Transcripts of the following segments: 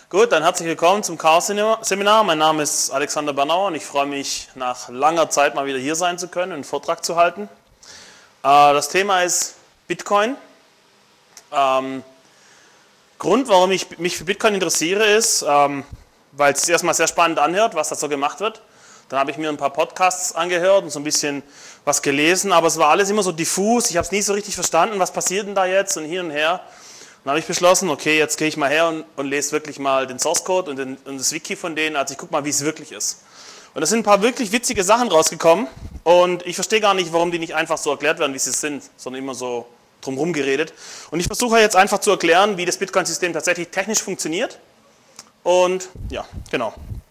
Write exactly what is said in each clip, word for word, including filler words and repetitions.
Gut, dann herzlich willkommen zum Chaos-Seminar. Mein Name ist Alexander Bernauer und ich freue mich, nach langer Zeit mal wieder hier sein zu können und einen Vortrag zu halten. Das Thema ist Bitcoin. Ähm, Grund, warum ich mich für Bitcoin interessiere, ist, ähm, weil es sich erstmal sehr spannend anhört, was da so gemacht wird. Dann habe ich mir ein paar Podcasts angehört und so ein bisschen was gelesen, aber es war alles immer so diffus. Ich habe es nie so richtig verstanden, was passiert denn da jetzt und hin und her. Dann habe ich beschlossen, okay, jetzt gehe ich mal her und, und lese wirklich mal den Source Code und, den, und das Wiki von denen, also ich gucke mal, wie es wirklich ist. Und da sind ein paar wirklich witzige Sachen rausgekommen und ich verstehe gar nicht, warum die nicht einfach so erklärt werden, wie sie sind, sondern immer so drumherum geredet. Und ich versuche jetzt einfach zu erklären, wie das Bitcoin-System tatsächlich technisch funktioniert. Und ja, genau.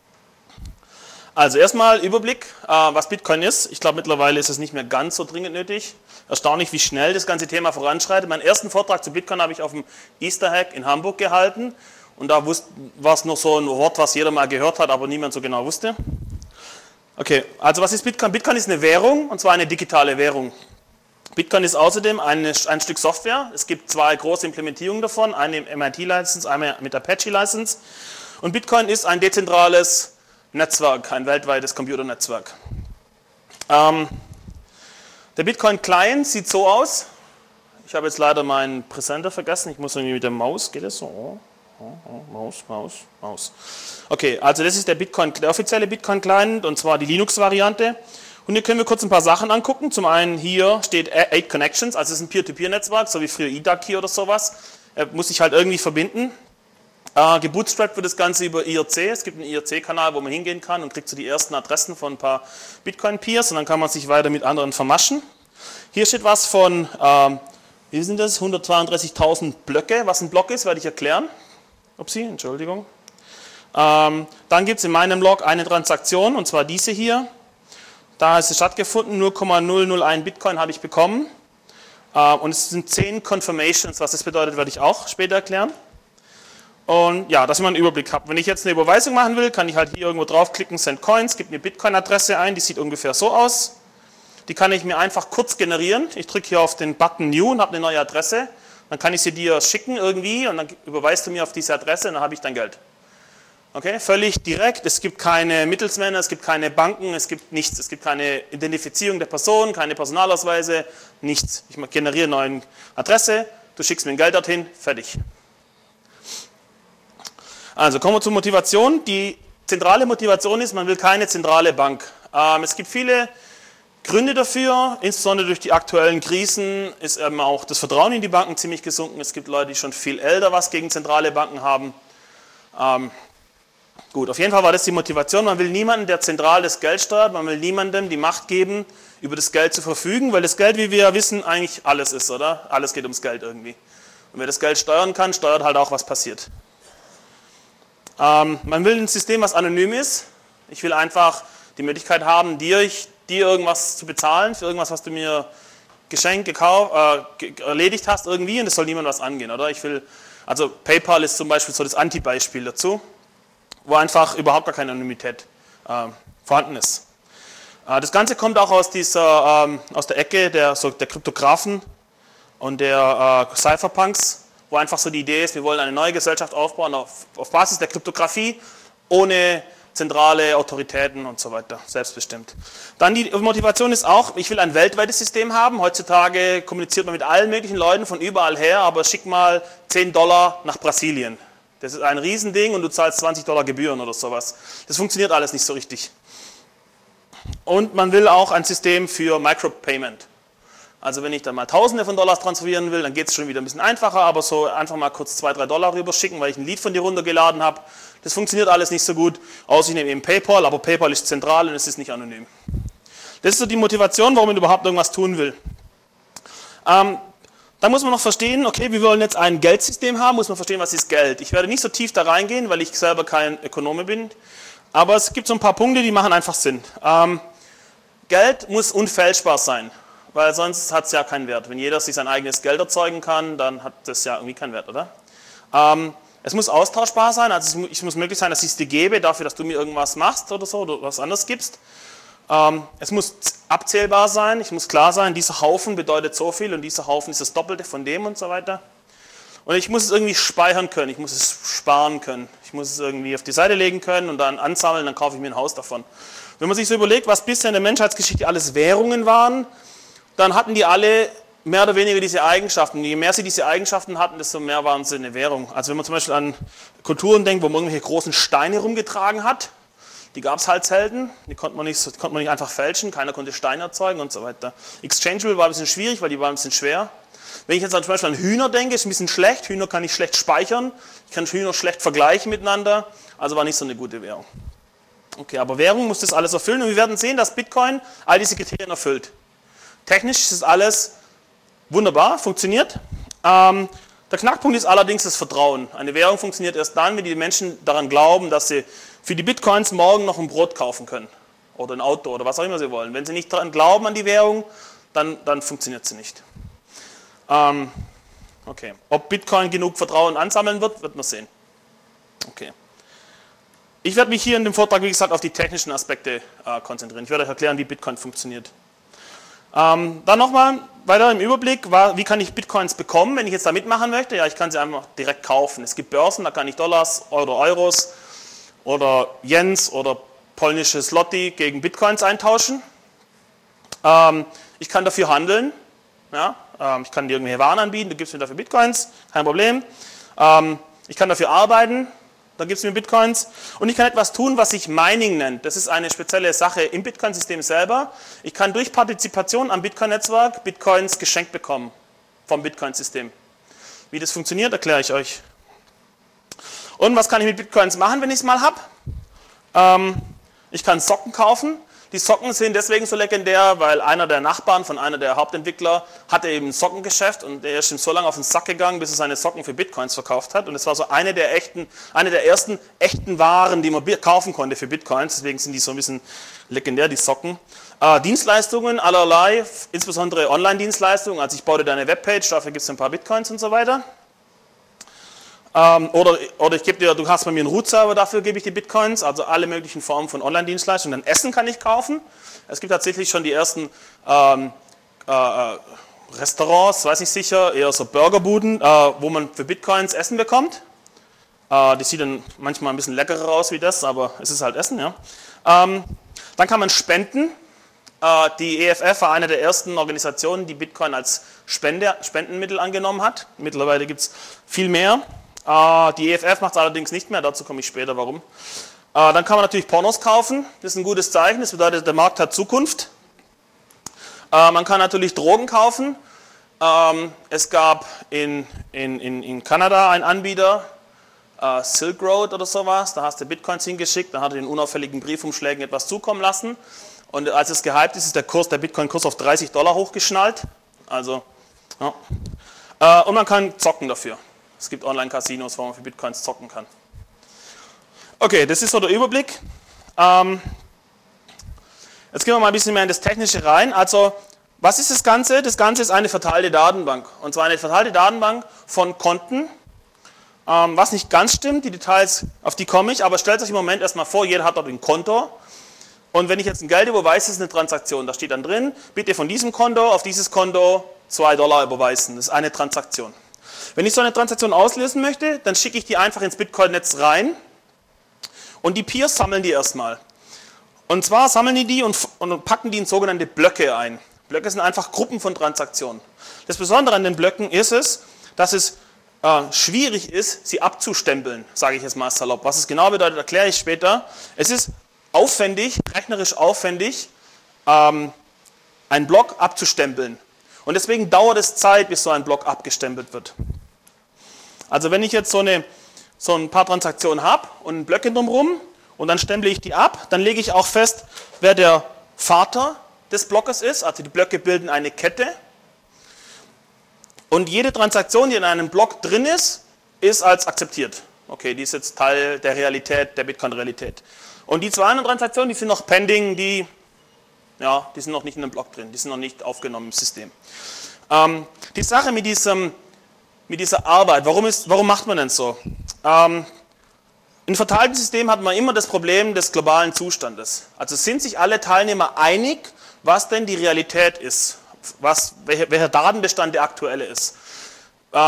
Also erstmal Überblick, was Bitcoin ist. Ich glaube, mittlerweile ist es nicht mehr ganz so dringend nötig. Erstaunlich, wie schnell das ganze Thema voranschreitet. Meinen ersten Vortrag zu Bitcoin habe ich auf dem Easter Hack in Hamburg gehalten. Und da war es noch so ein Wort, was jeder mal gehört hat, aber niemand so genau wusste. Okay, also was ist Bitcoin? Bitcoin ist eine Währung, und zwar eine digitale Währung. Bitcoin ist außerdem eine, ein Stück Software. Es gibt zwei große Implementierungen davon, eine im M I T-License, eine mit Apache-License. Und Bitcoin ist ein dezentrales Netzwerk, ein weltweites Computernetzwerk. Ähm, der Bitcoin-Client sieht so aus. Ich habe jetzt leider meinen Präsenter vergessen. Ich muss irgendwie mit der Maus, geht das so? Oh, oh, oh, Maus, Maus, Maus. Okay, also das ist der, Bitcoin, der offizielle Bitcoin-Client und zwar die Linux-Variante. Und hier können wir kurz ein paar Sachen angucken. Zum einen hier steht eight Connections, also es ist ein Peer-to-Peer-Netzwerk, so wie früher E D A C hier oder sowas. Er muss sich halt irgendwie verbinden. Uh, gebootstrapped wird das Ganze über I R C. Es gibt einen I R C-Kanal, wo man hingehen kann und kriegt so die ersten Adressen von ein paar Bitcoin-Peers und dann kann man sich weiter mit anderen vermaschen. Hier steht was von, ähm, wie sind das, hundertzweiunddreißigtausend Blöcke. Was ein Block ist, werde ich erklären. Upsi, Entschuldigung. Ähm, dann gibt es in meinem Log eine Transaktion und zwar diese hier. Da ist es stattgefunden, null Komma null null eins Bitcoin habe ich bekommen. Äh, und es sind zehn Confirmations. Was das bedeutet, werde ich auch später erklären. Und ja, dass ich mal einen Überblick habe. Wenn ich jetzt eine Überweisung machen will, kann ich halt hier irgendwo draufklicken, Send Coins, gebe eine Bitcoin-Adresse ein, die sieht ungefähr so aus. Die kann ich mir einfach kurz generieren. Ich drücke hier auf den Button New und habe eine neue Adresse. Dann kann ich sie dir schicken irgendwie und dann überweist du mir auf diese Adresse und dann habe ich dein Geld. Okay, völlig direkt. Es gibt keine Mittelsmänner, es gibt keine Banken, es gibt nichts. Es gibt keine Identifizierung der Person, keine Personalausweise, nichts. Ich generiere eine neue Adresse, du schickst mir ein Geld dorthin, fertig. Also kommen wir zur Motivation. Die zentrale Motivation ist, man will keine zentrale Bank. Ähm, es gibt viele Gründe dafür, insbesondere durch die aktuellen Krisen ist eben auch das Vertrauen in die Banken ziemlich gesunken. Es gibt Leute, die schon viel älter was gegen zentrale Banken haben. Ähm, gut, auf jeden Fall war das die Motivation. Man will niemanden, der zentral das Geld steuert, man will niemandem die Macht geben, über das Geld zu verfügen, weil das Geld, wie wir ja wissen, eigentlich alles ist, oder? Alles geht ums Geld irgendwie. Und wer das Geld steuern kann, steuert halt auch, was passiert. Ähm, man will ein System, was anonym ist. Ich will einfach die Möglichkeit haben, dir, dir irgendwas zu bezahlen für irgendwas, was du mir geschenkt, gekauft, äh, erledigt hast irgendwie und es soll niemand was angehen, oder? Ich will, also PayPal ist zum Beispiel so das Anti-Beispiel dazu, wo einfach überhaupt gar keine Anonymität äh, vorhanden ist. Äh, das Ganze kommt auch aus dieser, ähm, aus der Ecke der, so der Kryptografen und der äh, Cypherpunks, wo einfach so die Idee ist, wir wollen eine neue Gesellschaft aufbauen auf, auf Basis der Kryptographie, ohne zentrale Autoritäten und so weiter, selbstbestimmt. Dann die Motivation ist auch, ich will ein weltweites System haben. Heutzutage kommuniziert man mit allen möglichen Leuten von überall her, aber schick mal zehn Dollar nach Brasilien. Das ist ein Riesending und du zahlst zwanzig Dollar Gebühren oder sowas. Das funktioniert alles nicht so richtig. Und man will auch ein System für Micropayment. Also wenn ich dann mal Tausende von Dollars transferieren will, dann geht es schon wieder ein bisschen einfacher, aber so einfach mal kurz zwei, drei Dollar rüberschicken, weil ich ein Lied von dir runtergeladen habe, das funktioniert alles nicht so gut, außer ich nehme eben PayPal, aber PayPal ist zentral und es ist nicht anonym. Das ist so die Motivation, warum man überhaupt irgendwas tun will. Ähm, dann muss man noch verstehen, okay, wir wollen jetzt ein Geldsystem haben, muss man verstehen, was ist Geld. Ich werde nicht so tief da reingehen, weil ich selber kein Ökonome bin, aber es gibt so ein paar Punkte, die machen einfach Sinn. Ähm, Geld muss unfälschbar sein. Weil sonst hat es ja keinen Wert. Wenn jeder sich sein eigenes Geld erzeugen kann, dann hat das ja irgendwie keinen Wert, oder? Ähm, es muss austauschbar sein, also es muss möglich sein, dass ich es dir gebe, dafür, dass du mir irgendwas machst oder so, oder was anderes gibst. Ähm, es muss abzählbar sein, ich muss klar sein, dieser Haufen bedeutet so viel und dieser Haufen ist das Doppelte von dem und so weiter. Und ich muss es irgendwie speichern können, ich muss es sparen können, ich muss es irgendwie auf die Seite legen können und dann ansammeln, dann kaufe ich mir ein Haus davon. Wenn man sich so überlegt, was bisher in der Menschheitsgeschichte alles Währungen waren, dann hatten die alle mehr oder weniger diese Eigenschaften. Je mehr sie diese Eigenschaften hatten, desto mehr waren sie eine Währung. Also wenn man zum Beispiel an Kulturen denkt, wo man irgendwelche großen Steine rumgetragen hat, die gab es halt selten, die konnte man, nicht, konnte man nicht einfach fälschen, keiner konnte Steine erzeugen und so weiter. Exchangeable war ein bisschen schwierig, weil die waren ein bisschen schwer. Wenn ich jetzt zum Beispiel an Hühner denke, ist ein bisschen schlecht, Hühner kann ich schlecht speichern, ich kann Hühner schlecht vergleichen miteinander, also war nicht so eine gute Währung. Okay, aber Währung muss das alles erfüllen und wir werden sehen, dass Bitcoin all diese Kriterien erfüllt. Technisch ist das alles wunderbar, funktioniert. Ähm, der Knackpunkt ist allerdings das Vertrauen. Eine Währung funktioniert erst dann, wenn die Menschen daran glauben, dass sie für die Bitcoins morgen noch ein Brot kaufen können oder ein Auto oder was auch immer sie wollen. Wenn sie nicht daran glauben an die Währung, dann, dann funktioniert sie nicht. Ähm, okay. Ob Bitcoin genug Vertrauen ansammeln wird, wird man sehen. Okay. Ich werde mich hier in dem Vortrag, wie gesagt, auf die technischen Aspekte äh, konzentrieren. Ich werde euch erklären, wie Bitcoin funktioniert. Ähm, dann nochmal weiter im Überblick, war, wie kann ich Bitcoins bekommen, wenn ich jetzt da mitmachen möchte? Ja, ich kann sie einfach direkt kaufen. Es gibt Börsen, da kann ich Dollars oder Euros oder Yens oder polnische Zloty gegen Bitcoins eintauschen. Ähm, ich kann dafür handeln. Ja, ähm, ich kann dir irgendwelche Waren anbieten, du gibst mir dafür Bitcoins, kein Problem. Ähm, ich kann dafür arbeiten, dann gibst du mir Bitcoins. Und ich kann etwas tun, was sich Mining nennt. Das ist eine spezielle Sache im Bitcoin-System selber. Ich kann durch Partizipation am Bitcoin-Netzwerk Bitcoins geschenkt bekommen vom Bitcoin-System. Wie das funktioniert, erkläre ich euch. Und was kann ich mit Bitcoins machen, wenn ich es mal habe? Ähm, ich kann Socken kaufen. Die Socken sind deswegen so legendär, weil einer der Nachbarn von einer der Hauptentwickler hatte eben ein Sockengeschäft und der ist ihm so lange auf den Sack gegangen, bis er seine Socken für Bitcoins verkauft hat. Und es war so eine der, echten, eine der ersten echten Waren, die man kaufen konnte für Bitcoins. Deswegen sind die so ein bisschen legendär, die Socken. Äh, Dienstleistungen allerlei, insbesondere Online-Dienstleistungen. Also ich baue dir eine Webpage, dafür gibt es ein paar Bitcoins und so weiter. Ähm, oder, oder ich gebe dir, du hast bei mir einen Root-Server, dafür gebe ich dir Bitcoins, also alle möglichen Formen von Online-Dienstleistungen. Dann Essen kann ich kaufen. Es gibt tatsächlich schon die ersten ähm, äh, Restaurants, weiß nicht sicher, eher so Burgerbuden, äh, wo man für Bitcoins Essen bekommt. Äh, die sieht dann manchmal ein bisschen leckerer aus wie das, aber es ist halt Essen. Ja. Ähm, dann kann man spenden. Äh, die E F F war eine der ersten Organisationen, die Bitcoin als Spende, Spendenmittel angenommen hat. Mittlerweile gibt es viel mehr. Die E F F macht es allerdings nicht mehr, dazu komme ich später, warum. Dann kann man natürlich Pornos kaufen, das ist ein gutes Zeichen, das bedeutet, der Markt hat Zukunft. Man kann natürlich Drogen kaufen. Es gab in, in, in Kanada einen Anbieter, Silk Road oder sowas, da hast du Bitcoins hingeschickt, dann hat er den unauffälligen Briefumschlägen etwas zukommen lassen. Und als es gehypt ist, ist der Kurs, der Bitcoin-Kurs auf dreißig Dollar hochgeschnallt. Also, ja. Und man kann zocken dafür. Es gibt Online-Casinos, wo man für Bitcoins zocken kann. Okay, das ist so der Überblick. Ähm, jetzt gehen wir mal ein bisschen mehr in das Technische rein. Also, was ist das Ganze? Das Ganze ist eine verteilte Datenbank. Und zwar eine verteilte Datenbank von Konten. Ähm, was nicht ganz stimmt, die Details, auf die komme ich, aber stellt euch im Moment erstmal vor, jeder hat dort ein Konto. Und wenn ich jetzt ein Geld überweise, ist eine Transaktion. Da steht dann drin, bitte von diesem Konto auf dieses Konto zwei Dollar überweisen. Das ist eine Transaktion. Wenn ich so eine Transaktion auslösen möchte, dann schicke ich die einfach ins Bitcoin-Netz rein und die Peers sammeln die erstmal. Und zwar sammeln die die und, und packen die in sogenannte Blöcke ein. Blöcke sind einfach Gruppen von Transaktionen. Das Besondere an den Blöcken ist es, dass es äh, schwierig ist, sie abzustempeln, sage ich jetzt mal salopp. Was es genau bedeutet, erkläre ich später. Es ist aufwendig, rechnerisch aufwendig, ähm, einen Block abzustempeln. Und deswegen dauert es Zeit, bis so ein Block abgestempelt wird. Also wenn ich jetzt so, eine, so ein paar Transaktionen habe und ein Blöcke drumherum und dann stemple ich die ab, dann lege ich auch fest, wer der Vater des Blockes ist. Also die Blöcke bilden eine Kette. Und jede Transaktion, die in einem Block drin ist, ist als akzeptiert. Okay, die ist jetzt Teil der Realität, der Bitcoin-Realität. Und die zwei anderen Transaktionen, die sind noch pending, die... Ja, die sind noch nicht in einem Block drin, die sind noch nicht aufgenommen im System. Ähm, die Sache mit, diesem, mit dieser Arbeit, warum, ist, warum macht man denn so? Ähm, in verteilten Systemen hat man immer das Problem des globalen Zustandes. Also sind sich alle Teilnehmer einig, was denn die Realität ist, was, welcher, welcher Datenbestand der aktuelle ist. Ähm,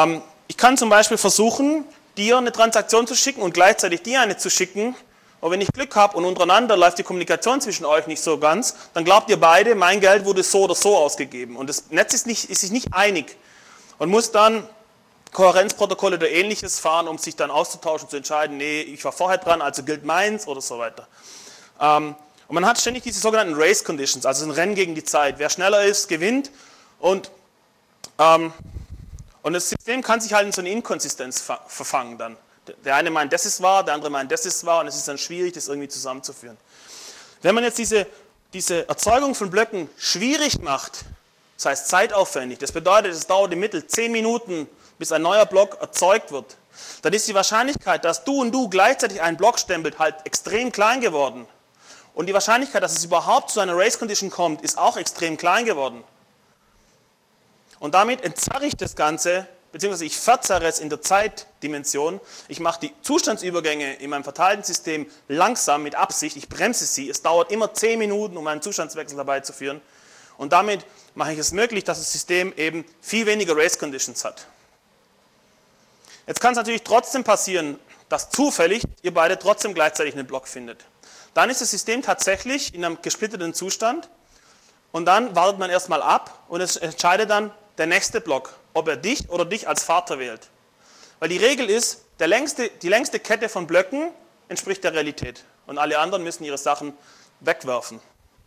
ich kann zum Beispiel versuchen, dir eine Transaktion zu schicken und gleichzeitig dir eine zu schicken. Und wenn ich Glück habe und untereinander läuft die Kommunikation zwischen euch nicht so ganz, dann glaubt ihr beide, mein Geld wurde so oder so ausgegeben. Und das Netz ist, nicht, ist sich nicht einig und muss dann Kohärenzprotokolle oder Ähnliches fahren, um sich dann auszutauschen, zu entscheiden, nee, ich war vorher dran, also gilt meins oder so weiter. Ähm, und man hat ständig diese sogenannten Race Conditions, also ein Rennen gegen die Zeit. Wer schneller ist, gewinnt. Und, ähm, und das System kann sich halt in so eine Inkonsistenz ver verfangen dann. Der eine meint, das ist wahr, der andere meint, das ist wahr, und es ist dann schwierig, das irgendwie zusammenzuführen. Wenn man jetzt diese, diese Erzeugung von Blöcken schwierig macht, das heißt zeitaufwendig, das bedeutet, es dauert im Mittel zehn Minuten, bis ein neuer Block erzeugt wird, dann ist die Wahrscheinlichkeit, dass du und du gleichzeitig einen Block stempelt, halt extrem klein geworden. Und die Wahrscheinlichkeit, dass es überhaupt zu einer Race Condition kommt, ist auch extrem klein geworden. Und damit entzerre ich das Ganze, beziehungsweise ich verzerre es in der Zeitdimension. Ich mache die Zustandsübergänge in meinem verteilten System langsam mit Absicht. Ich bremse sie. Es dauert immer zehn Minuten, um einen Zustandswechsel herbeizuführen. Und damit mache ich es möglich, dass das System eben viel weniger Race Conditions hat. Jetzt kann es natürlich trotzdem passieren, dass zufällig ihr beide trotzdem gleichzeitig einen Block findet. Dann ist das System tatsächlich in einem gesplitteten Zustand und dann wartet man erstmal ab und es entscheidet dann der nächste Block, ob er dich oder dich als Vater wählt. Weil die Regel ist, der längste, die längste Kette von Blöcken entspricht der Realität und alle anderen müssen ihre Sachen wegwerfen.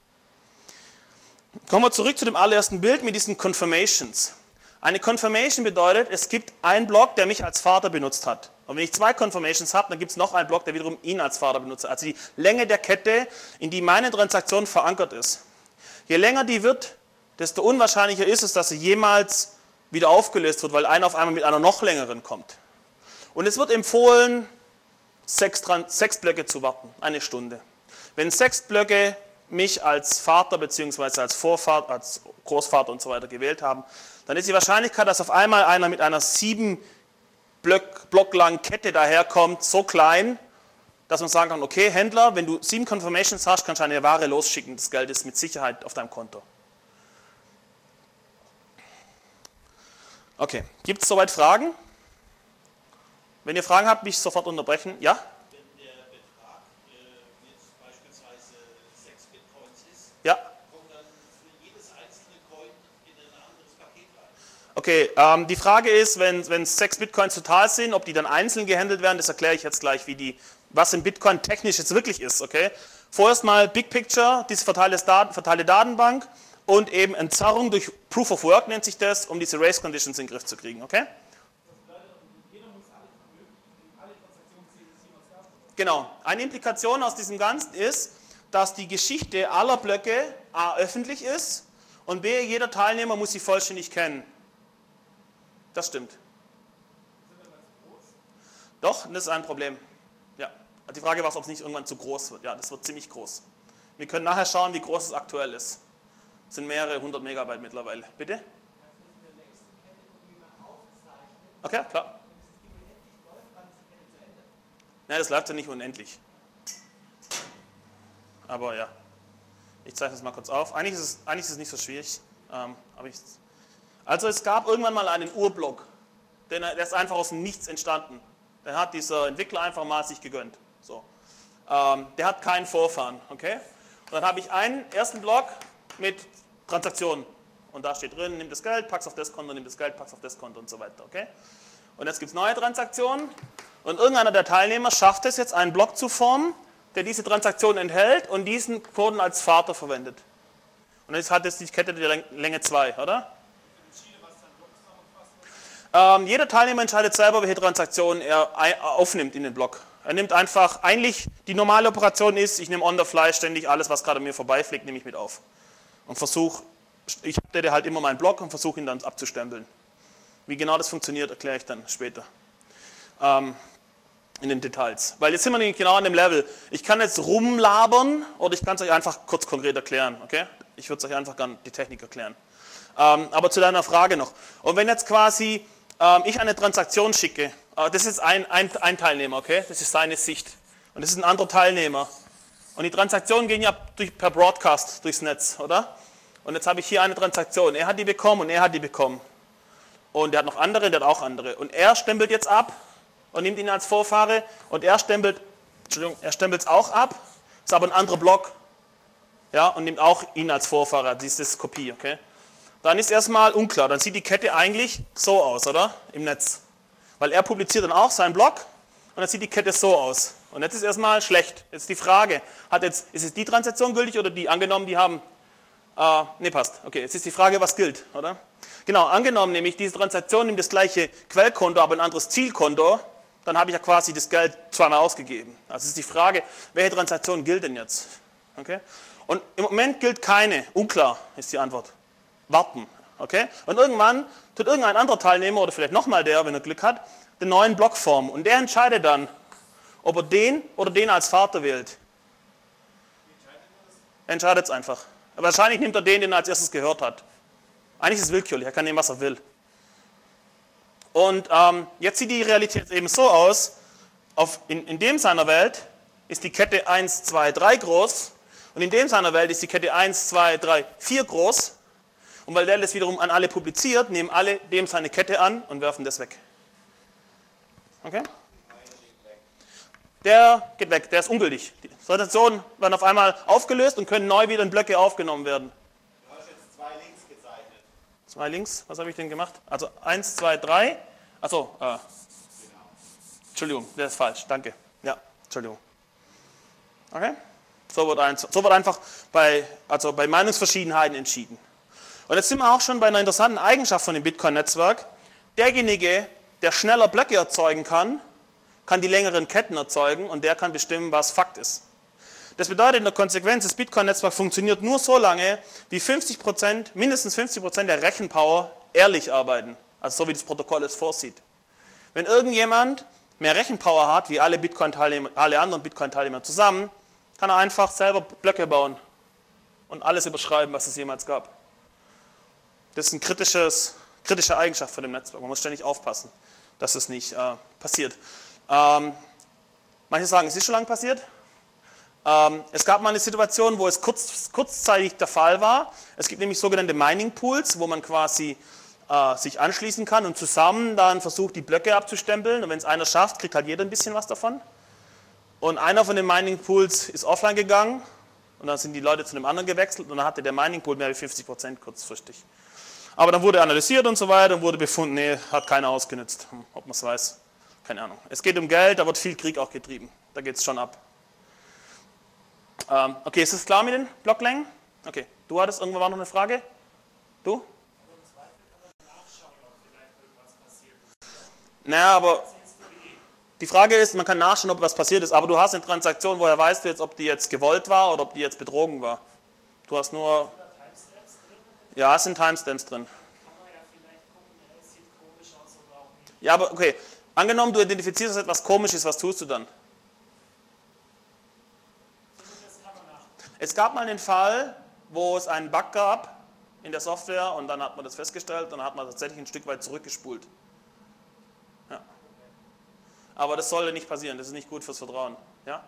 Kommen wir zurück zu dem allerersten Bild mit diesen Confirmations. Eine Confirmation bedeutet, es gibt einen Block, der mich als Vater benutzt hat. Und wenn ich zwei Confirmations habe, dann gibt es noch einen Block, der wiederum ihn als Vater benutzt hat. Also die Länge der Kette, in die meine Transaktion verankert ist. Je länger die wird, desto unwahrscheinlicher ist es, dass sie jemals wieder aufgelöst wird, weil einer auf einmal mit einer noch längeren kommt. Und es wird empfohlen, sechs, sechs Blöcke zu warten, eine Stunde. Wenn sechs Blöcke mich als Vater bzw. als Vorvater, als Großvater und so weiter gewählt haben, dann ist die Wahrscheinlichkeit, dass auf einmal einer mit einer sieben Block, Block langen Kette daherkommt, so klein, dass man sagen kann, okay, Händler, wenn du sieben Confirmations hast, kannst du eine Ware losschicken, das Geld ist mit Sicherheit auf deinem Konto. Okay, gibt es soweit Fragen? Wenn ihr Fragen habt, mich sofort unterbrechen. Ja? Wenn der Betrag äh, jetzt beispielsweise sechs Bitcoins ist, Ja. kommt dann für jedes einzelne Coin in ein anderes Paket rein. Okay, ähm, die Frage ist, wenn wenn es sechs Bitcoins total sind, ob die dann einzeln gehandelt werden, das erkläre ich jetzt gleich, wie die, was in Bitcoin technisch jetzt wirklich ist. Okay? Vorerst mal Big Picture, diese verteilte, Daten, verteilte Datenbank und eben Entzerrung durch Proof of Work nennt sich das, um diese Race Conditions in den Griff zu kriegen. Okay? Genau. Eine Implikation aus diesem Ganzen ist, dass die Geschichte aller Blöcke a. öffentlich ist und b. jeder Teilnehmer muss sie vollständig kennen. Das stimmt. Doch, das ist ein Problem. Ja. Die Frage war, ob es nicht irgendwann zu groß wird. Ja, das wird ziemlich groß. Wir können nachher schauen, wie groß es aktuell ist. Es sind mehrere hundert Megabyte mittlerweile. Bitte? Okay, klar. Nein, das läuft ja nicht unendlich. Aber ja, ich zeige das mal kurz auf. Eigentlich ist es, eigentlich ist es nicht so schwierig. Ähm, aber ich, also es gab irgendwann mal einen Urblock, der, der ist einfach aus dem Nichts entstanden. Den hat dieser Entwickler einfach mal sich gegönnt. So. Ähm, der hat keinen Vorfahren. Okay? Und dann habe ich einen ersten Block mit Transaktionen. Und da steht drin, nimm das Geld, pack's auf das Konto, nimm das Geld, pack's auf das Konto und so weiter. Okay? Und jetzt gibt es neue Transaktionen und irgendeiner der Teilnehmer schafft es jetzt, einen Block zu formen, der diese Transaktion enthält und diesen Knoten als Vater verwendet. Und jetzt hat jetzt die Kette die Länge zwei, oder? Ähm, jeder Teilnehmer entscheidet selber, welche Transaktion er aufnimmt in den Block. Er nimmt einfach, eigentlich die normale Operation ist, ich nehme on the fly ständig alles, was gerade an mir vorbeifliegt, nehme ich mit auf. Und versuche, ich habe halt immer meinen Block und versuche ihn dann abzustempeln. Wie genau das funktioniert, erkläre ich dann später. Ähm, in den Details. Weil jetzt sind wir nicht genau an dem Level. Ich kann jetzt rumlabern oder ich kann es euch einfach kurz konkret erklären. Okay? Ich würde es euch einfach gerne die Technik erklären. Ähm, aber zu deiner Frage noch. Und wenn jetzt quasi ähm, ich eine Transaktion schicke, äh, das ist ein, ein, ein Teilnehmer, okay? Das ist seine Sicht. Und das ist ein anderer Teilnehmer. Und die Transaktionen gehen ja durch, per Broadcast durchs Netz, oder? Und jetzt habe ich hier eine Transaktion. Er hat die bekommen und er hat die bekommen. und der hat noch andere, der hat auch andere. Und er stempelt jetzt ab und nimmt ihn als Vorfahre und er stempelt, Entschuldigung, er stempelt es auch ab, ist aber ein anderer Block, ja, und nimmt auch ihn als Vorfahrer, dieses Kopie, okay? Dann ist erstmal unklar, dann sieht die Kette eigentlich so aus, oder? Im Netz. Weil er publiziert dann auch seinen Block und dann sieht die Kette so aus. Und jetzt ist erstmal schlecht. Jetzt die Frage, hat jetzt, ist es die Transaktion gültig oder die? Angenommen, die haben, äh, ne passt, okay, jetzt ist die Frage, was gilt, oder? Genau, angenommen nämlich, diese Transaktion nimmt das gleiche Quellkonto, aber ein anderes Zielkonto, dann habe ich ja quasi das Geld zweimal ausgegeben. Also ist die Frage, welche Transaktion gilt denn jetzt? Okay? Und im Moment gilt keine, unklar ist die Antwort. Warten, okay? Und irgendwann tut irgendein anderer Teilnehmer, oder vielleicht nochmal der, wenn er Glück hat, den neuen Block formen. Und der entscheidet dann, ob er den oder den als Vater wählt. Er entscheidet es einfach. Aber wahrscheinlich nimmt er den, den er als erstes gehört hat. Eigentlich ist es willkürlich, er kann nehmen, was er will. Und ähm, jetzt sieht die Realität eben so aus, auf, in, in dem seiner Welt ist die Kette eins, zwei, drei groß und in dem seiner Welt ist die Kette eins, zwei, drei, vier groß. Und weil der das wiederum an alle publiziert, nehmen alle dem seine Kette an und werfen das weg. Okay? Der geht weg, der ist ungültig. Die Transaktionen werden auf einmal aufgelöst und können neu wieder in Blöcke aufgenommen werden. Du hast jetzt zwei Links gezeichnet. Zwei Links, was habe ich denn gemacht? Also eins, zwei, drei. Achso, äh, Entschuldigung, der ist falsch, danke. Ja, Entschuldigung. Okay? So wird, ein, so wird einfach bei, also bei Meinungsverschiedenheiten entschieden. Und jetzt sind wir auch schon bei einer interessanten Eigenschaft von dem Bitcoin-Netzwerk. Derjenige, der schneller Blöcke erzeugen kann, kann die längeren Ketten erzeugen und der kann bestimmen, was Fakt ist. Das bedeutet in der Konsequenz, das Bitcoin-Netzwerk funktioniert nur so lange, wie fünfzig Prozent, mindestens fünfzig Prozent der Rechenpower ehrlich arbeiten. Also so wie das Protokoll es vorsieht. Wenn irgendjemand mehr Rechenpower hat, wie alle Bitcoin-Teilnehmer, alle anderen Bitcoin-Teilnehmer zusammen, kann er einfach selber Blöcke bauen und alles überschreiben, was es jemals gab. Das ist eine kritische Eigenschaft von dem Netzwerk. Man muss ständig aufpassen, dass es nicht äh, passiert. Ähm, manche sagen, es ist schon lange passiert. Ähm, es gab mal eine Situation, wo es kurz, kurzzeitig der Fall war. Es gibt nämlich sogenannte Mining Pools, wo man quasi äh, sich anschließen kann und zusammen dann versucht, die Blöcke abzustempeln. Und wenn es einer schafft, kriegt halt jeder ein bisschen was davon. Und einer von den Mining Pools ist offline gegangen und dann sind die Leute zu einem anderen gewechselt und dann hatte der Mining Pool mehr als fünfzig Prozent kurzfristig. Aber dann wurde analysiert und so weiter und wurde befunden, nee, hat keiner ausgenutzt. Hm, ob man es weiß, keine Ahnung. Es geht um Geld, da wird viel Krieg auch getrieben. Da geht es schon ab. Ähm, okay, ist das klar mit den Blocklängen? Okay, du hattest, irgendwann war noch eine Frage? Du? Naja, aber die Frage ist, man kann nachschauen, ob was passiert ist, aber du hast eine Transaktion, woher weißt du jetzt, ob die jetzt gewollt war oder ob die jetzt betrogen war? Du hast nur... Ja, es sind Timestamps drin. Ja, aber okay. Angenommen, du identifizierst etwas Komisches, was tust du dann? Es gab mal einen Fall, wo es einen Bug gab in der Software und dann hat man das festgestellt und dann hat man tatsächlich ein Stück weit zurückgespult. Ja. Aber das sollte nicht passieren, das ist nicht gut fürs Vertrauen. Ja?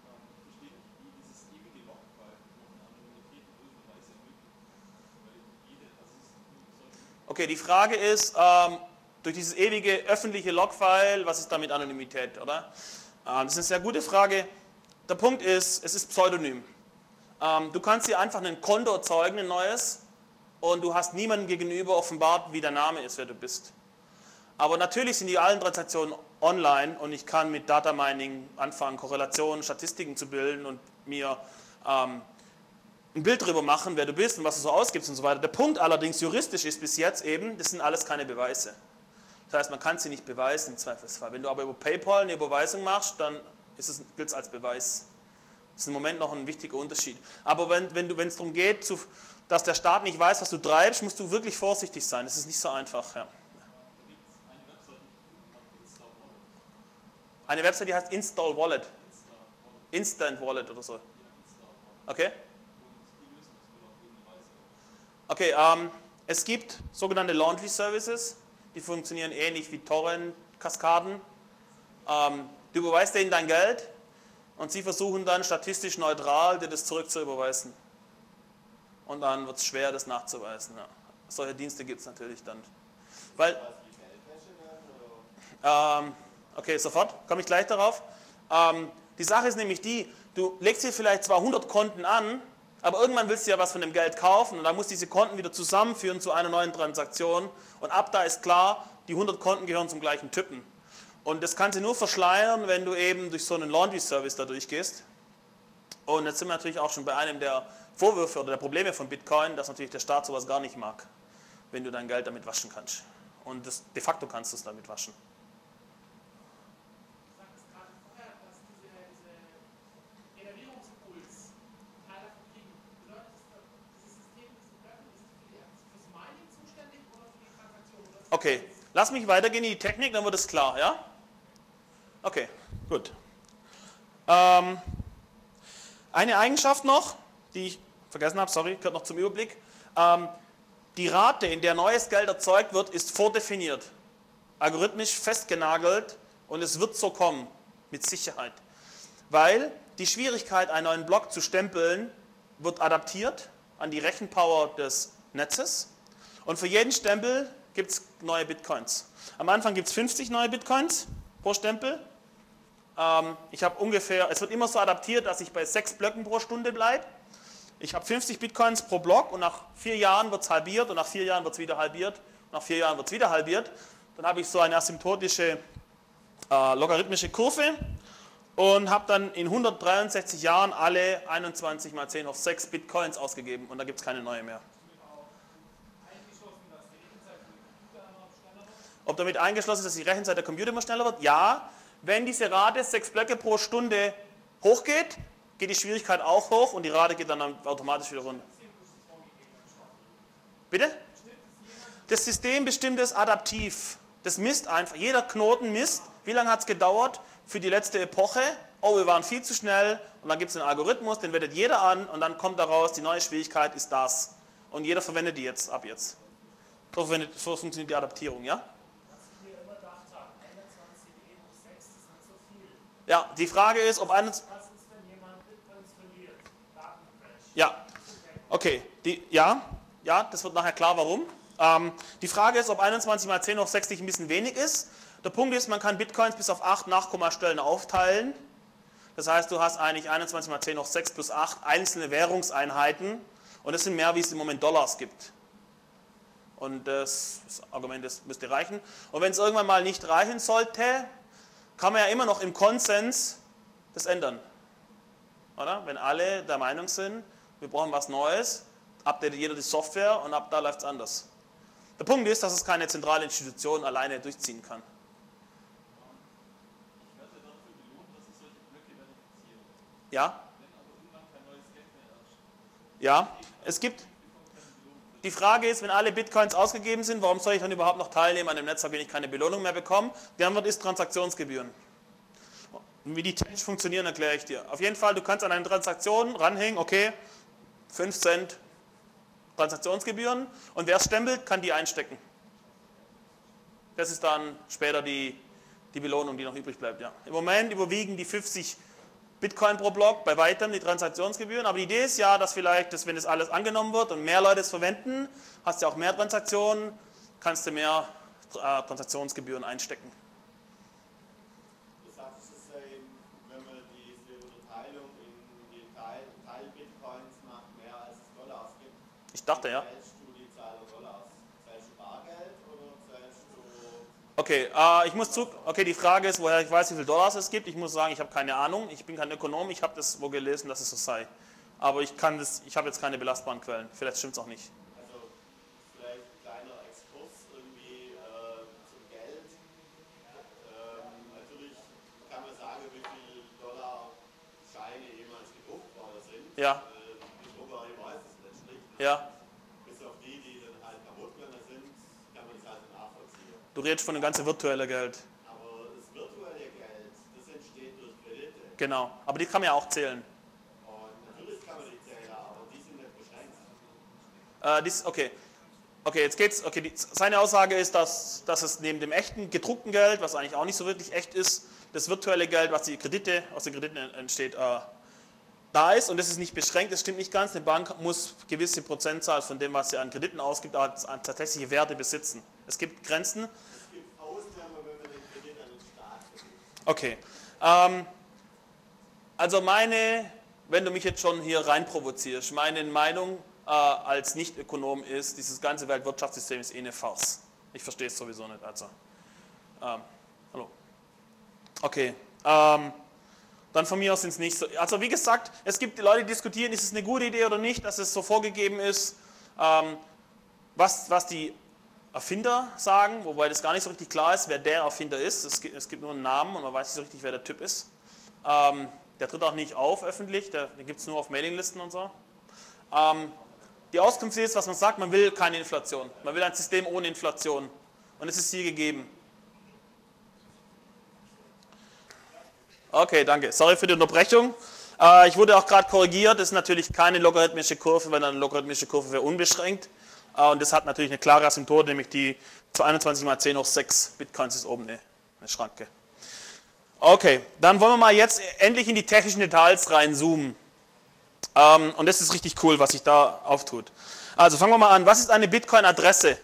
Okay, die Frage ist, ähm, durch dieses ewige öffentliche Logfile, was ist da mit Anonymität, oder? Ähm, das ist eine sehr gute Frage. Der Punkt ist, es ist pseudonym. Ähm, du kannst hier einfach ein Konto erzeugen, ein neues, und du hast niemandem gegenüber offenbart, wie der Name ist, wer du bist. Aber natürlich sind die allen Transaktionen online und ich kann mit Data Mining anfangen, Korrelationen, Statistiken zu bilden und mir ähm, ein Bild darüber machen, wer du bist und was du so ausgibst und so weiter. Der Punkt allerdings juristisch ist bis jetzt eben, das sind alles keine Beweise. Das heißt, man kann sie nicht beweisen im Zweifelsfall. Wenn du aber über PayPal eine Überweisung machst, dann gilt es als Beweis. Das ist im Moment noch ein wichtiger Unterschied. Aber wenn, wenn du, wenn es darum geht, zu, dass der Staat nicht weiß, was du treibst, musst du wirklich vorsichtig sein. Das ist nicht so einfach. Ja. Eine Website, die heißt Install Wallet. Instant Wallet oder so. Okay? Okay, ähm, es gibt sogenannte Laundry Services, die funktionieren ähnlich wie Torrent-Kaskaden. Ähm, du überweist denen dein Geld und sie versuchen dann statistisch neutral dir das zurück zu überweisen. Und dann wird es schwer, das nachzuweisen. Ja. Solche Dienste gibt es natürlich dann. Weil, ähm, okay, sofort, komme ich gleich darauf. Ähm, die Sache ist nämlich die, du legst hier vielleicht zwar hundert Konten an, aber irgendwann willst du ja was von dem Geld kaufen und dann musst du diese Konten wieder zusammenführen zu einer neuen Transaktion und ab da ist klar, die hundert Konten gehören zum gleichen Typen. Und das kannst du nur verschleiern, wenn du eben durch so einen Laundry-Service da durchgehst. Und jetzt sind wir natürlich auch schon bei einem der Vorwürfe oder der Probleme von Bitcoin, dass natürlich der Staat sowas gar nicht mag, wenn du dein Geld damit waschen kannst. Und das, de facto kannst du es damit waschen. Du sagtest gerade vorher, dass diese, diese Generierungsimpuls Teil davon kriegen. Bedeutet das, dieses System, diese Blöcke, ist für die, fürs Mining zuständig oder für die Transaktion? Okay, lass mich weitergehen in die Technik, dann wird es klar, ja? Okay, gut. Ähm, eine Eigenschaft noch, die ich vergessen habe, sorry, gehört noch zum Überblick. Ähm, die Rate, in der neues Geld erzeugt wird, ist vordefiniert, algorithmisch festgenagelt und es wird so kommen, mit Sicherheit. Weil die Schwierigkeit, einen neuen Block zu stempeln, wird adaptiert an die Rechenpower des Netzes und für jeden Stempel gibt es neue Bitcoins. Am Anfang gibt es fünfzig neue Bitcoins pro Stempel. Ähm, ich habe ungefähr, es wird immer so adaptiert, dass ich bei sechs Blöcken pro Stunde bleibe. Ich habe fünfzig Bitcoins pro Block und nach vier Jahren wird es halbiert und nach vier Jahren wird es wieder halbiert und nach vier Jahren wird es wieder halbiert. Dann habe ich so eine asymptotische äh, logarithmische Kurve und habe dann in hundertdreiundsechzig Jahren alle einundzwanzig mal zehn hoch sechs Bitcoins ausgegeben und da gibt es keine neue mehr. Ob damit eingeschlossen ist, dass die Rechenzeit der Computer immer schneller wird? Ja. Wenn diese Rate sechs Blöcke pro Stunde hochgeht, geht die Schwierigkeit auch hoch und die Rate geht dann automatisch wieder runter. Bitte? Das System bestimmt es adaptiv. Das misst einfach. Jeder Knoten misst, wie lange hat es gedauert für die letzte Epoche. Oh, wir waren viel zu schnell und dann gibt es einen Algorithmus, den wendet jeder an und dann kommt daraus, die neue Schwierigkeit ist das. Und jeder verwendet die jetzt, ab jetzt. So, verwendet, so funktioniert die Adaptierung, ja? Ja, die Frage ist, ob eine... Ja, okay, die, ja, ja, das wird nachher klar, warum. Ähm, die Frage ist, ob einundzwanzig mal zehn hoch sechs nicht ein bisschen wenig ist. Der Punkt ist, man kann Bitcoins bis auf acht Nachkommastellen aufteilen. Das heißt, du hast eigentlich einundzwanzig mal zehn hoch sechs plus acht einzelne Währungseinheiten und das sind mehr, wie es im Moment Dollars gibt. Und das, das Argument das müsste reichen. Und wenn es irgendwann mal nicht reichen sollte, kann man ja immer noch im Konsens das ändern. Oder? Wenn alle der Meinung sind, wir brauchen was Neues, updatet jeder die Software und ab da läuft es anders. Der Punkt ist, dass es keine zentrale Institution alleine durchziehen kann. Ich werde dafür belohnt, dass ich solche Blöcke verifiziere. Ja? Wenn aber irgendwann kein neues Geld mehr herrscht. Ja, es gibt... Die Frage ist, wenn alle Bitcoins ausgegeben sind, warum soll ich dann überhaupt noch teilnehmen an dem Netzwerk, wenn ich keine Belohnung mehr bekomme? Die Antwort ist Transaktionsgebühren. Und wie die technisch funktionieren, erkläre ich dir. Auf jeden Fall, du kannst an eine Transaktion ranhängen, okay, fünf Cent Transaktionsgebühren und wer es stempelt, kann die einstecken. Das ist dann später die, die Belohnung, die noch übrig bleibt. Ja. Im Moment überwiegen die fünfzig Bitcoin pro Block bei weitem die Transaktionsgebühren, aber die Idee ist ja, dass vielleicht, dass, wenn das alles angenommen wird und mehr Leute es verwenden, hast du auch mehr Transaktionen, kannst du mehr äh, Transaktionsgebühren einstecken. Das heißt, es ist ja eben, wenn man diese Unterteilung in die Teil, Teil-Bitcoins macht, mehr als es Dollars gibt. Ich dachte, ja. Zählst du die Zahl der Dollars? Zählst du Bargeld oder zählst du... Okay, äh, ich muss zu, okay, die Frage ist, woher ich weiß, wie viel Dollars es gibt. Ich muss sagen, ich habe keine Ahnung. Ich bin kein Ökonom. Ich habe das wo gelesen, dass es so sei. Aber ich kann das, ich habe jetzt keine belastbaren Quellen. Vielleicht stimmt es auch nicht. Also vielleicht ein kleiner Exkurs irgendwie äh, zum Geld. Ähm, natürlich kann man sagen, wie viel Dollar Scheine jemals gedruckt worden sind. Ja. Äh, die Druckerei weiß es letztlich. Ja. Bis auf die, die dann halt kaputt gegangen sind, kann man es also nachvollziehen. Du redest von dem ganzen virtuellen Geld. Aber das virtuelle Geld, das entsteht durch Kredite. Genau. Aber die kann man ja auch zählen. Und natürlich kann man die zählen, aber die sind nicht beschränkt. Äh, dies, okay. Okay, jetzt geht's. Okay, die, seine Aussage ist, dass, dass es neben dem echten gedruckten Geld, was eigentlich auch nicht so wirklich echt ist, das virtuelle Geld, was die Kredite aus den Krediten entsteht, äh, da ist und das ist nicht beschränkt, das stimmt nicht ganz. Eine Bank muss eine gewisse Prozentzahl von dem, was sie an Krediten ausgibt, auch an tatsächliche Werte besitzen. Es gibt Grenzen. Es gibt Ausnahmen, wenn man den Kredit an den Staat vergibt. Okay. Ähm, also meine, wenn du mich jetzt schon hier rein provozierst, meine Meinung äh, als Nicht-Ökonom ist, dieses ganze Weltwirtschaftssystem ist eh eine Farce. Ich verstehe es sowieso nicht. Also, ähm, hallo. Okay. Ähm, dann von mir aus sind es nicht so. Also wie gesagt, es gibt die Leute, die diskutieren, ist es eine gute Idee oder nicht, dass es so vorgegeben ist, ähm, was, was die Erfinder sagen, wobei das gar nicht so richtig klar ist, wer der Erfinder ist. Es gibt, es gibt nur einen Namen und man weiß nicht so richtig, wer der Typ ist. Ähm, der tritt auch nicht auf öffentlich, der, den gibt es nur auf Mailinglisten und so. Ähm, die Auskunft ist, was man sagt, man will keine Inflation. Man will ein System ohne Inflation. Und es ist hier gegeben. Okay, danke. Sorry für die Unterbrechung. Äh, ich wurde auch gerade korrigiert. Das ist natürlich keine logarithmische Kurve, weil eine logarithmische Kurve wäre unbeschränkt. Äh, und das hat natürlich eine klare Asymptote, nämlich die einundzwanzig mal zehn hoch sechs Bitcoins ist oben eine, eine Schranke. Okay, dann wollen wir mal jetzt endlich in die technischen Details reinzoomen. Ähm, und das ist richtig cool, was sich da auftut. Also fangen wir mal an. Was ist eine Bitcoin-Adresse?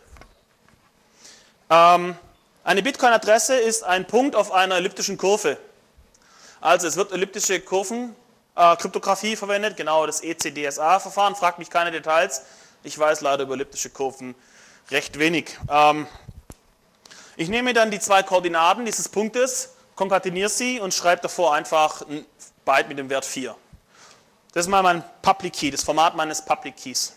Ähm, eine Bitcoin-Adresse ist ein Punkt auf einer elliptischen Kurve. Also es wird elliptische Kurven, äh, Kryptographie verwendet, genau das E C D S A-Verfahren, fragt mich keine Details. Ich weiß leider über elliptische Kurven recht wenig. Ähm, ich nehme dann die zwei Koordinaten dieses Punktes, konkateniere sie und schreibe davor einfach ein Byte mit dem Wert vier. Das ist mal mein Public Key, das Format meines Public Keys.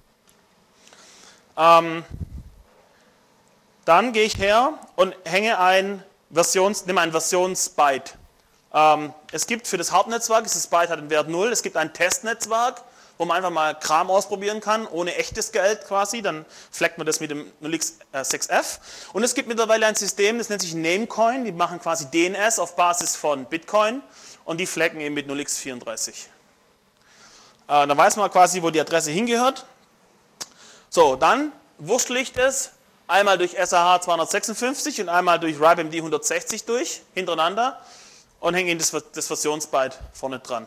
Ähm, dann gehe ich her und hänge ein Versions, nehme ein Versionsbyte. Ähm, es gibt für das Hauptnetzwerk, dieses Byte hat den Wert null, es gibt ein Testnetzwerk, wo man einfach mal Kram ausprobieren kann, ohne echtes Geld quasi, dann flaggt man das mit dem null x sechs f. Und es gibt mittlerweile ein System, das nennt sich Namecoin, die machen quasi D N S auf Basis von Bitcoin und die flaggen eben mit null x vierunddreißig. Äh, dann weiß man quasi, wo die Adresse hingehört. So, dann wurschtel ich das einmal durch S A H zweihundertsechsundfünfzig und einmal durch RIPE-M D hundertsechzig durch, hintereinander. Und hänge Ihnen das, das Versionsbyte vorne dran.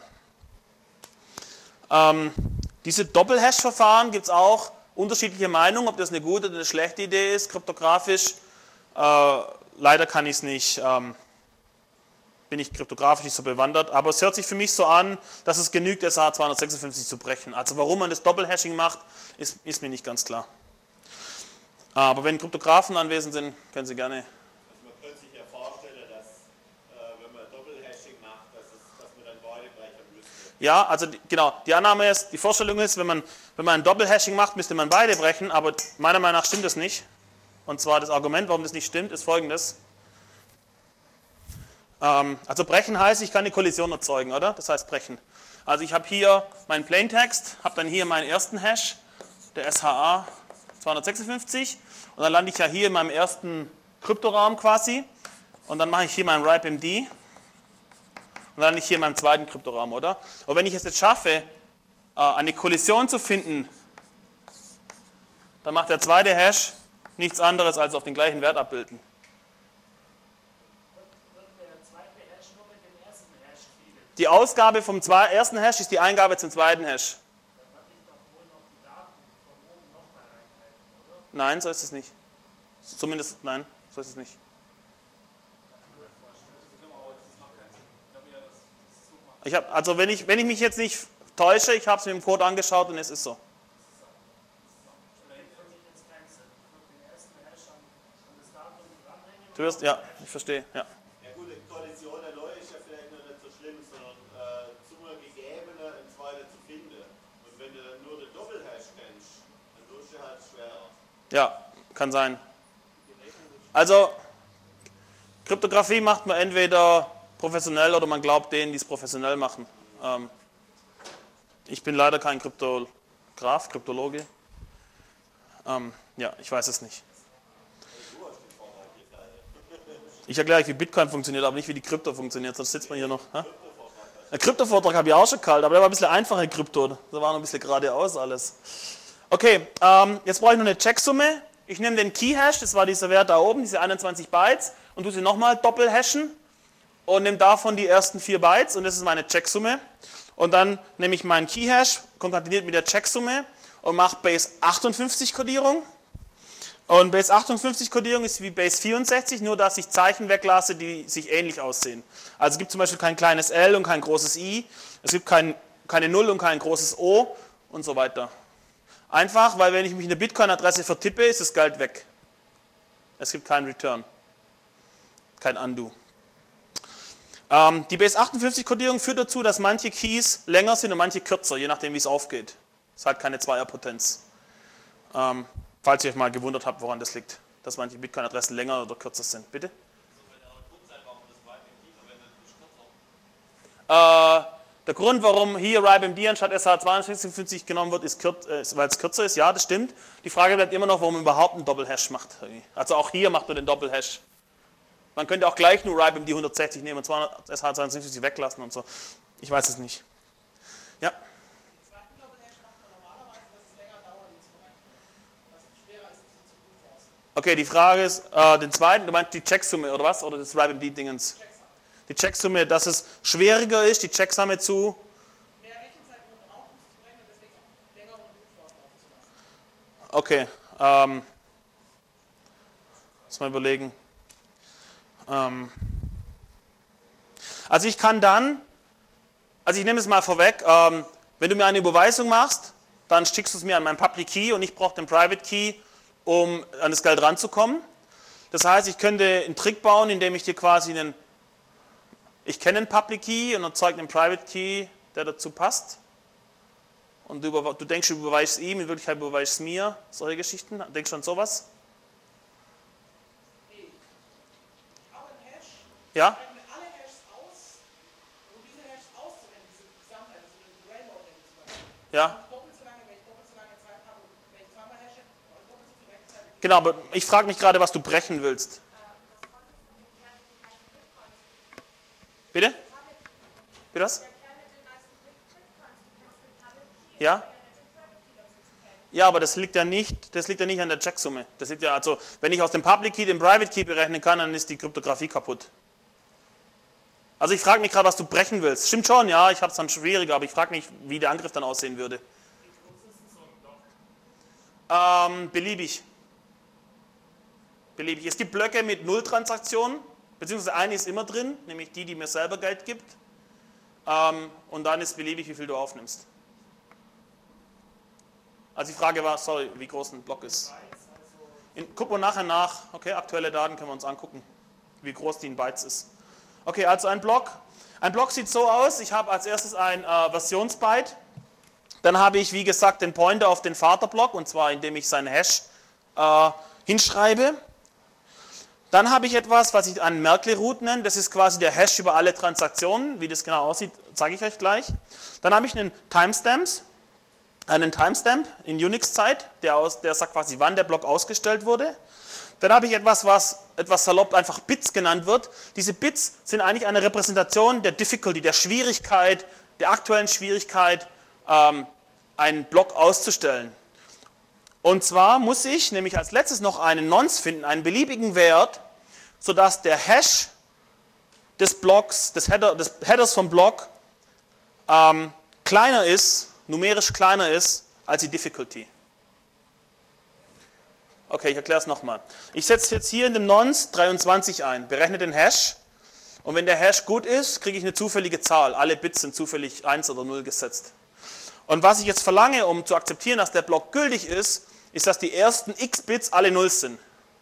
Ähm, diese Doppelhash-Verfahren gibt es auch unterschiedliche Meinungen, ob das eine gute oder eine schlechte Idee ist, kryptografisch. Äh, leider kann ich es nicht, ähm, bin ich kryptografisch nicht so bewandert, aber es hört sich für mich so an, dass es genügt, S A H zweihundertsechsundfünfzig zu brechen. Also warum man das Doppelhashing macht, ist, ist mir nicht ganz klar. Aber wenn Kryptografen anwesend sind, können Sie gerne. Ja, also die, genau, die Annahme ist, die Vorstellung ist, wenn man, wenn man ein Doppelhashing macht, müsste man beide brechen, aber meiner Meinung nach stimmt das nicht. Und zwar das Argument, warum das nicht stimmt, ist folgendes. Ähm, also brechen heißt, ich kann eine Kollision erzeugen, oder? Das heißt brechen. Also ich habe hier meinen Plaintext, habe dann hier meinen ersten Hash, der S H A zweihundertsechsundfünfzig, und dann lande ich ja hier in meinem ersten Kryptoraum quasi, und dann mache ich hier meinen RIPE-M D. Und dann nicht hier in meinem zweiten Kryptoraum, oder? Und wenn ich es jetzt schaffe, eine Kollision zu finden, dann macht der zweite Hash nichts anderes als auf den gleichen Wert abbilden. Die Ausgabe vom ersten Hash ist die Eingabe zum zweiten Hash. Nein, so ist es nicht. Zumindest, nein, so ist es nicht. Ich hab, also wenn ich, wenn ich mich jetzt nicht täusche, ich habe es mir im Code angeschaut und es ist so. Du wirst, ja, ich verstehe, ja. Ja gut, eine Kollision der Leute ist ja vielleicht noch nicht so schlimm, sondern äh, zu einer gegebenen ein zweiter zu finden. Und wenn du nur den Doppelhash kennst, dann tust du halt schwerer. Ja, kann sein. Also, Kryptographie macht man entweder professionell oder man glaubt denen, die es professionell machen. Ähm, ich bin leider kein Kryptograf, Kryptologe. Ähm, ja, ich weiß es nicht. Ich erkläre euch, wie Bitcoin funktioniert, aber nicht, wie die Krypto funktioniert, sonst sitzt man hier noch. Hä? Ein Kryptovortrag habe ich auch schon kalt, aber der war ein bisschen einfacher Krypto. Da war noch ein bisschen geradeaus alles. Okay, ähm, jetzt brauche ich noch eine Checksumme. Ich nehme den Key-Hash, das war dieser Wert da oben, diese einundzwanzig Bytes, und tue sie nochmal doppelhashen und nehme davon die ersten vier Bytes und das ist meine Checksumme. Und dann nehme ich meinen Key-Hash, konkateniert mit der Checksumme und mache Base achtundfünfzig Kodierung. Und Base achtundfünfzig Kodierung ist wie Base vierundsechzig, nur dass ich Zeichen weglasse, die sich ähnlich aussehen. Also es gibt zum Beispiel kein kleines L und kein großes I, es gibt kein, keine Null und kein großes O und so weiter. Einfach, weil wenn ich mich eine Bitcoin-Adresse vertippe, ist das Geld weg. Es gibt keinen Return, kein Undo. Ähm, die Base achtundfünfzig Kodierung führt dazu, dass manche Keys länger sind und manche kürzer, je nachdem wie es aufgeht. Es hat keine Zweierpotenz. Ähm, falls ihr euch mal gewundert habt, woran das liegt, dass manche Bitcoin-Adressen länger oder kürzer sind. Bitte? Äh, der Grund, warum hier RibeMD anstatt S H zweihundertsechsundfünfzig genommen wird, ist, ist weil es kürzer ist. Ja, das stimmt. Die Frage bleibt immer noch, warum man überhaupt einen Doppelhash macht. Also auch hier macht man den Doppelhash. Man könnte auch gleich nur RibeMD hundertsechzig nehmen und S H zweihundertsechsundfünfzig weglassen und so. Ich weiß es nicht. Ja? Okay, die Frage ist, äh, den zweiten, du meinst die Checksumme oder was? Oder das RibeMD-Dingens? Die Checksumme, dass es schwieriger ist, die Checksumme zu... Mehr Rechenzeit nur drauf zu bringen und deswegen auch länger und Root aufzulassen. Okay, ähm... Lass mal überlegen. Ähm, also ich kann dann, also ich nehme es mal vorweg, ähm, wenn du mir eine Überweisung machst, dann schickst du es mir an meinen Public Key und ich brauche den Private Key, um an das Geld ranzukommen. Das heißt, ich könnte einen Trick bauen, indem ich dir quasi einen, ich kenne einen Public Key und erzeuge einen Private Key, der dazu passt. Und du, über, du denkst, du überweist ihm, in Wirklichkeit überweist es mir, solche Geschichten. Denkst du an sowas? Ja? Schreiben wir alle Hashs aus, um diese Hashs auszuwählen, diese Gesamtheit, also den Rainbow-Link zum Beispiel. Ja. Doppelt so lange, wenn ich doppelt so lange Zeit habe, wenn ich zweimal hashe, und doppelt so viel Rechenzeit. Genau, aber ich frage mich gerade, was du brechen willst. Bitte? Bitte was? Ja? Ja, aber das liegt ja nicht, das liegt ja nicht an der Checksumme. Das liegt ja, also, wenn ich aus dem Public Key den Private Key berechnen kann, dann ist die Kryptographie kaputt. Also ich frage mich gerade, was du brechen willst. Stimmt schon, ja, ich habe es dann schwieriger, aber ich frage mich, wie der Angriff dann aussehen würde. Ähm, beliebig. Beliebig. Es gibt Blöcke mit Null-Transaktionen, beziehungsweise eine ist immer drin, nämlich die, die mir selber Geld gibt. Ähm, und dann ist beliebig, wie viel du aufnimmst. Also die Frage war, sorry, wie groß ein Block ist. In, gucken wir nachher nach. Okay, aktuelle Daten können wir uns angucken, wie groß die in Bytes ist. Okay, also ein Block. Ein Block sieht so aus, ich habe als erstes ein äh, Versionsbyte. Dann habe ich, wie gesagt, den Pointer auf den Vaterblock, und zwar indem ich seinen Hash äh, hinschreibe. Dann habe ich etwas, was ich einen Merkle-Root nenne. Das ist quasi der Hash über alle Transaktionen. Wie das genau aussieht, zeige ich euch gleich. Dann habe ich einen Timestamp. Einen Timestamp in Unix-Zeit, der, aus, der sagt quasi, wann der Block ausgestellt wurde. Dann habe ich etwas, was etwas salopp einfach Bits genannt wird. Diese Bits sind eigentlich eine Repräsentation der Difficulty, der Schwierigkeit, der aktuellen Schwierigkeit, ähm, einen Block auszustellen. Und zwar muss ich nämlich als letztes noch einen Nonce finden, einen beliebigen Wert, sodass der Hash des Blocks, des, Header, des Headers vom Block ähm, kleiner ist, numerisch kleiner ist als die Difficulty. Okay, ich erkläre es nochmal. Ich setze jetzt hier in dem Nonce dreiundzwanzig ein, berechne den Hash und wenn der Hash gut ist, kriege ich eine zufällige Zahl. Alle Bits sind zufällig eins oder null gesetzt. Und was ich jetzt verlange, um zu akzeptieren, dass der Block gültig ist, ist, dass die ersten x Bits alle null sind.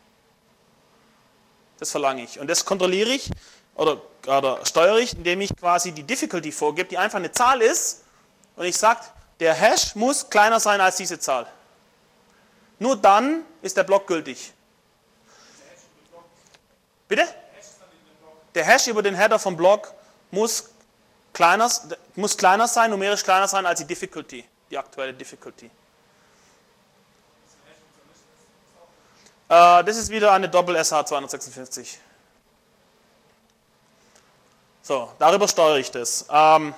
Das verlange ich. Und das kontrolliere ich oder, oder steuere ich, indem ich quasi die Difficulty vorgebe, die einfach eine Zahl ist und ich sage, der Hash muss kleiner sein als diese Zahl. Nur dann ist der Block gültig. Bitte? Der Hash über den Header vom Block muss kleiner, muss kleiner sein, numerisch kleiner sein als die Difficulty, die aktuelle Difficulty. Äh, das ist wieder eine Doppel-S H zweihundertsechsundfünfzig. So, darüber steuere ich das. Ähm,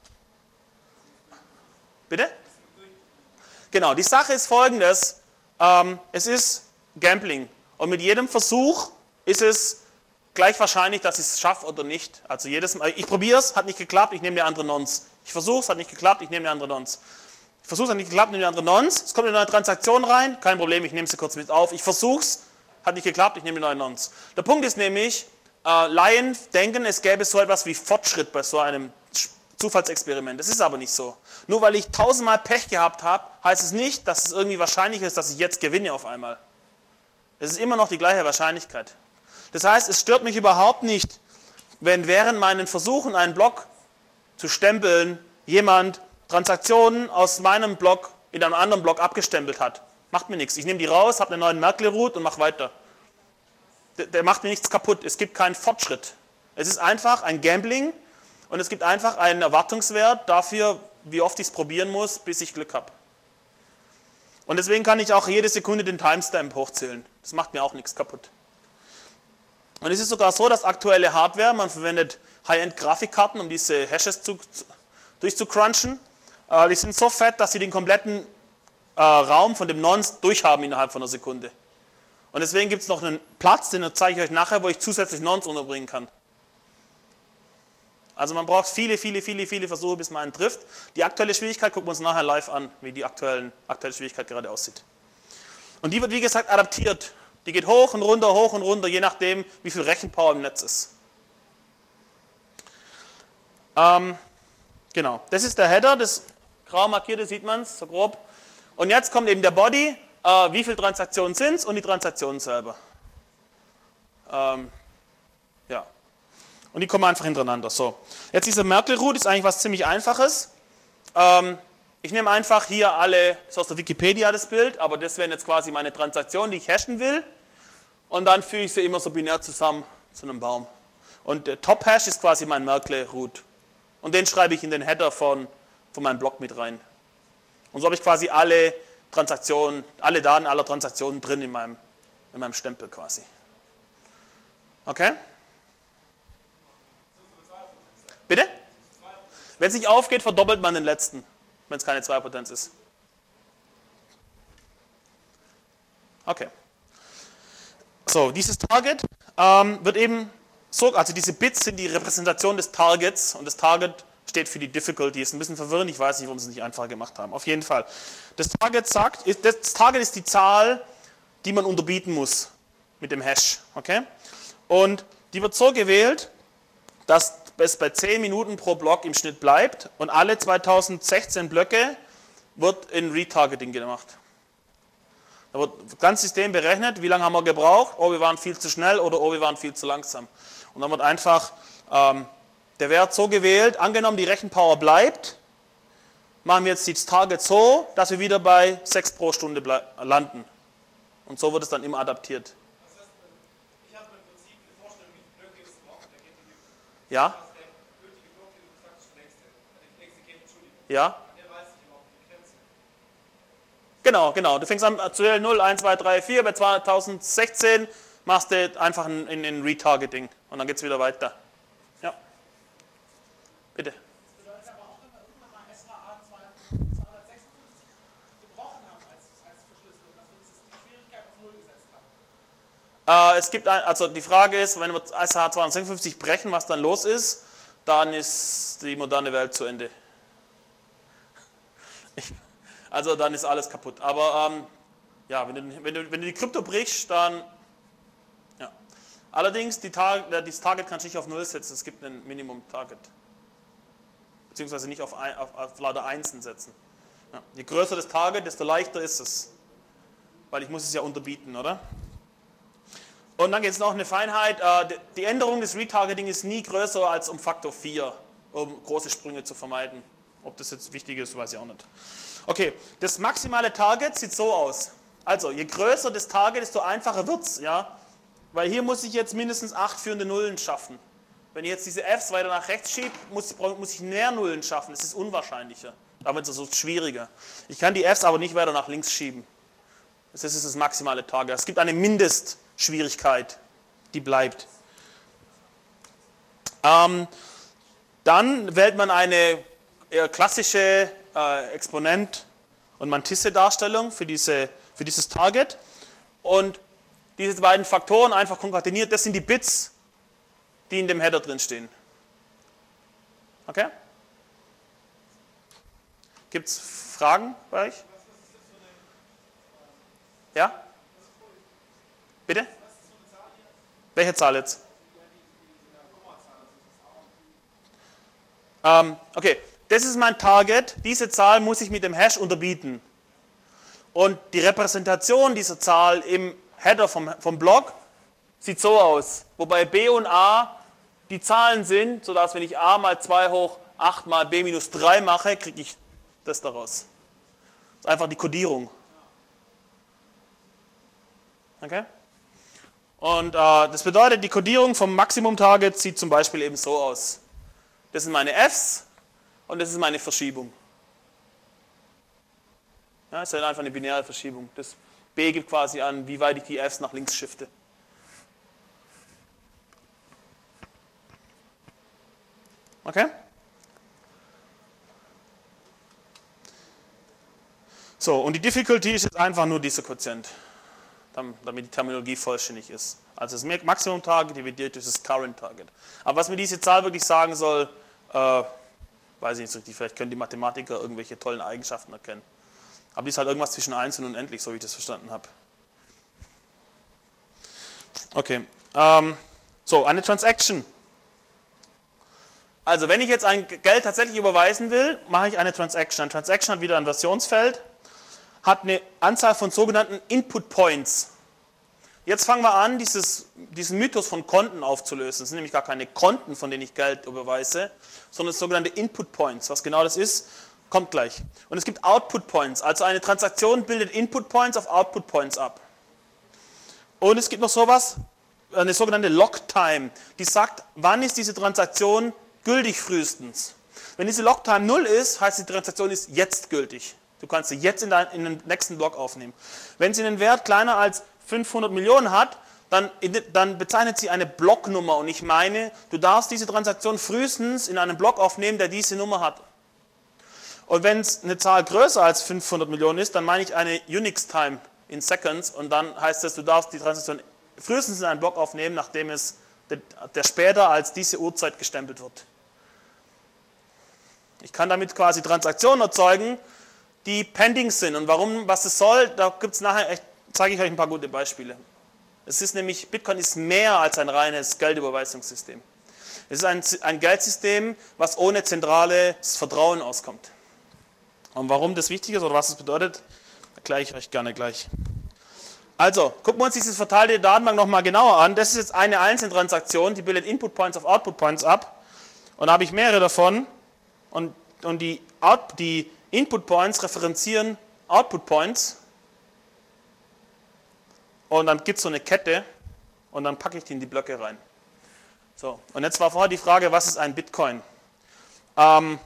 bitte? Genau, die Sache ist folgendes. Ähm, es ist Gambling und mit jedem Versuch ist es gleich wahrscheinlich, dass ich es schaffe oder nicht. Also jedes Mal, ich probiere es, hat nicht geklappt, ich nehme die andere Nonce. Ich versuche es, hat nicht geklappt, ich nehme eine andere Nonce. Ich versuche es, hat nicht geklappt, nehme eine andere Nonce. Es kommt eine neue Transaktion rein, kein Problem, ich nehme sie kurz mit auf. Ich versuche es, hat nicht geklappt, ich nehme eine neue Nonce. Der Punkt ist nämlich, äh, Laien denken, es gäbe so etwas wie Fortschritt bei so einem Zufallsexperiment. Das ist aber nicht so. Nur weil ich tausendmal Pech gehabt habe, heißt es nicht, dass es irgendwie wahrscheinlich ist, dass ich jetzt gewinne auf einmal. Es ist immer noch die gleiche Wahrscheinlichkeit. Das heißt, es stört mich überhaupt nicht, wenn während meinen Versuchen, einen Block zu stempeln, jemand Transaktionen aus meinem Block in einem anderen Block abgestempelt hat. Macht mir nichts. Ich nehme die raus, habe einen neuen Merkle-Root und mache weiter. Der, der macht mir nichts kaputt. Es gibt keinen Fortschritt. Es ist einfach ein Gambling und es gibt einfach einen Erwartungswert dafür, wie oft ich es probieren muss, bis ich Glück habe. Und deswegen kann ich auch jede Sekunde den Timestamp hochzählen. Das macht mir auch nichts kaputt. Und es ist sogar so, dass aktuelle Hardware, man verwendet High-End-Grafikkarten, um diese Hashes zu, durchzucrunchen. Äh, die sind so fett, dass sie den kompletten äh, Raum von dem Nonce durchhaben innerhalb von einer Sekunde. Und deswegen gibt es noch einen Platz, den zeige ich euch nachher, wo ich zusätzlich Nonce unterbringen kann. Also man braucht viele, viele, viele, viele Versuche, bis man einen trifft. Die aktuelle Schwierigkeit gucken wir uns nachher live an, wie die aktuellen, aktuelle Schwierigkeit gerade aussieht. Und die wird, wie gesagt, adaptiert. Die geht hoch und runter, hoch und runter, je nachdem, wie viel Rechenpower im Netz ist. Ähm, genau, das ist der Header, das grau markierte sieht man es, so grob. Und jetzt kommt eben der Body, äh, wie viele Transaktionen sind es und die Transaktionen selber. Ähm, ja. Und die kommen einfach hintereinander. So. Jetzt dieser Merkle-Root ist eigentlich was ziemlich Einfaches. Ähm, ich nehme einfach hier alle, das ist aus der Wikipedia das Bild, aber das wären jetzt quasi meine Transaktionen, die ich hashen will. Und dann füge ich sie immer so binär zusammen zu einem Baum. Und der Top-Hash ist quasi mein Merkle-Root. Und den schreibe ich in den Header von, von meinem Block mit rein. Und so habe ich quasi alle Transaktionen, alle Daten aller Transaktionen drin in meinem, in meinem Stempel quasi. Okay? Bitte? Wenn es nicht aufgeht, verdoppelt man den letzten, wenn es keine Zweipotenz ist. Okay. So, dieses Target ähm, wird eben so, also diese Bits sind die Repräsentation des Targets und das Target steht für die Difficulty. Ist ein bisschen verwirrend, ich weiß nicht, warum sie es nicht einfacher gemacht haben. Auf jeden Fall. Das Target sagt, ist, das Target ist die Zahl, die man unterbieten muss mit dem Hash. Okay? Und die wird so gewählt, dass es bei zehn Minuten pro Block im Schnitt bleibt und alle zweitausendsechzehn Blöcke wird in Retargeting gemacht. Da wird das ganze System berechnet, wie lange haben wir gebraucht, oh wir waren viel zu schnell oder oh wir waren viel zu langsam. Und dann wird einfach ähm, der Wert so gewählt, angenommen die Rechenpower bleibt, machen wir jetzt das Target so, dass wir wieder bei sechs pro Stunde landen. Und so wird es dann immer adaptiert. Das heißt, ich habe im Prinzip eine Vorstellung, wie viele Blöcke ist Block, der geht in die Ja? der gültige Block, den du sagst, der nächste, der nächste geht, Entschuldigung. Ja? Der weiß ich überhaupt die Grenze. Genau, genau. Du fängst an zu zählen null, eins, zwei, drei, vier, bei zweitausendsechzehn machst du einfach ein, in, in Retargeting und dann geht es wieder weiter. Ja. Bitte. Das bedeutet aber auch, wenn wir irgendwann mal S H A zweihundertsechsundfünfzig gebrochen haben als, als Verschlüsselung, dass wir die Schwierigkeit auf null gesetzt haben. Äh, es gibt ein, also die Frage ist, wenn wir S H A zweihundertsechsundfünfzig brechen, was dann los ist, dann ist die moderne Welt zu Ende. Ich, also dann ist alles kaputt. Aber ähm, ja, wenn du, wenn, du, wenn du die Krypto brichst, dann ja. Allerdings, die Tar das Target kannst du nicht auf null setzen, es gibt ein Minimum-Target. Beziehungsweise nicht auf, ein, auf, auf lauter Einsen setzen. Ja. Je größer das Target, desto leichter ist es. Weil ich muss es ja unterbieten, oder? Und dann gibt es noch eine Feinheit, äh, die Änderung des Retargeting ist nie größer als um Faktor vier, um große Sprünge zu vermeiden. Ob das jetzt wichtig ist, weiß ich auch nicht. Okay, das maximale Target sieht so aus. Also, je größer das Target, desto einfacher wird es. Ja? Weil hier muss ich jetzt mindestens acht führende Nullen schaffen. Wenn ich jetzt diese Fs weiter nach rechts schiebe, muss, muss ich mehr Nullen schaffen. Das ist unwahrscheinlicher. Damit ist es schwieriger. Ich kann die Fs aber nicht weiter nach links schieben. Das ist das maximale Target. Es gibt eine Mindestschwierigkeit, die bleibt. Ähm, dann wählt man eine eher klassische äh, Exponent- und Mantisse-Darstellung für, diese, für dieses Target. Und diese beiden Faktoren einfach konkateniert, das sind die Bits, die in dem Header drin stehen. Okay? Gibt es Fragen bei euch? Ja? Bitte? Welche Zahl jetzt? Ähm, okay, das ist mein Target. Diese Zahl muss ich mit dem Hash unterbieten. Und die Repräsentation dieser Zahl im Header vom, vom Block sieht so aus. Wobei b und a die Zahlen sind, sodass wenn ich a mal zwei hoch acht mal b minus drei mache, kriege ich das daraus. Das ist einfach die Kodierung. Okay? Und äh, das bedeutet, die Kodierung vom Maximum-Target sieht zum Beispiel eben so aus. Das sind meine Fs und das ist meine Verschiebung. Ja, das ist halt einfach eine binäre Verschiebung. Das B gibt quasi an, wie weit ich die Fs nach links shifte. Okay? So, und die Difficulty ist jetzt einfach nur dieser Quotient, damit die Terminologie vollständig ist. Also das Maximum Target dividiert durch das Current Target. Aber was mir diese Zahl wirklich sagen soll, äh, weiß ich nicht so richtig, vielleicht können die Mathematiker irgendwelche tollen Eigenschaften erkennen. Aber die ist halt irgendwas zwischen eins und unendlich, so wie ich das verstanden habe. Okay, ähm, so, eine Transaction. Also wenn ich jetzt ein Geld tatsächlich überweisen will, mache ich eine Transaction. Eine Transaction hat wieder ein Versionsfeld, hat eine Anzahl von sogenannten Input Points. Jetzt fangen wir an, dieses, diesen Mythos von Konten aufzulösen. Das sind nämlich gar keine Konten, von denen ich Geld überweise, sondern sogenannte Input Points. Was genau das ist, kommt gleich. Und es gibt Output Points. Also eine Transaktion bildet Input Points auf Output Points ab. Und es gibt noch sowas, eine sogenannte Lock Time, die sagt, wann ist diese Transaktion gültig frühestens. Wenn diese Lock Time null ist, heißt die Transaktion ist jetzt gültig. Du kannst sie jetzt in, dein, in den nächsten Block aufnehmen. Wenn sie einen Wert kleiner als fünfhundert Millionen hat, dann, dann bezeichnet sie eine Blocknummer. Und ich meine, du darfst diese Transaktion frühestens in einem Block aufnehmen, der diese Nummer hat. Und wenn es eine Zahl größer als fünfhundert Millionen ist, dann meine ich eine Unix Time in Seconds. Und dann heißt das, du darfst die Transaktion frühestens in einen Block aufnehmen, nachdem es der, der später als diese Uhrzeit gestempelt wird. Ich kann damit quasi Transaktionen erzeugen, die pending sind. Und warum, was es soll, da gibt es nachher, echt, zeige ich euch ein paar gute Beispiele. Es ist nämlich, Bitcoin ist mehr als ein reines Geldüberweisungssystem. Es ist ein, ein Geldsystem, was ohne zentrales Vertrauen auskommt. Und warum das wichtig ist oder was es bedeutet, erkläre ich euch gerne gleich. Also, gucken wir uns diese verteilte Datenbank nochmal genauer an. Das ist jetzt eine einzelne Transaktion, die bildet Input Points auf Output Points ab. Und da habe ich mehrere davon. Und, und die, Out, die Input Points referenzieren Output Points. Und dann gibt es so eine Kette und dann packe ich die in die Blöcke rein. So, und jetzt war vorher die Frage, was ist ein Bitcoin? Ähm,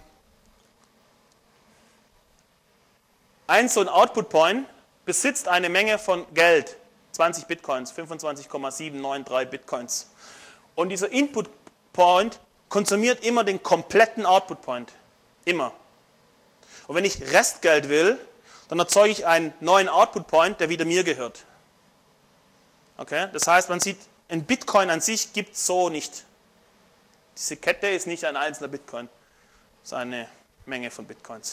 ein so ein Output Point besitzt eine Menge von Geld, zwanzig Bitcoins, fünfundzwanzig Komma sieben neun drei Bitcoins. Und dieser Input Point konsumiert immer den kompletten Output Point. Immer. Und wenn ich Restgeld will, dann erzeuge ich einen neuen Output Point, der wieder mir gehört. Okay? Das heißt, man sieht, ein Bitcoin an sich gibt es so nicht. Diese Kette ist nicht ein einzelner Bitcoin. Das ist eine Menge von Bitcoins.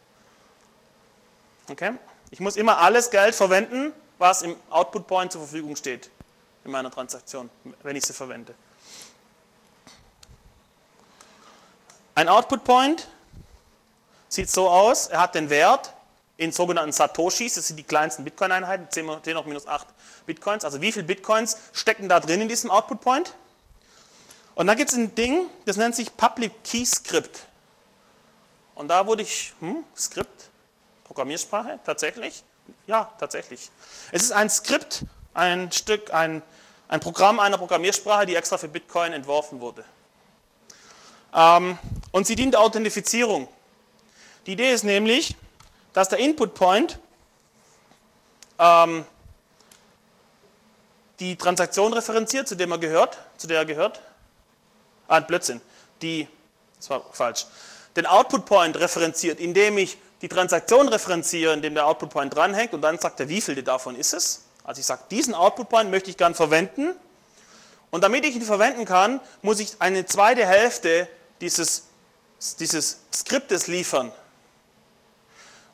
Okay? Ich muss immer alles Geld verwenden, was im Output Point zur Verfügung steht in meiner Transaktion, wenn ich sie verwende. Ein Output Point sieht so aus, er hat den Wert in sogenannten Satoshis, das sind die kleinsten Bitcoin-Einheiten, zehn hoch minus acht Bitcoins, also wie viele Bitcoins stecken da drin in diesem Output Point? Und dann gibt es ein Ding, das nennt sich Public Key Script. Und da wurde ich, hm, Skript, Programmiersprache, tatsächlich? Ja, tatsächlich. Es ist ein Skript, ein Stück, ein, ein Programm einer Programmiersprache, die extra für Bitcoin entworfen wurde. Ähm, und sie dient der Authentifizierung. Die Idee ist nämlich, dass der Input Point ähm, die Transaktion referenziert, zu der er gehört, zu der er gehört. Ah, Blödsinn. Die, das war falsch. Den Output Point referenziert, indem ich die Transaktion referenziere, indem der Output Point dranhängt und dann sagt er, wie viel davon ist es. Also ich sage, diesen Output Point möchte ich gern verwenden. Und damit ich ihn verwenden kann, muss ich eine zweite Hälfte dieses, dieses Skriptes liefern.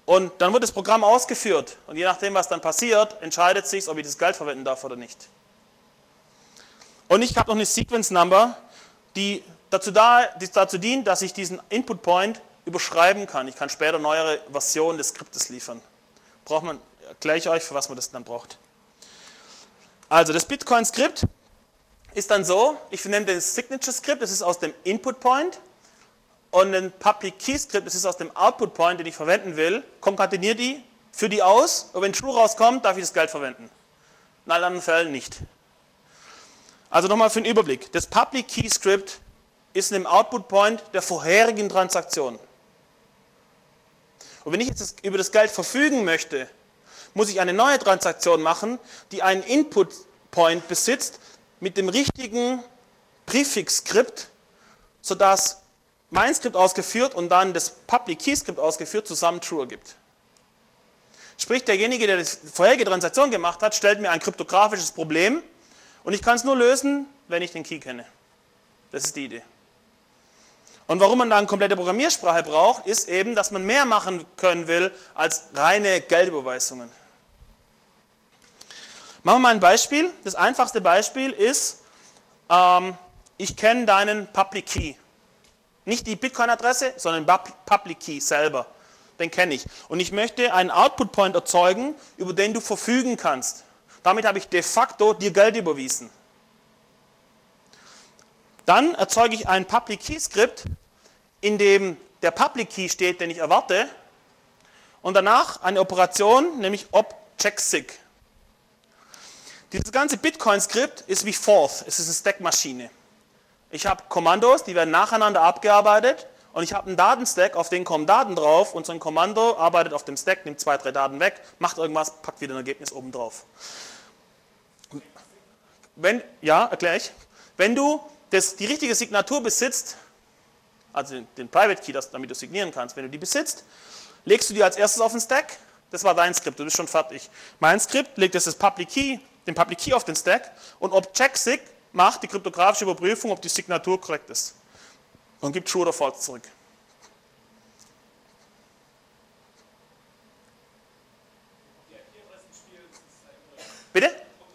Und dann wird das Programm ausgeführt. Und je nachdem, was dann passiert, entscheidet sich, ob ich das Geld verwenden darf oder nicht. Und ich habe noch eine Sequence Number, die dazu, da, die dazu dient, dass ich diesen Input Point überschreiben kann. Ich kann später neuere Versionen des Skriptes liefern. Braucht man, erkläre ich euch, für was man das dann braucht. Also das Bitcoin-Skript ist dann so, ich nehme das Signature-Skript, das ist aus dem Input Point. Und ein Public Key Script, das ist aus dem Output Point, den ich verwenden will, konkateniere die, führe die aus, und wenn True rauskommt, darf ich das Geld verwenden. In allen anderen Fällen nicht. Also nochmal für den Überblick. Das Public Key Script ist ein Output Point der vorherigen Transaktion. Und wenn ich jetzt über das Geld verfügen möchte, muss ich eine neue Transaktion machen, die einen Input Point besitzt mit dem richtigen Präfix-Skript, sodass mein Skript ausgeführt und dann das Public Key Script ausgeführt zusammen True ergibt. Sprich, derjenige, der die vorherige Transaktion gemacht hat, stellt mir ein kryptografisches Problem und ich kann es nur lösen, wenn ich den Key kenne. Das ist die Idee. Und warum man da eine komplette Programmiersprache braucht, ist eben, dass man mehr machen können will als reine Geldüberweisungen. Machen wir mal ein Beispiel. Das einfachste Beispiel ist, ähm, ich kenne deinen Public Key. Nicht die Bitcoin-Adresse, sondern den Public Key selber. Den kenne ich. Und ich möchte einen Output-Point erzeugen, über den du verfügen kannst. Damit habe ich de facto dir Geld überwiesen. Dann erzeuge ich ein Public Key Script, in dem der Public Key steht, den ich erwarte. Und danach eine Operation, nämlich ob-check-sig. Dieses ganze Bitcoin-Skript ist wie Forth. Es ist eine Stack-Maschine. Ich habe Kommandos, die werden nacheinander abgearbeitet und ich habe einen Datenstack, auf den kommen Daten drauf und so ein Kommando arbeitet auf dem Stack, nimmt zwei, drei Daten weg, macht irgendwas, packt wieder ein Ergebnis oben drauf. Wenn, ja, erkläre ich. Wenn du das, die richtige Signatur besitzt, also den, den Private Key, das, damit du signieren kannst, wenn du die besitzt, legst du die als erstes auf den Stack, das war dein Skript, du bist schon fertig. Mein Skript legt das, das Public Key, den Public Key auf den Stack und ob-check-sig macht die kryptografische Überprüfung, ob die Signatur korrekt ist. Und gibt True oder False zurück. Bitte?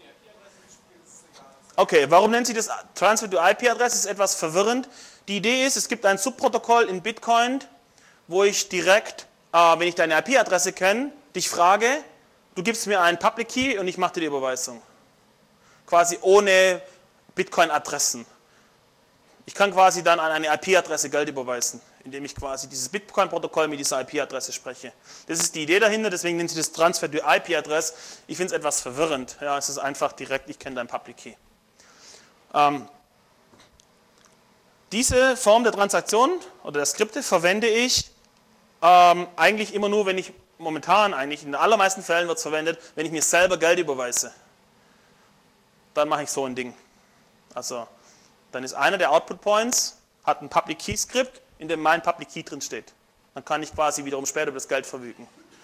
Okay, warum nennt sie das Transfer to I P-Adresse? Das ist etwas verwirrend. Die Idee ist, es gibt ein Subprotokoll in Bitcoin, wo ich direkt, äh, wenn ich deine I P-Adresse kenne, dich frage, du gibst mir einen Public Key und ich mache dir die Überweisung. Quasi ohne Bitcoin-Adressen. Ich kann quasi dann an eine I P-Adresse Geld überweisen, indem ich quasi dieses Bitcoin-Protokoll mit dieser I P-Adresse spreche. Das ist die Idee dahinter, deswegen nennt sie das Transfer to I P-Adresse. Ich finde es etwas verwirrend. Ja, es ist einfach direkt, ich kenne deinen Public Key. Ähm, diese Form der Transaktion oder der Skripte verwende ich ähm, eigentlich immer nur, wenn ich momentan eigentlich, in den allermeisten Fällen wird es verwendet, wenn ich mir selber Geld überweise. Dann mache ich so ein Ding. Also, dann ist einer der Output Points, hat ein Public Key Script, in dem mein Public Key drin steht. Dann kann ich quasi wiederum später das Geld verfügen.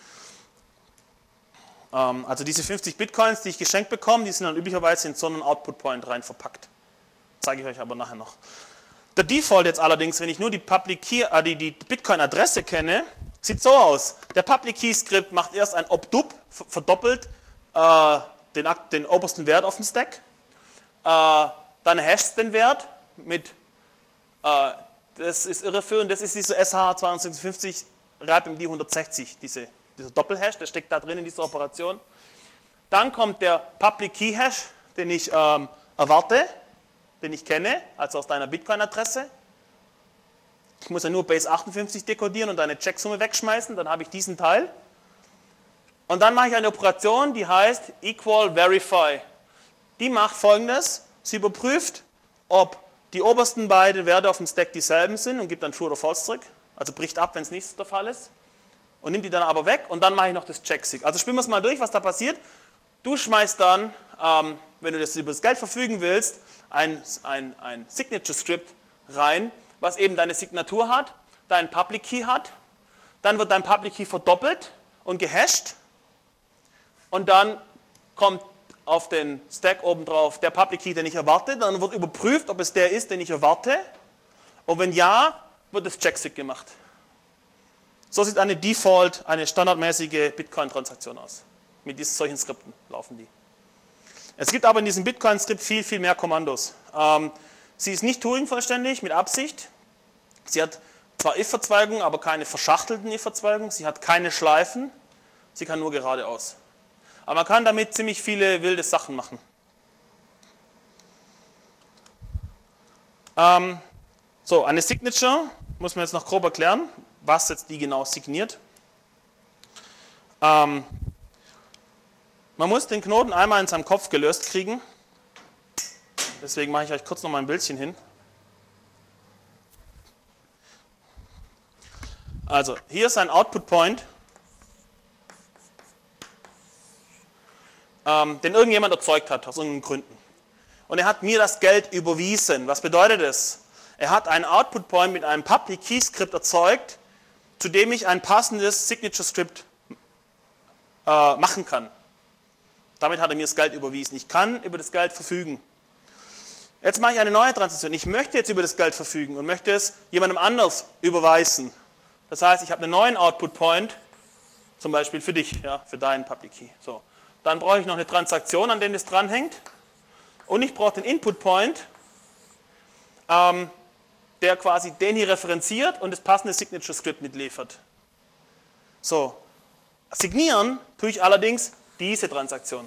Ähm, also diese fünfzig Bitcoins, die ich geschenkt bekomme, die sind dann üblicherweise in so einen Output Point rein verpackt. Zeige ich euch aber nachher noch. Der Default jetzt allerdings, wenn ich nur die Public Key, äh, die, die Bitcoin-Adresse kenne, sieht so aus. Der Public Key Script macht erst ein Obdub, verdoppelt äh, den, den obersten Wert auf dem Stack. Äh, dann hasht den Wert mit, äh, das ist irreführend, das ist dieser S H zweihundertsechsundfünfzig RapMD hundertsechzig, diese, dieser Doppelhash, der steckt da drin in dieser Operation. Dann kommt der Public Key Hash, den ich ähm, erwarte, den ich kenne, also aus deiner Bitcoin-Adresse. Ich muss ja nur Base achtundfünfzig dekodieren und eine Checksumme wegschmeißen, dann habe ich diesen Teil. Und dann mache ich eine Operation, die heißt Equal Verify. Die macht Folgendes. Sie überprüft, ob die obersten beiden Werte auf dem Stack dieselben sind und gibt dann True oder False zurück. Also bricht ab, wenn es nicht der Fall ist. Und nimmt die dann aber weg und dann mache ich noch das Check-Sig. Also spielen wir es mal durch, was da passiert. Du schmeißt dann, ähm, wenn du das über das Geld verfügen willst, ein, ein, ein Signature-Script rein, was eben deine Signatur hat, deinen Public Key hat. Dann wird dein Public Key verdoppelt und gehasht. Und dann kommt auf den Stack oben drauf der Public Key, den ich erwarte. Dann wird überprüft, ob es der ist, den ich erwarte. Und wenn ja, wird das Check-Sig gemacht. So sieht eine Default, eine standardmäßige Bitcoin-Transaktion aus. Mit diesen solchen Skripten laufen die. Es gibt aber in diesem Bitcoin-Skript viel, viel mehr Kommandos. Ähm, sie ist nicht Turing-vollständig, mit Absicht. Sie hat zwar if-Verzweigungen, aber keine verschachtelten if-Verzweigungen. Sie hat keine Schleifen. Sie kann nur geradeaus. Aber man kann damit ziemlich viele wilde Sachen machen. Ähm, so, eine Signature muss man jetzt noch grob erklären, was jetzt die genau signiert. Ähm, Man muss den Knoten einmal in seinem Kopf gelöst kriegen. Deswegen mache ich euch kurz noch mal ein Bildchen hin. Also, hier ist ein Output Point, ähm, den irgendjemand erzeugt hat, aus irgendeinen Gründen. Und er hat mir das Geld überwiesen. Was bedeutet das? Er hat einen Output Point mit einem Public Key Script erzeugt, zu dem ich ein passendes Signature Script äh, machen kann. Damit hat er mir das Geld überwiesen. Ich kann über das Geld verfügen. Jetzt mache ich eine neue Transaktion. Ich möchte jetzt über das Geld verfügen und möchte es jemandem anders überweisen. Das heißt, ich habe einen neuen Output Point, zum Beispiel für dich, ja, für deinen Public Key. So. Dann brauche ich noch eine Transaktion, an der das dranhängt. Und ich brauche den Input Point, ähm, der quasi den hier referenziert und das passende Signature Script mitliefert. So. Signieren tue ich allerdings diese Transaktion.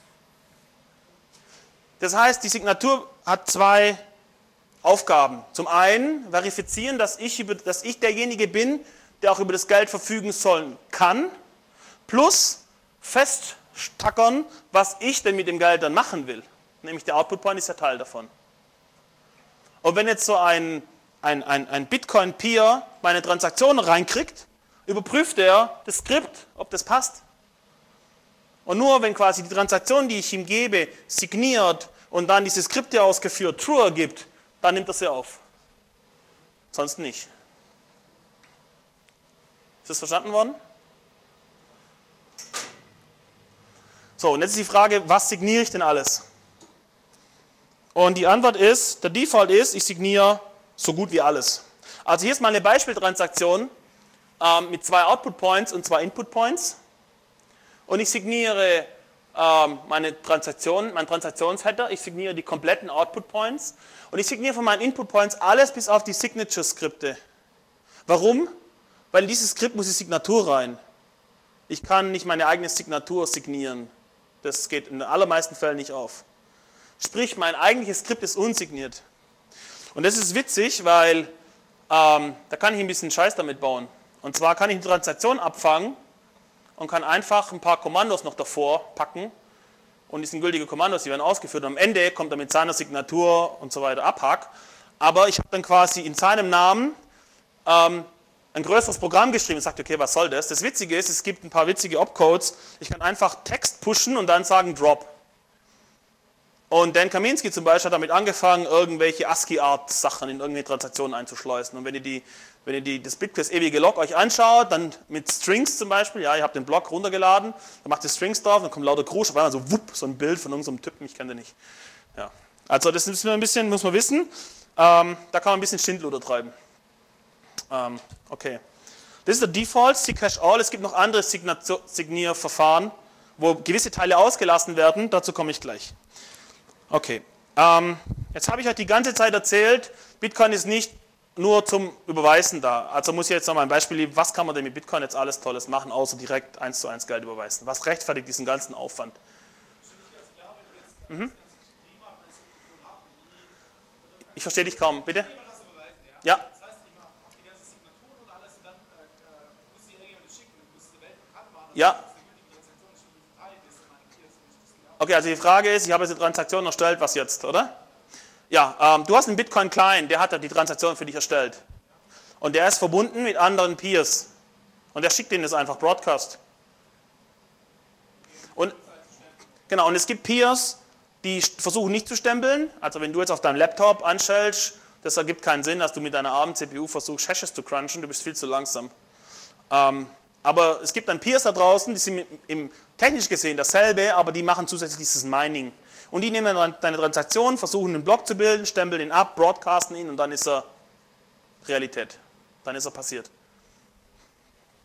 Das heißt, die Signatur hat zwei Aufgaben. Zum einen verifizieren, dass ich, über, dass ich derjenige bin, der auch über das Geld verfügen sollen kann, plus feststackern, was ich denn mit dem Geld dann machen will. Nämlich der Output Point ist ja Teil davon. Und wenn jetzt so ein, ein, ein, ein Bitcoin-Peer meine Transaktion reinkriegt, überprüft er das Skript, ob das passt. Und nur wenn quasi die Transaktion, die ich ihm gebe, signiert und dann diese Skripte ausgeführt true ergibt, dann nimmt er sie auf. Sonst nicht. Ist das verstanden worden? So, und jetzt ist die Frage, was signiere ich denn alles? Und die Antwort ist, der Default ist, ich signiere so gut wie alles. Also hier ist mal eine Beispieltransaktion ähm, mit zwei Output Points und zwei Input Points. Und ich signiere ähm, meine Transaktion, mein Transaktionsheader, ich signiere die kompletten Output Points und ich signiere von meinen Input Points alles bis auf die Signature-Skripte. Warum? Weil in dieses Skript muss die Signatur rein. Ich kann nicht meine eigene Signatur signieren. Das geht in den allermeisten Fällen nicht auf. Sprich, mein eigentliches Skript ist unsigniert. Und das ist witzig, weil ähm, da kann ich ein bisschen Scheiß damit bauen. Und zwar kann ich eine Transaktion abfangen und kann einfach ein paar Kommandos noch davor packen und die sind gültige Kommandos, die werden ausgeführt und am Ende kommt er mit seiner Signatur und so weiter abhack. Aber ich habe dann quasi in seinem Namen ähm, ein größeres Programm geschrieben und sagt, okay, was soll das? Das Witzige ist, es gibt ein paar witzige Opcodes, ich kann einfach Text pushen und dann sagen Drop. Und Dan Kaminsky zum Beispiel hat damit angefangen, irgendwelche ASCII-Art-Sachen in irgendwelche Transaktionen einzuschleusen. Und wenn ihr, die, wenn ihr die, das Bitquest ewige Log euch anschaut, dann mit Strings zum Beispiel, ja, ihr habt den Blog runtergeladen, dann macht ihr Strings drauf, dann kommt lauter Grusch, auf einmal so wupp, so ein Bild von irgendeinem Typen, ich kenne den nicht. Ja. Also das müssen wir ein bisschen, muss man wissen, ähm, da kann man ein bisschen Schindluder treiben. Ähm, okay. Das ist der Default, Sigcache All. Es gibt noch andere Signierverfahren, wo gewisse Teile ausgelassen werden, dazu komme ich gleich. Okay, ähm, jetzt habe ich euch die ganze Zeit erzählt, Bitcoin ist nicht nur zum Überweisen da. Also muss ich jetzt noch mal ein Beispiel geben, was kann man denn mit Bitcoin jetzt alles Tolles machen, außer direkt eins zu eins Geld überweisen? Was rechtfertigt diesen ganzen Aufwand? Mhm. Ich verstehe dich kaum, bitte? Ja. Ja. Okay, also die Frage ist, ich habe jetzt eine Transaktion erstellt, was jetzt, oder? Ja, ähm, du hast einen Bitcoin-Client, der hat ja die Transaktion für dich erstellt. Und der ist verbunden mit anderen Peers. Und der schickt denen das einfach Broadcast. Und, genau, und es gibt Peers, die versuchen nicht zu stempeln. Also wenn du jetzt auf deinem Laptop anstellst, das ergibt keinen Sinn, dass du mit deiner armen C P U versuchst, Hashes zu crunchen, du bist viel zu langsam. Ähm, aber es gibt dann Peers da draußen, die sind im, technisch gesehen dasselbe, aber die machen zusätzlich dieses Mining. Und die nehmen dann deine Transaktion, versuchen einen Block zu bilden, stempeln ihn ab, broadcasten ihn und dann ist er Realität. Dann ist er passiert.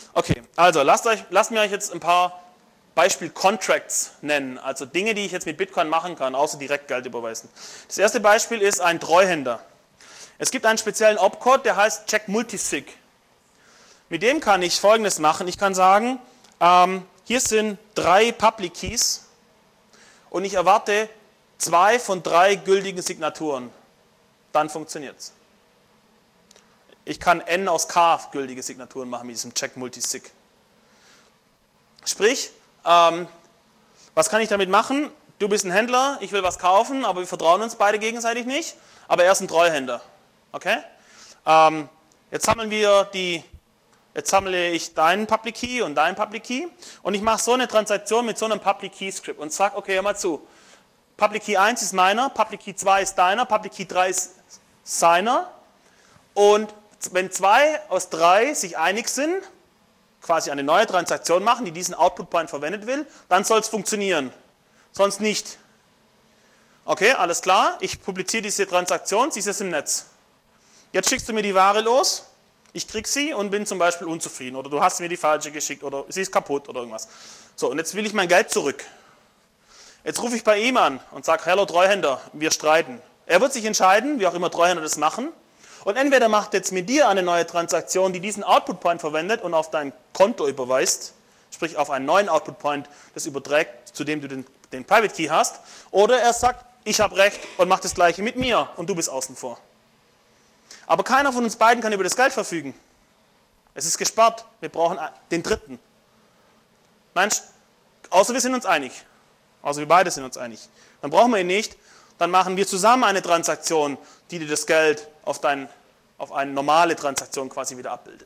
Okay, also lasst, euch, lasst mir euch jetzt ein paar Beispiel-Contracts nennen, also Dinge, die ich jetzt mit Bitcoin machen kann, außer direkt Geld überweisen. Das erste Beispiel ist ein Treuhänder. Es gibt einen speziellen Opcode, der heißt Check Multisig. Mit dem kann ich Folgendes machen. Ich kann sagen, ähm, hier sind drei Public Keys und ich erwarte zwei von drei gültigen Signaturen. Dann funktioniert es. Ich kann N aus K gültige Signaturen machen mit diesem Check Multisig. Sprich, ähm, was kann ich damit machen? Du bist ein Händler, ich will was kaufen, aber wir vertrauen uns beide gegenseitig nicht. Aber er ist ein Treuhänder. Okay? Ähm, jetzt sammeln wir die, jetzt sammle ich deinen Public Key und deinen Public Key und ich mache so eine Transaktion mit so einem Public Key Script und sage, okay, hör mal zu. Public Key eins ist meiner, Public Key zwei ist deiner, Public Key drei ist seiner und wenn zwei aus drei sich einig sind, quasi eine neue Transaktion machen, die diesen Output Point verwendet will, dann soll es funktionieren. Sonst nicht. Okay, alles klar. Ich publiziere diese Transaktion, sie ist jetzt im Netz. Jetzt schickst du mir die Ware los, ich krieg sie und bin zum Beispiel unzufrieden oder du hast mir die falsche geschickt oder sie ist kaputt oder irgendwas. So, und jetzt will ich mein Geld zurück. Jetzt rufe ich bei ihm an und sage, hallo Treuhänder, wir streiten. Er wird sich entscheiden, wie auch immer Treuhänder das machen. Und entweder macht jetzt mit dir eine neue Transaktion, die diesen Output Point verwendet und auf dein Konto überweist, sprich auf einen neuen Output Point, das überträgt, zu dem du den, den Private Key hast, oder er sagt, ich habe recht und macht das Gleiche mit mir und du bist außen vor. Aber keiner von uns beiden kann über das Geld verfügen. Es ist gesperrt, wir brauchen den Dritten. Nein, außer wir sind uns einig. Außer wir beide sind uns einig. Dann brauchen wir ihn nicht. Dann machen wir zusammen eine Transaktion, die dir das Geld auf, dein, auf eine normale Transaktion quasi wieder abbildet.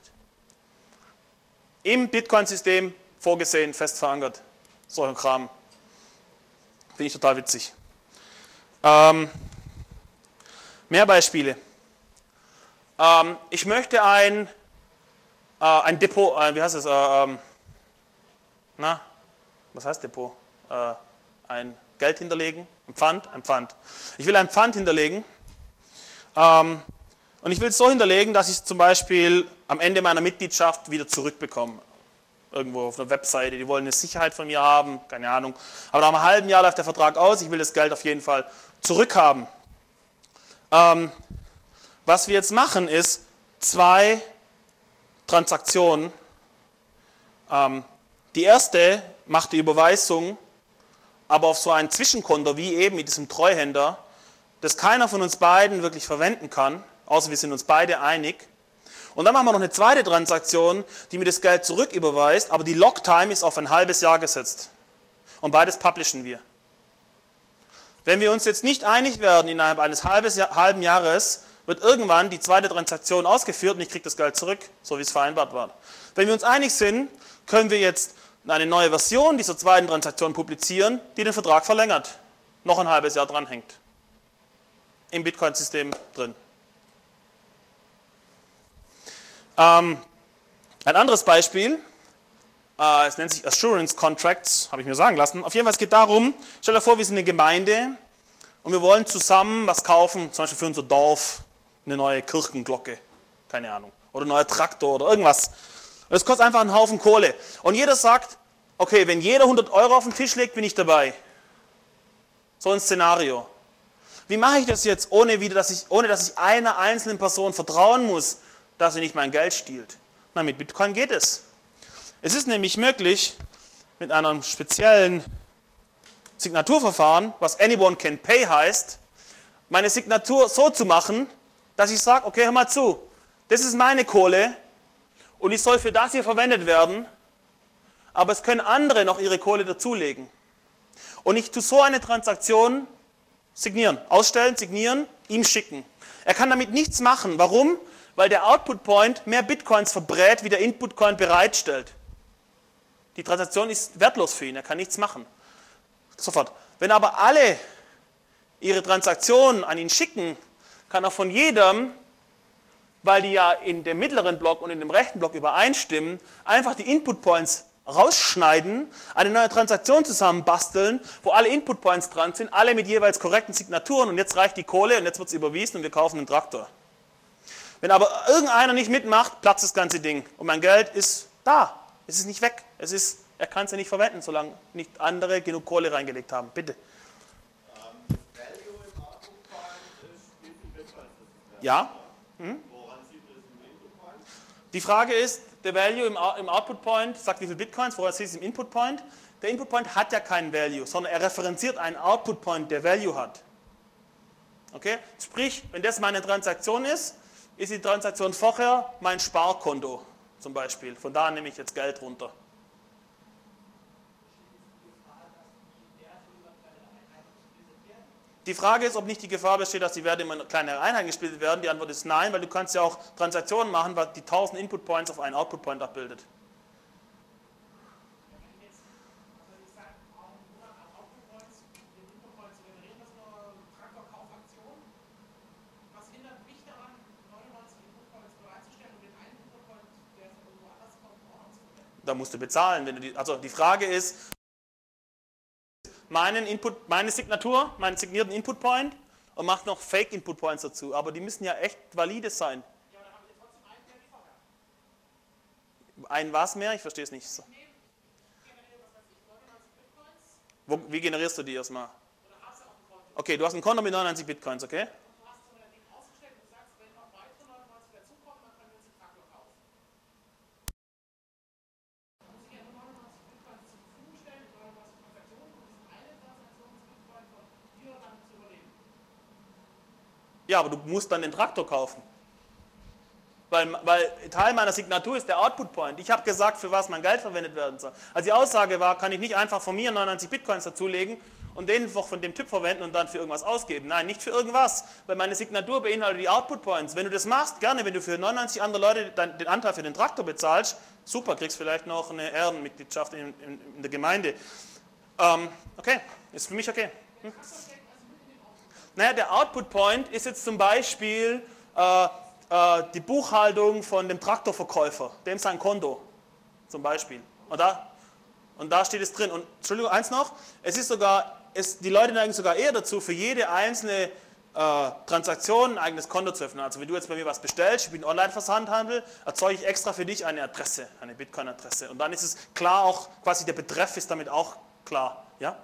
Im Bitcoin-System vorgesehen, fest verankert. So ein Kram. Finde ich total witzig. Ähm, mehr Beispiele. Ähm, ich möchte ein, äh, ein Depot, äh, wie heißt es? Äh, ähm, na, was heißt Depot? Äh, ein Geld hinterlegen, ein Pfand, ein Pfand. Ich will ein Pfand hinterlegen ähm, und ich will es so hinterlegen, dass ich es zum Beispiel am Ende meiner Mitgliedschaft wieder zurückbekomme. Irgendwo auf einer Webseite, die wollen eine Sicherheit von mir haben, keine Ahnung. Aber nach einem halben Jahr läuft der Vertrag aus, ich will das Geld auf jeden Fall zurückhaben. Ähm, was wir jetzt machen ist, zwei Transaktionen. Ähm, die erste macht die Überweisung, aber auf so ein Zwischenkonto, wie eben mit diesem Treuhänder, das keiner von uns beiden wirklich verwenden kann, außer wir sind uns beide einig. Und dann machen wir noch eine zweite Transaktion, die mir das Geld zurücküberweist, aber die Locktime ist auf ein halbes Jahr gesetzt. Und beides publishen wir. Wenn wir uns jetzt nicht einig werden innerhalb eines halben Jahres, wird irgendwann die zweite Transaktion ausgeführt und ich kriege das Geld zurück, so wie es vereinbart war. Wenn wir uns einig sind, können wir jetzt eine neue Version dieser zweiten Transaktion publizieren, die den Vertrag verlängert, noch ein halbes Jahr dranhängt. Im Bitcoin-System drin. Ähm, ein anderes Beispiel, äh, es nennt sich Assurance Contracts, habe ich mir sagen lassen. Auf jeden Fall, es geht darum, stell dir vor, wir sind eine Gemeinde und wir wollen zusammen was kaufen, zum Beispiel für unser Dorf, eine neue Kirchenglocke, keine Ahnung, oder ein neuer Traktor oder irgendwas. Das kostet einfach einen Haufen Kohle. Und jeder sagt, okay, wenn jeder hundert Euro auf den Tisch legt, bin ich dabei. So ein Szenario. Wie mache ich das jetzt, ohne, wieder, dass ich, ohne dass ich einer einzelnen Person vertrauen muss, dass sie nicht mein Geld stiehlt? Na, mit Bitcoin geht es. Es ist nämlich möglich, mit einem speziellen Signaturverfahren, was Anyone Can Pay heißt, meine Signatur so zu machen, dass ich sage, okay, hör mal zu, das ist meine Kohle und ich soll für das hier verwendet werden, aber es können andere noch ihre Kohle dazulegen. Und ich tue so eine Transaktion signieren, ausstellen, signieren, ihm schicken. Er kann damit nichts machen. Warum? Weil der Output Point mehr Bitcoins verbrät, wie der Input Coin bereitstellt. Die Transaktion ist wertlos für ihn, er kann nichts machen. Sofort. Wenn aber alle ihre Transaktionen an ihn schicken, kann er von jedem, weil die ja in dem mittleren Block und in dem rechten Block übereinstimmen, einfach die Input Points rausschneiden, eine neue Transaktion zusammenbasteln, wo alle Input Points dran sind, alle mit jeweils korrekten Signaturen und jetzt reicht die Kohle und jetzt wird es überwiesen und wir kaufen einen Traktor. Wenn aber irgendeiner nicht mitmacht, platzt das ganze Ding und mein Geld ist da. Es ist nicht weg. Es ist, er kann es ja nicht verwenden, solange nicht andere genug Kohle reingelegt haben. Bitte. Ähm, Value im Output-Point ist, wie viel Bitcoin ist das? Ja? Woran sieht das im Input-Point? Die Frage ist, der Value im, im Output-Point sagt, wie viel Bitcoins, woran sieht es im Input-Point? Der Input-Point hat ja keinen Value, sondern er referenziert einen Output-Point, der Value hat. Okay? Sprich, wenn das meine Transaktion ist, ist die Transaktion vorher mein Sparkonto zum Beispiel. Von da nehme ich jetzt Geld runter. Die Frage ist, ob nicht die Gefahr besteht, dass die Werte immer in kleinere Einheiten gespielt werden. Die Antwort ist nein, weil du kannst ja auch Transaktionen machen, die tausend Input Points auf einen Output Point abbildet. Da musst du bezahlen. Wenn du die, also die Frage ist, meinen Input, meine Signatur, meinen signierten Input Point und macht noch Fake Input Points dazu. Aber die müssen ja echt valide sein. Ja, dann haben wir trotzdem einen mehr wie vorher. Ein was mehr? Ich verstehe es nicht. So. Wo, wie generierst du die erstmal? Okay, du hast ein Konto mit neunundneunzig Bitcoins, okay? Du hast so ein Ding ausgestellt und du sagst, wenn noch weitere neunundneunzig dazukommen, dann können wir uns den Traktor kaufen. Da muss ich ja nur neunundneunzig Bitcoins zur Verfügung stellen, neunundneunzig Transaktionen, um diese eine Transaktions-Bitcoin von dir dann zu überleben. Ja, aber du musst dann den Traktor kaufen. Weil, weil Teil meiner Signatur ist der Output Point. Ich habe gesagt, für was mein Geld verwendet werden soll. Also die Aussage war, kann ich nicht einfach von mir neunundneunzig Bitcoins dazulegen und den noch von dem Typ verwenden und dann für irgendwas ausgeben. Nein, nicht für irgendwas, weil meine Signatur beinhaltet die Output Points. Wenn du das machst, gerne, wenn du für neunundneunzig andere Leute dann den Anteil für den Traktor bezahlst, super, kriegst vielleicht noch eine Ehrenmitgliedschaft in, in, in der Gemeinde. Ähm, okay, ist für mich okay. Hm? Naja, der Output Point ist jetzt zum Beispiel äh, äh, die Buchhaltung von dem Traktorverkäufer, dem sein Konto zum Beispiel. Und da, und da steht es drin. Und Entschuldigung, eins noch, es ist sogar, es, die Leute neigen sogar eher dazu, für jede einzelne äh, Transaktion ein eigenes Konto zu öffnen. Also wenn du jetzt bei mir was bestellst, ich bin Online-Versandhandel, erzeuge ich extra für dich eine Adresse, eine Bitcoin-Adresse. Und dann ist es klar auch, quasi der Betreff ist damit auch klar. Ja?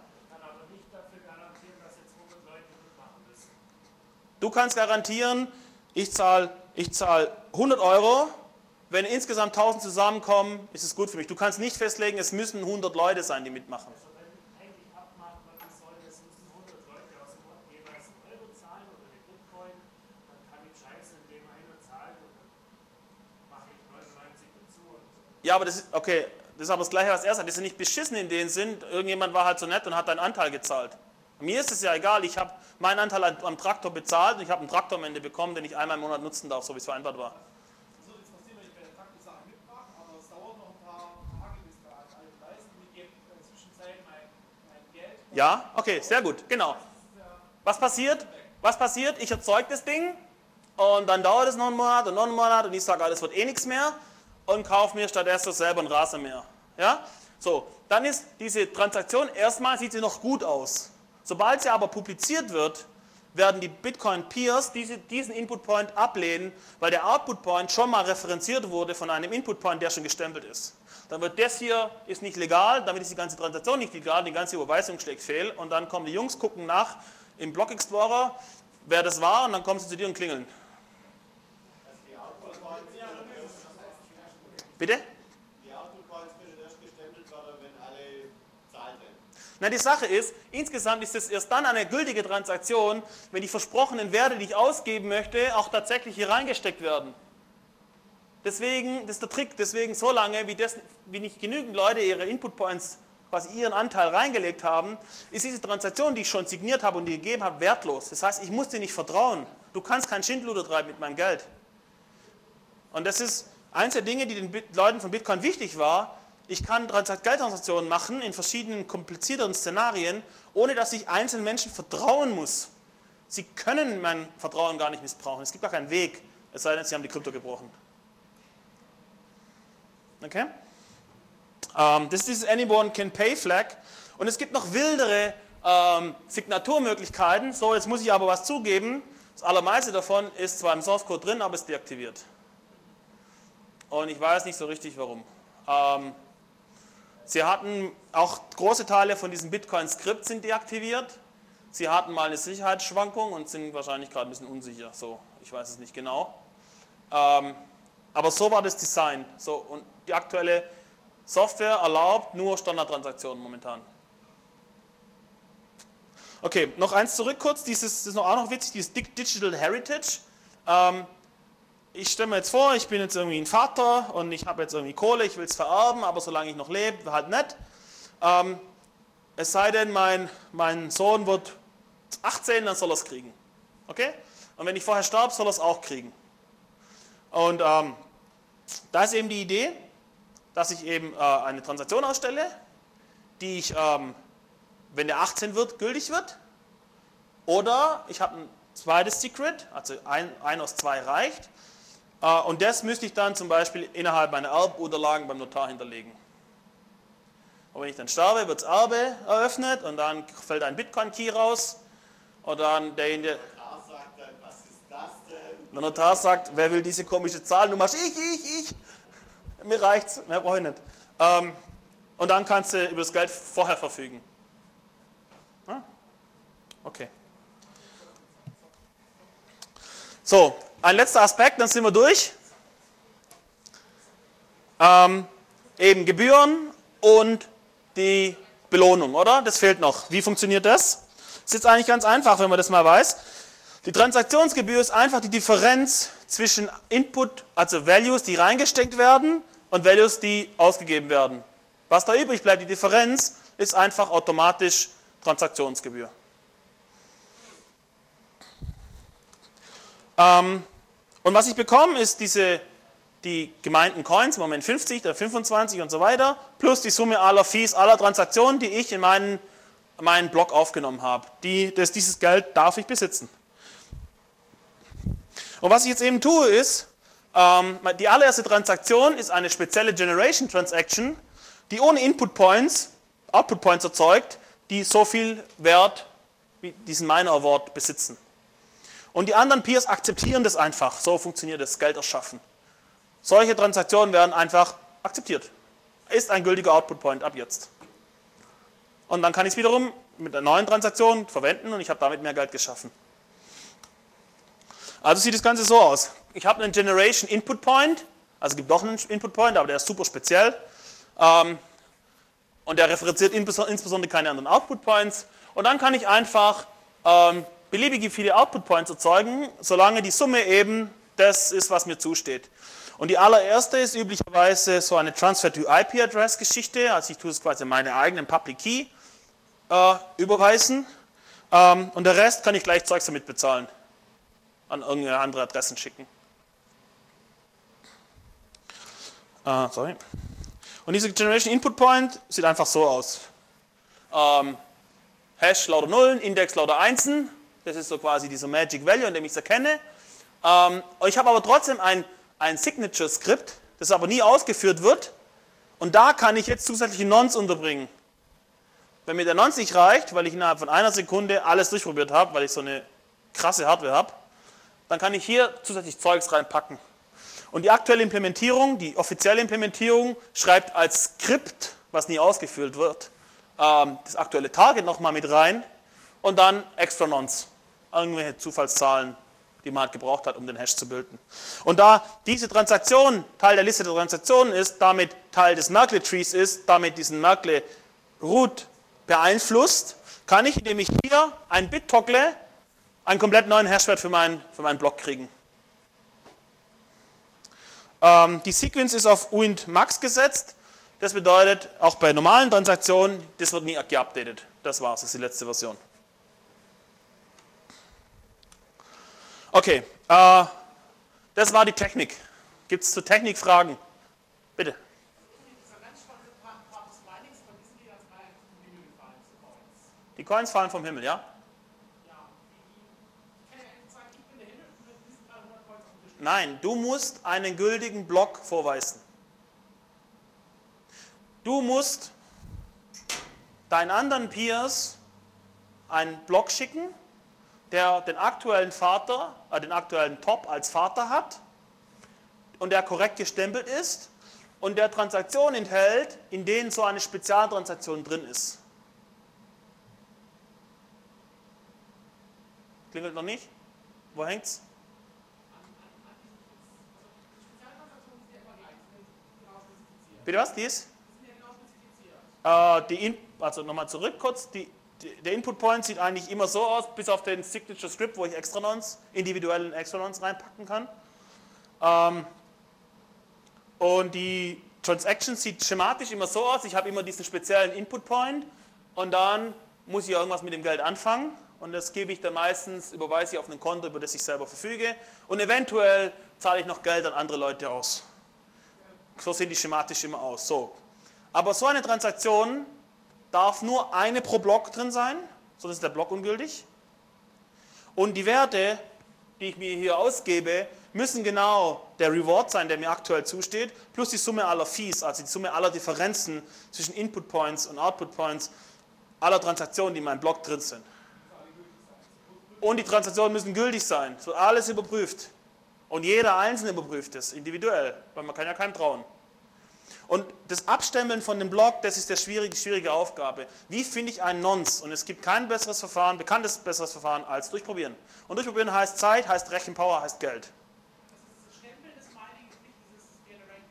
Du kannst garantieren, ich zahle ich zahl hundert Euro, wenn insgesamt tausend zusammenkommen, ist es gut für mich. Du kannst nicht festlegen, es müssen hundert Leute sein, die mitmachen. Also wenn eigentlich abmachen, was ich soll, es müssen hundert Leute aus dem Ort jeweils einen Euro zahlen oder eine Bitcoin, dann kann ich scheißen, indem einer zahlt und dann mache ich neunundneunzig dazu. Und ja, aber das ist, okay, das ist aber das Gleiche, was er sagt. Das ist nicht beschissen in dem Sinn, irgendjemand war halt so nett und hat einen Anteil gezahlt. Mir ist es ja egal, ich habe meinen Anteil am Traktor bezahlt und ich habe einen Traktor am Ende bekommen, den ich einmal im Monat nutzen darf, so wie es vereinbart war. Das würde jetzt passieren, wenn ich bei der Traktorsache mitmache, aber es dauert noch ein paar Tage, bis da alle leisten. Ich gebe in der Zwischenzeit mein, mein Geld. Ja, okay, sehr gut, genau. Was passiert? Was passiert? Ich erzeuge das Ding und dann dauert es noch einen Monat und noch einen Monat und ich sage, ah, das wird eh nichts mehr und kaufe mir stattdessen selber einen Rasenmäher. Ja? So, dann ist diese Transaktion, erstmal sieht sie noch gut aus. Sobald sie aber publiziert wird, werden die Bitcoin-Peers diese, diesen Input-Point ablehnen, weil der Output-Point schon mal referenziert wurde von einem Input-Point, der schon gestempelt ist. Dann wird das hier ist nicht legal, damit ist die ganze Transaktion nicht legal, die ganze Überweisung schlägt fehl und dann kommen die Jungs, gucken nach im Block Explorer, wer das war und dann kommen sie zu dir und klingeln. Bitte? Die Output-Points können erst gestempelt werden, wenn alle zahlen. Na, die Sache ist, insgesamt ist es erst dann eine gültige Transaktion, wenn die versprochenen Werte, die ich ausgeben möchte, auch tatsächlich hier reingesteckt werden. Deswegen, das ist der Trick, deswegen so lange, wie, das, wie nicht genügend Leute ihre Input Points, quasi ihren Anteil reingelegt haben, ist diese Transaktion, die ich schon signiert habe und die gegeben habe, wertlos. Das heißt, ich muss dir nicht vertrauen. Du kannst kein Schindluder treiben mit meinem Geld. Und das ist eins der Dinge, die den Leuten von Bitcoin wichtig war. Ich kann Geldtransaktionen machen in verschiedenen komplizierteren Szenarien, ohne dass ich einzelnen Menschen vertrauen muss. Sie können mein Vertrauen gar nicht missbrauchen. Es gibt gar keinen Weg, es sei denn, sie haben die Krypto gebrochen. Okay? Ähm, das ist dieses Anyone can pay Flag. Und es gibt noch wildere ähm, Signaturmöglichkeiten. So, jetzt muss ich aber was zugeben. Das allermeiste davon ist zwar im Source Code drin, aber ist deaktiviert. Und ich weiß nicht so richtig warum. Ähm, sie hatten auch große Teile von diesem Bitcoin-Skript sind deaktiviert. Sie hatten mal eine Sicherheitsschwankung und sind wahrscheinlich gerade ein bisschen unsicher. So, ich weiß es nicht genau. Ähm, aber so war das Design. So, und die aktuelle Software erlaubt nur Standardtransaktionen momentan. Okay, noch eins zurück kurz. Dieses das ist noch auch noch witzig, dieses Digital Heritage. Ähm, ich stelle mir jetzt vor, ich bin jetzt irgendwie ein Vater und ich habe jetzt irgendwie Kohle, ich will es vererben, aber solange ich noch lebe, halt nicht. Ähm, es sei denn, mein, mein Sohn wird achtzehn, dann soll er es kriegen. Okay? Und wenn ich vorher starb, soll er es auch kriegen. Und ähm, da ist eben die Idee, dass ich eben äh, eine Transaktion ausstelle, die ich, ähm, wenn der achtzehn wird, gültig wird. Oder ich habe ein zweites Secret, also ein, ein aus zwei reicht. Äh, und das müsste ich dann zum Beispiel innerhalb meiner Erbunterlagen beim Notar hinterlegen. Und wenn ich dann sterbe, wird das Erbe eröffnet und dann fällt ein Bitcoin-Key raus. Und dann derjenige... Der Notar sagt dann, was ist das denn? Der Notar sagt, wer will diese komische Zahl? Du machst ich, ich, ich. Mir reicht's, mehr brauche ich nicht. Ähm, und dann kannst du über das Geld vorher verfügen. Ja? Okay. So, ein letzter Aspekt, dann sind wir durch. Ähm, eben Gebühren und die Belohnung, oder? Das fehlt noch. Wie funktioniert das? Das ist jetzt eigentlich ganz einfach, wenn man das mal weiß. Die Transaktionsgebühr ist einfach die Differenz zwischen Input, also Values, die reingesteckt werden, und Values, die ausgegeben werden. Was da übrig bleibt, die Differenz, ist einfach automatisch Transaktionsgebühr. Ähm, und was ich bekomme, ist diese, die gemeinten Coins, im Moment fünfzig, dann fünfundzwanzig und so weiter, plus die Summe aller Fees, aller Transaktionen, die ich in meinen, meinen Block aufgenommen habe. Die, das, dieses Geld darf ich besitzen. Und was ich jetzt eben tue, ist, ähm, die allererste Transaktion ist eine spezielle Generation Transaction, die ohne Input Points, Output Points erzeugt, die so viel Wert wie diesen Miner Award besitzen. Und die anderen Peers akzeptieren das einfach. So funktioniert das Geld erschaffen. Solche Transaktionen werden einfach akzeptiert. Ist ein gültiger Output Point ab jetzt. Und dann kann ich es wiederum mit einer neuen Transaktion verwenden und ich habe damit mehr Geld geschaffen. Also sieht das Ganze so aus. Ich habe einen Generation Input Point, also es gibt doch einen Input Point, aber der ist super speziell. Ähm, und der referenziert insbesondere keine anderen Output Points. Und dann kann ich einfach ähm, beliebige viele Output Points erzeugen, solange die Summe eben das ist, was mir zusteht. Und die allererste ist üblicherweise so eine Transfer-to-I P-Address-Geschichte, also ich tue es quasi meine eigenen Public Key äh, überweisen. Ähm, und der Rest kann ich gleich Zeugs damit bezahlen. An irgendeine andere Adressen schicken. Uh, sorry. Und diese Generation Input Point sieht einfach so aus. Ähm, Hash lauter Nullen, Index lauter Einsen. Das ist so quasi dieser Magic Value, an dem ich es erkenne. Ähm, ich habe aber trotzdem ein, ein Signature-Skript, das aber nie ausgeführt wird. Und da kann ich jetzt zusätzliche Nonce unterbringen. Wenn mir der Nonce nicht reicht, weil ich innerhalb von einer Sekunde alles durchprobiert habe, weil ich so eine krasse Hardware habe, dann kann ich hier zusätzlich Zeugs reinpacken. Und die aktuelle Implementierung, die offizielle Implementierung, schreibt als Skript, was nie ausgeführt wird, das aktuelle Target nochmal mit rein und dann extra Nonce, irgendwelche Zufallszahlen, die man halt gebraucht hat, um den Hash zu bilden. Und da diese Transaktion Teil der Liste der Transaktionen ist, damit Teil des Merkle-Trees ist, damit diesen Merkle-Root beeinflusst, kann ich, indem ich hier ein Bit toggle, einen komplett neuen Hashwert für meinen, für meinen Block kriegen. Ähm, die Sequence ist auf U I N T Max gesetzt. Das bedeutet, auch bei normalen Transaktionen, das wird nie geupdatet. Das war's, das ist die letzte Version. Okay, äh, das war die Technik. Gibt es zur Technik Fragen? Bitte. Die Coins fallen vom Himmel, ja? Nein, du musst einen gültigen Block vorweisen. Du musst deinen anderen Peers einen Block schicken, der den aktuellen Vater, äh, den aktuellen Top als Vater hat und der korrekt gestempelt ist und der Transaktionen enthält, in denen so eine Spezialtransaktion drin ist. Klingelt noch nicht? Wo hängt's? Bitte was? Die ist? Äh, die In also nochmal zurück kurz. Die, die, der Input Point sieht eigentlich immer so aus, bis auf den Signature Script, wo ich extra Nons, individuellen extra Nons reinpacken kann. Ähm, und die Transaction sieht schematisch immer so aus. Ich habe immer diesen speziellen Input Point und dann muss ich irgendwas mit dem Geld anfangen. Und das gebe ich dann meistens, überweise ich auf ein Konto, über das ich selber verfüge. Und eventuell zahle ich noch Geld an andere Leute aus. So sehen die schematisch immer aus. So. Aber so eine Transaktion darf nur eine pro Block drin sein, sonst ist der Block ungültig. Und die Werte, die ich mir hier ausgebe, müssen genau der Reward sein, der mir aktuell zusteht, plus die Summe aller Fees, also die Summe aller Differenzen zwischen Input Points und Output Points aller Transaktionen, die in meinem Block drin sind. Und die Transaktionen müssen gültig sein. Es wird alles überprüft. Und jeder Einzelne überprüft es, individuell, weil man kann ja keinem trauen. Und das Abstempeln von dem Block, das ist die schwierige, schwierige Aufgabe. Wie finde ich einen Nonce? Und es gibt kein besseres Verfahren, bekanntes besseres Verfahren als durchprobieren. Und durchprobieren heißt Zeit, heißt Rechenpower, heißt Geld. Das Stempeln des Mining ist nicht dieses Generate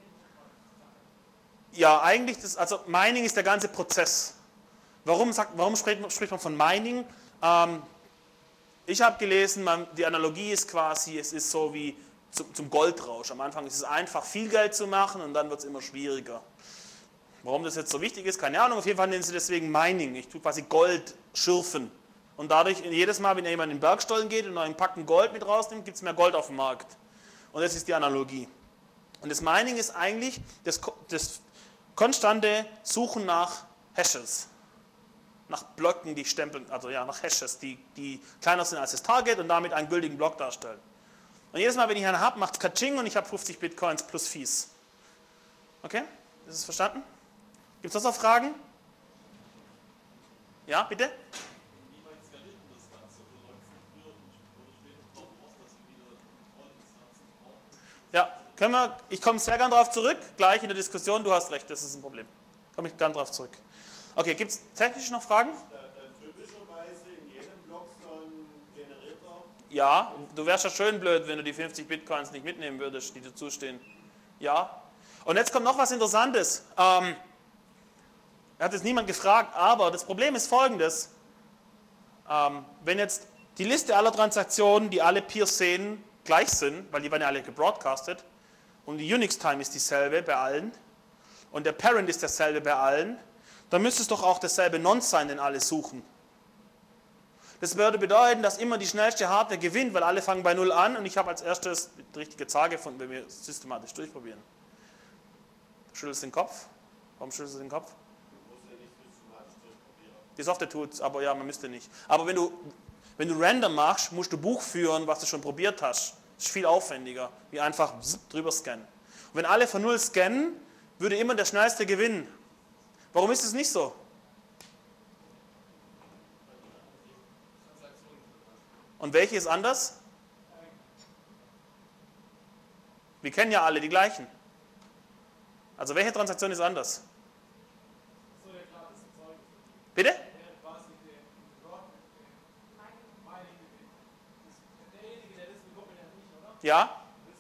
Input. Ja, eigentlich, das, also Mining ist der ganze Prozess. Warum, sagt, warum spricht, man, spricht man von Mining? Ähm, ich habe gelesen, man, die Analogie ist quasi, es ist so wie zum, zum Goldrausch. Am Anfang ist es einfach, viel Geld zu machen und dann wird es immer schwieriger. Warum das jetzt so wichtig ist, keine Ahnung. Auf jeden Fall nennen sie deswegen Mining. Ich tue quasi Gold schürfen. Und dadurch, jedes Mal, wenn jemand in den Bergstollen geht und einen Packen Gold mit rausnimmt, gibt es mehr Gold auf dem Markt. Und das ist die Analogie. Und das Mining ist eigentlich das, das konstante Suchen nach Hashes. Nach Blöcken, die stempeln, also ja, nach Hashes, die, die kleiner sind als das Target und damit einen gültigen Block darstellen. Und jedes Mal, wenn ich einen habe, macht es Kaching und ich habe fünfzig Bitcoins plus Fees. Okay? Ist es verstanden? Gibt es noch Fragen? Ja, bitte? Ja, können wir, ich komme sehr gern darauf zurück, gleich in der Diskussion, du hast recht, das ist ein Problem. Komme ich gern darauf zurück. Okay, gibt es technisch noch Fragen? Typischerweise in jedem Block so ein Generator. Ja, du wärst ja schön blöd, wenn du die fünfzig Bitcoins nicht mitnehmen würdest, die dir zustehen. Ja. Und jetzt kommt noch was Interessantes. Ähm, hat jetzt niemand gefragt, aber das Problem ist folgendes. Ähm, wenn jetzt die Liste aller Transaktionen, die alle Peers sehen, gleich sind, weil die werden ja alle gebroadcastet, und die Unix-Time ist dieselbe bei allen, und der Parent ist derselbe bei allen, dann müsste es doch auch dasselbe Nonce sein, den alle suchen. Das würde bedeuten, dass immer die schnellste Hardware gewinnt, weil alle fangen bei Null an und ich habe als erstes die richtige Zahl gefunden, wenn wir systematisch durchprobieren. Schüttelst den Kopf? Warum schüttelst du den Kopf? Du musst ja nicht systematisch durchprobieren. Die Software tut es, aber ja, man müsste nicht. Aber wenn du, wenn du random machst, musst du Buch führen, was du schon probiert hast. Das ist viel aufwendiger, wie einfach drüber scannen. Und wenn alle von Null scannen, würde immer der Schnellste gewinnen. Warum ist es nicht so? Und welche ist anders? Wir kennen ja alle die gleichen. Also welche Transaktion ist anders? Bitte? Ja?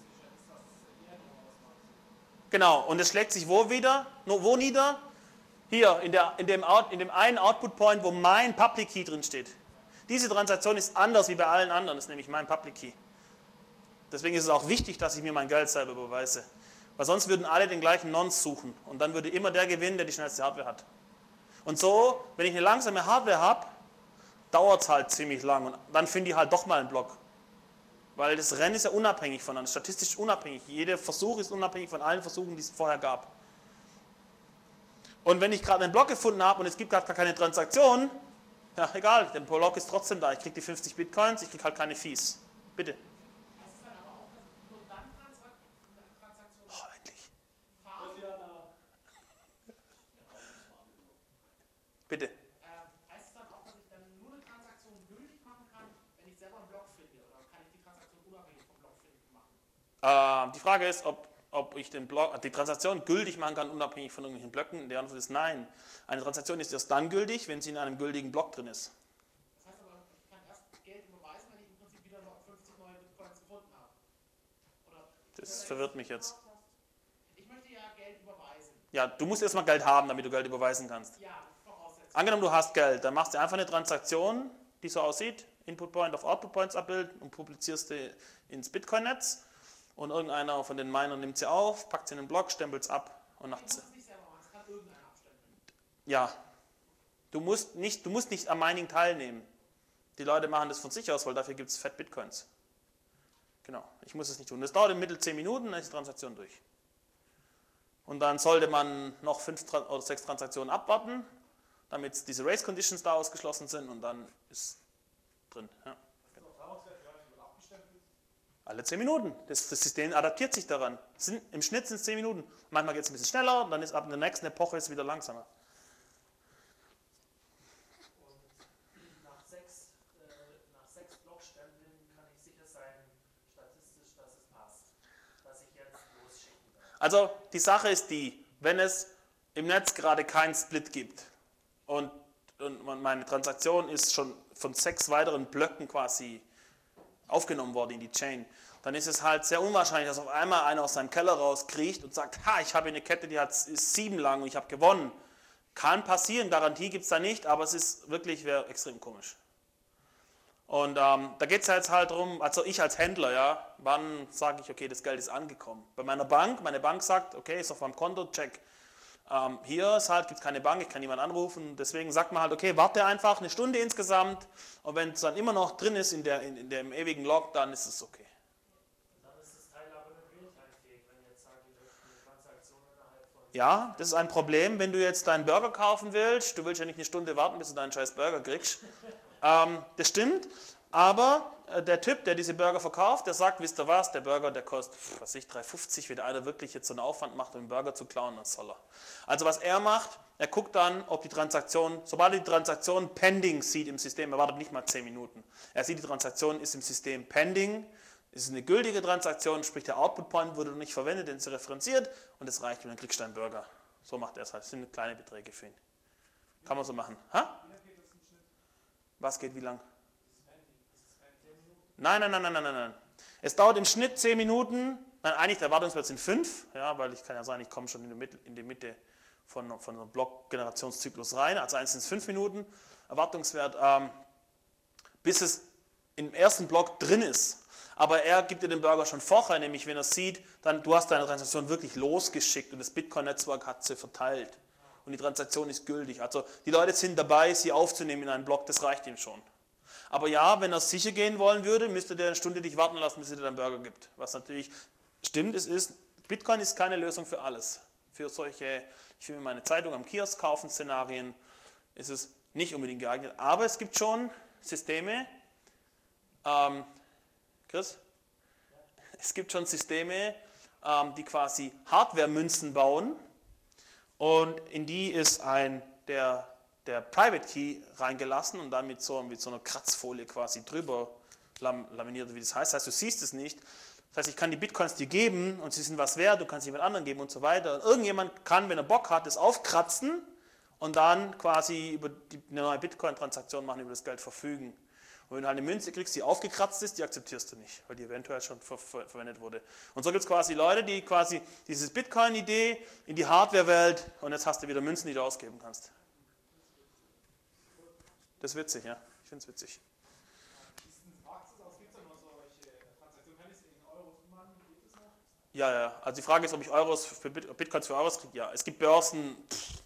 Genau, und es schlägt sich wo wieder? Wo nieder? Hier, in, der, in, dem Out, in dem einen Output Point, wo mein Public Key drin steht. Diese Transaktion ist anders wie bei allen anderen, das ist nämlich mein Public Key. Deswegen ist es auch wichtig, dass ich mir mein Geld selber beweise. Weil sonst würden alle den gleichen Nonce suchen und dann würde immer der gewinnen, der die schnellste Hardware hat. Und so, wenn ich eine langsame Hardware habe, dauert es halt ziemlich lang und dann finde ich halt doch mal einen Block. Weil das Rennen ist ja unabhängig voneinander, statistisch unabhängig. Jeder Versuch ist unabhängig von allen Versuchen, die es vorher gab. Und wenn ich gerade einen Block gefunden habe und es gibt gerade gar keine Transaktion, ja egal, der Block ist trotzdem da. Ich kriege die fünfzig Bitcoins, ich kriege halt keine Fees. Bitte. Das ist dann aber auch, dass nur dann Transaktionen Oh, endlich. fahren. Bitte. Ähm, heißt es dann auch, dass ich dann nur eine Transaktion gültig machen kann, wenn ich selber einen Block finde? Oder kann ich die Transaktion unabhängig vom Block finden machen? Äh, die Frage ist, ob, ob ich den Block, die Transaktion gültig machen kann, unabhängig von irgendwelchen Blöcken. Die Antwort ist nein. Eine Transaktion ist erst dann gültig, wenn sie in einem gültigen Block drin ist. Das heißt aber, ich kann erst Geld überweisen, wenn ich im Prinzip wieder noch fünfzig neue Bitcoins gefunden habe. Oder Das verwirrt mich jetzt. ich möchte ja Geld überweisen. Ja, du musst erstmal Geld haben, damit du Geld überweisen kannst. Ja, Voraussetzung. Angenommen, du hast Geld, dann machst du einfach eine Transaktion, die so aussieht, Input Point auf Output Points abbilden und publizierst die ins Bitcoin-Netz und irgendeiner von den Minern nimmt sie auf, packt sie in den Block, stempelt es ab und nach Ich muss es nicht selber machen, es kann irgendeiner abstempeln. ja, du musst nicht, du musst nicht am Mining teilnehmen. Die Leute machen das von sich aus, weil dafür gibt es Fett Bitcoins. Genau, ich muss es nicht tun. Das dauert im Mittel zehn Minuten, dann ist die Transaktion durch. Und dann sollte man noch fünf Tra- oder sechs Transaktionen abwarten, damit diese Race Conditions da ausgeschlossen sind und dann ist drin. Ja. Alle zehn Minuten. Das, das System adaptiert sich daran. Sind, im Schnitt sind es zehn Minuten. Manchmal geht es ein bisschen schneller, dann ist ab der nächsten Epoche es wieder langsamer. Und nach sechs, äh, nach sechs Blockstempeln kann ich sicher sein, statistisch, dass es passt, dass ich jetzt losschicken kann. Also die Sache ist die, wenn es im Netz gerade keinen Split gibt und, und meine Transaktion ist schon von sechs weiteren Blöcken quasi aufgenommen worden in die Chain, dann ist es halt sehr unwahrscheinlich, dass auf einmal einer aus seinem Keller rauskriecht und sagt, ha, ich habe eine Kette, die hat, ist sieben lang und ich habe gewonnen. Kann passieren, Garantie gibt es da nicht, aber es ist wirklich, wäre extrem komisch. Und ähm, da geht es jetzt halt darum, also ich als Händler, ja, wann sage ich, okay, das Geld ist angekommen. Bei meiner Bank, meine Bank sagt, okay, ist auf meinem Konto, check. Ähm, hier ist halt, gibt es keine Bank, ich kann niemanden anrufen, deswegen sagt man halt, okay, warte einfach eine Stunde insgesamt und wenn es dann immer noch drin ist in, der, in, in dem ewigen Log, dann ist es okay. Dann ist das Teil aber nicht realtime-fähig, wenn ihr jetzt sagt, ihr möchtet eine Transaktion innerhalb von... Ja, das ist ein Problem, wenn du jetzt deinen Burger kaufen willst, du willst ja nicht eine Stunde warten, bis du deinen scheiß Burger kriegst. ähm, das stimmt, aber äh, der Typ, der diese Burger verkauft, der sagt, wisst ihr was, der Burger, der kostet, pf, was weiß ich, drei fünfzig, wenn einer wirklich jetzt so einen Aufwand macht, um den Burger zu klauen, dann soll er. Also was er macht, er guckt dann, ob die Transaktion, sobald er die Transaktion pending sieht im System, er wartet nicht mal zehn Minuten, er sieht, die Transaktion ist im System pending, es ist eine gültige Transaktion, sprich der Output Point wurde nicht verwendet, den ist referenziert und das reicht und dann kriegst du einen Burger. So macht er es halt, das sind kleine Beträge für ihn. Kann man so machen. Ha? Was geht wie lang? Nein, nein, nein, nein, nein, nein. Es dauert im Schnitt zehn Minuten. Nein, eigentlich der Erwartungswert sind fünf, ja, weil ich kann ja sagen, ich komme schon in die Mitte, in die Mitte von, von einem Block-Generationszyklus rein. Also eins sind es fünf Minuten. Erwartungswert, ähm, bis es im ersten Block drin ist. Aber er gibt dir den Burger schon vorher, nämlich wenn er sieht, dann du hast deine Transaktion wirklich losgeschickt und das Bitcoin-Netzwerk hat sie verteilt. Und die Transaktion ist gültig. Also die Leute sind dabei, sie aufzunehmen in einen Block, das reicht ihm schon. Aber ja, wenn er sicher gehen wollen würde, müsste der eine Stunde dich warten lassen, bis er dir einen Burger gibt. Was natürlich stimmt, es ist, Bitcoin ist keine Lösung für alles. Für solche, ich will mir meine Zeitung am Kiosk kaufen, Szenarien, ist es nicht unbedingt geeignet. Aber es gibt schon Systeme, ähm, Chris? Es gibt schon Systeme, ähm, die quasi Hardware-Münzen bauen und in die ist ein, der der Private Key reingelassen und dann mit so, mit so einer Kratzfolie quasi drüber lam, laminiert, wie das heißt. Das heißt, du siehst es nicht. Das heißt, ich kann die Bitcoins dir geben und sie sind was wert, du kannst sie jemand anderen geben und so weiter. Und irgendjemand kann, wenn er Bock hat, das aufkratzen und dann quasi über die, eine neue Bitcoin-Transaktion machen, über das Geld verfügen. Und wenn du halt eine Münze kriegst, die aufgekratzt ist, die akzeptierst du nicht, weil die eventuell schon ver ver verwendet wurde. Und so gibt es quasi Leute, die quasi diese Bitcoin-Idee in die Hardware-Welt und jetzt hast du wieder Münzen, die du ausgeben kannst. Das ist witzig, ja. Ich finde es witzig. Ja, ja. Also die Frage ist, ob ich Euros für Bit Bitcoins für Euros kriege. Ja, es gibt Börsen. Pff.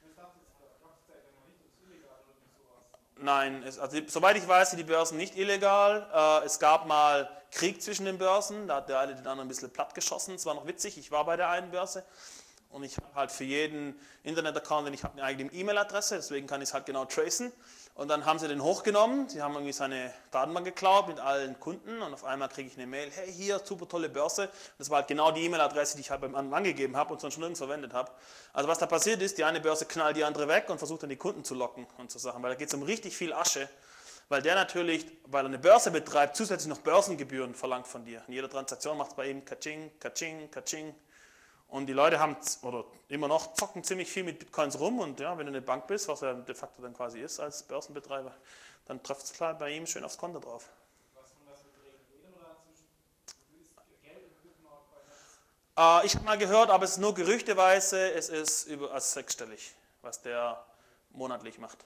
Nein, es, also soweit ich weiß, sind die Börsen nicht illegal. Äh, es gab mal Krieg zwischen den Börsen. Da hat der eine den anderen ein bisschen platt geschossen. Es war noch witzig. Ich war bei der einen Börse. Und ich habe halt für jeden Internet-Account, den ich habe, eine eigene E-Mail-Adresse, deswegen kann ich es halt genau tracen. Und dann haben sie den hochgenommen, sie haben irgendwie seine Datenbank geklaut mit allen Kunden und auf einmal kriege ich eine Mail, hey, hier, super tolle Börse. Das war halt genau die E-Mail-Adresse, die ich halt beim anderen angegeben habe und sonst schon nirgends verwendet habe. Also was da passiert ist, die eine Börse knallt die andere weg und versucht dann die Kunden zu locken und so Sachen, weil da geht es um richtig viel Asche. Weil der natürlich, weil er eine Börse betreibt, zusätzlich noch Börsengebühren verlangt von dir. In jeder Transaktion macht es bei ihm Kaching, Kaching, Kaching. Und die Leute haben, oder immer noch, zocken ziemlich viel mit Bitcoins rum. Und ja, wenn du eine Bank bist, was er de facto dann quasi ist als Börsenbetreiber, dann trifft es klar bei ihm schön aufs Konto drauf. Was von was mit reden oder zwischen Geld und Bitcoin? Äh, ich habe mal gehört, aber es ist nur gerüchteweise, es ist über also sechsstellig, was der monatlich macht.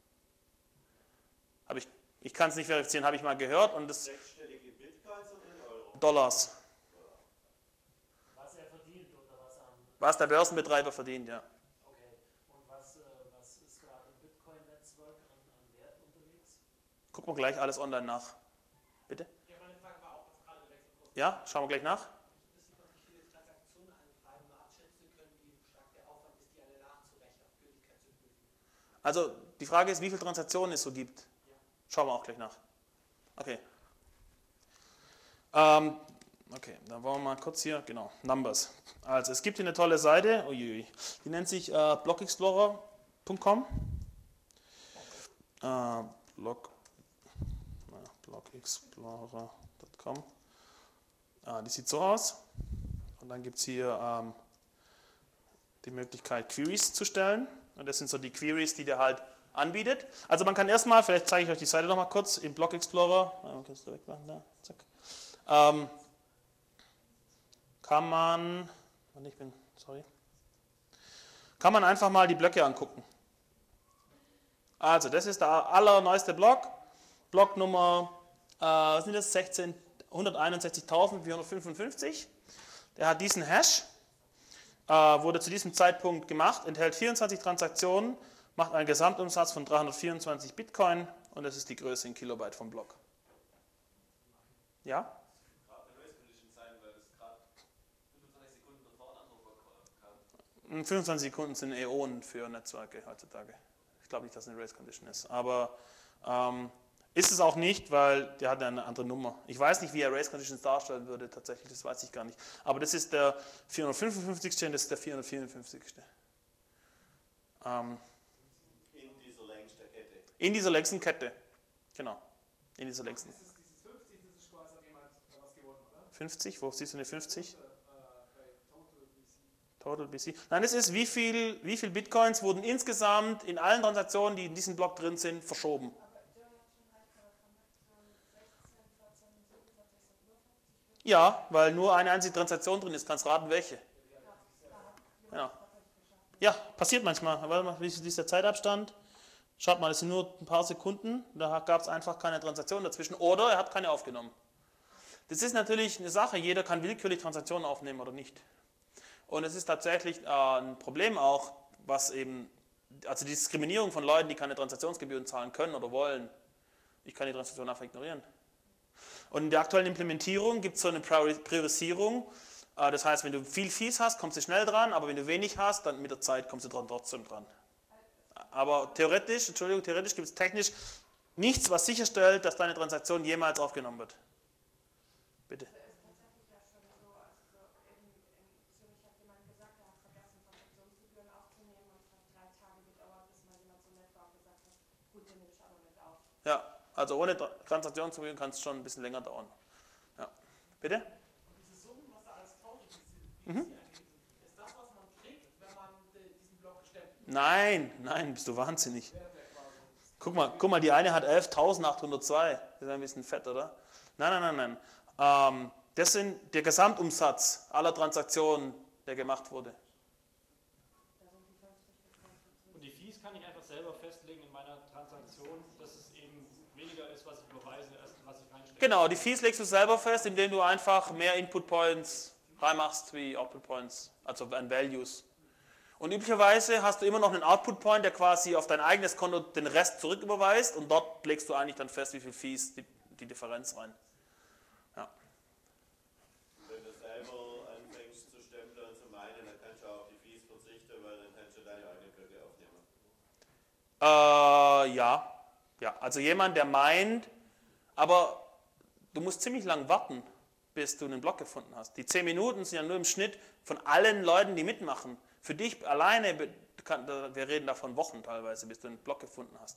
Hab ich ich kann es nicht verifizieren, habe ich mal gehört. Und das Sechsstellige Bitcoins und in Euro. Dollars, Was er verdient oder was er am. was der Börsenbetreiber verdient, ja. Okay. Und was, äh, was ist gerade im Bitcoin-Netzwerk an, an Wert unterwegs? Gucken wir gleich alles online nach. Bitte? Ja, meine Frage war auch, was gerade der Wechselkurs ist. Ja, schauen wir gleich nach. Wissen wir, wie viele Transaktionen antreiben, nur abschätzen können, wie stark der Aufwand ist, die alle nachzurechnen, auf Gültigkeit zu prüfen. Also die Frage ist, wie viele Transaktionen es so gibt. Schauen wir auch gleich nach. Okay. Ähm, okay, dann wollen wir mal kurz hier, genau, Numbers. Also es gibt hier eine tolle Seite, uiui, die nennt sich äh, blockexplorer punkt com. Äh, Block, na, blockexplorer punkt com. Ah, die sieht so aus. Und dann gibt es hier ähm, die Möglichkeit, Queries zu stellen. Und das sind so die Queries, die der halt anbietet. Also man kann erstmal, vielleicht zeige ich euch die Seite nochmal kurz, im Block Explorer, man kann es direkt machen, da, zack, ähm, kann man, ich bin, sorry, kann man einfach mal die Blöcke angucken. Also das ist der allerneueste Block, Block Nummer, äh, was sind das, hunderteinundsechzigtausendvierhundertfünfundfünfzig, der hat diesen Hash, äh, wurde zu diesem Zeitpunkt gemacht, enthält vierundzwanzig Transaktionen, macht einen Gesamtumsatz von dreihundertvierundzwanzig Bitcoin und das ist die Größe in Kilobyte vom Block. Ja? Gerade eine Race Condition sein, weil es gerade fünfundzwanzig Sekunden bevor ein anderer Block kam. fünfundzwanzig Sekunden sind Äonen für Netzwerke heutzutage. Ich glaube nicht, dass es eine Race Condition ist. Aber ähm, ist es auch nicht, weil der hat eine andere Nummer. Ich weiß nicht, wie er Race Conditions darstellen würde, tatsächlich, das weiß ich gar nicht. Aber das ist der vierhundertfünfundfünfzigste und das ist der vierhundertvierundfünfzigste. Ähm, In dieser längsten Kette. in dieser längsten Kette. Genau. In dieser längsten. Das ist dieses fünfzig, das ist quasi hat jemand was gewonnen, oder? fünfzig? Wo siehst du eine fünfzig? Äh, bei Total B C. Total B C. Nein, es ist, wie viel, wie viel Bitcoins wurden insgesamt in allen Transaktionen, die in diesem Block drin sind, verschoben. Ja, weil nur eine einzige Transaktion drin ist. Kannst raten, welche. Genau. Ja, passiert manchmal. Warte mal, wie ist der Zeitabstand? Schaut mal, das sind nur ein paar Sekunden. Da gab es einfach keine Transaktion dazwischen. Oder er hat keine aufgenommen. Das ist natürlich eine Sache. Jeder kann willkürlich Transaktionen aufnehmen oder nicht. Und es ist tatsächlich äh, ein Problem auch, was eben, also die Diskriminierung von Leuten, die keine Transaktionsgebühren zahlen können oder wollen. Ich kann die Transaktion einfach ignorieren. Und in der aktuellen Implementierung gibt es so eine Priorisierung. Äh, das heißt, wenn du viel Fees hast, kommst du schnell dran, aber wenn du wenig hast, dann mit der Zeit kommst du dran, trotzdem dran. Aber theoretisch, Entschuldigung, theoretisch gibt es technisch nichts, was sicherstellt, dass deine Transaktion jemals aufgenommen wird. Bitte. Ja, also ohne Transaktionsgebühren kann es schon ein bisschen länger dauern. Ja. Bitte? Und diese Summen, was da als Total B C angegeben sind, ist das, was man kriegt, wenn man de- diesen Block gestempelt hat? Nein, nein, bist du wahnsinnig. Guck mal, guck mal, die eine hat elftausendachthundertzwei. Das ist ein bisschen fett, oder? Nein, nein, nein, nein. Ähm, das sind der Gesamtumsatz aller Transaktionen, der gemacht wurde. Und die Fees kann ich einfach selber festlegen in meiner Transaktion, dass es eben weniger ist, was ich überweise, als was ich reinstecke. Genau, die Fees legst du selber fest, indem du einfach mehr Input Points reinmachst wie Output Points, also an Values. Und üblicherweise hast du immer noch einen Output Point, der quasi auf dein eigenes Konto den Rest zurücküberweist und dort legst du eigentlich dann fest, wie viel Fees die, die Differenz rein. Ja. Und wenn du selber anfängst zu stempeln und zu meinen, dann kannst du auch auf die Fees verzichten, weil dann kannst du deine eigenen Blöcke aufnehmen. Äh, ja. Ja, also jemand, der meint, aber du musst ziemlich lang warten, bis du einen Block gefunden hast. Die zehn Minuten sind ja nur im Schnitt von allen Leuten, die mitmachen. Für dich alleine, wir reden da von Wochen teilweise, bis du einen Block gefunden hast.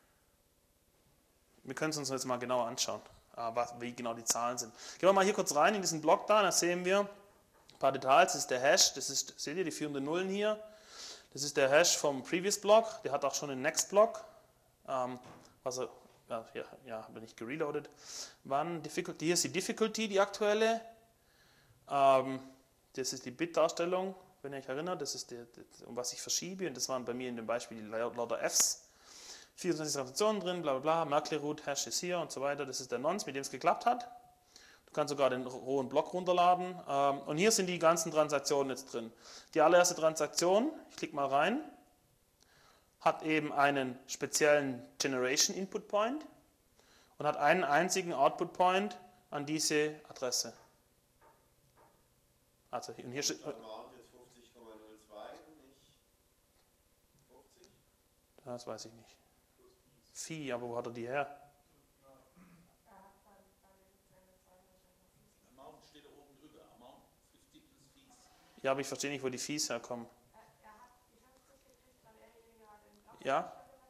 Wir können es uns jetzt mal genauer anschauen, wie genau die Zahlen sind. Gehen wir mal hier kurz rein in diesen Block da, da sehen wir ein paar Details, das ist der Hash, das ist, seht ihr die vierhundert Nullen hier? Das ist der Hash vom Previous Block, der hat auch schon den Next Block. Ähm, also, ja, ja, ja, habe ich gereloadet. Wann Difficulty? Hier ist die Difficulty, die aktuelle. Ähm, das ist die Bit-Darstellung, wenn ihr euch erinnert, das ist die, die, um was ich verschiebe. Und das waren bei mir in dem Beispiel die lauter Fs. vierundzwanzig Transaktionen drin, bla bla bla, Merkle Root, Hash ist hier und so weiter. Das ist der Nonce, mit dem es geklappt hat. Du kannst sogar den rohen Block runterladen. Ähm, und hier sind die ganzen Transaktionen jetzt drin. Die allererste Transaktion, ich klicke mal rein, hat eben einen speziellen Generation Input Point und hat einen einzigen Output Point an diese Adresse. Also und hier steht. Amount jetzt fünfzig Komma null zwei und nicht fünfzig? Das weiß ich nicht. Phi, aber wo hat er die her? Amount steht da oben drüber. Amount fünfzig plus Fees. Ja, aber ich verstehe nicht, wo die Fees herkommen. Ja?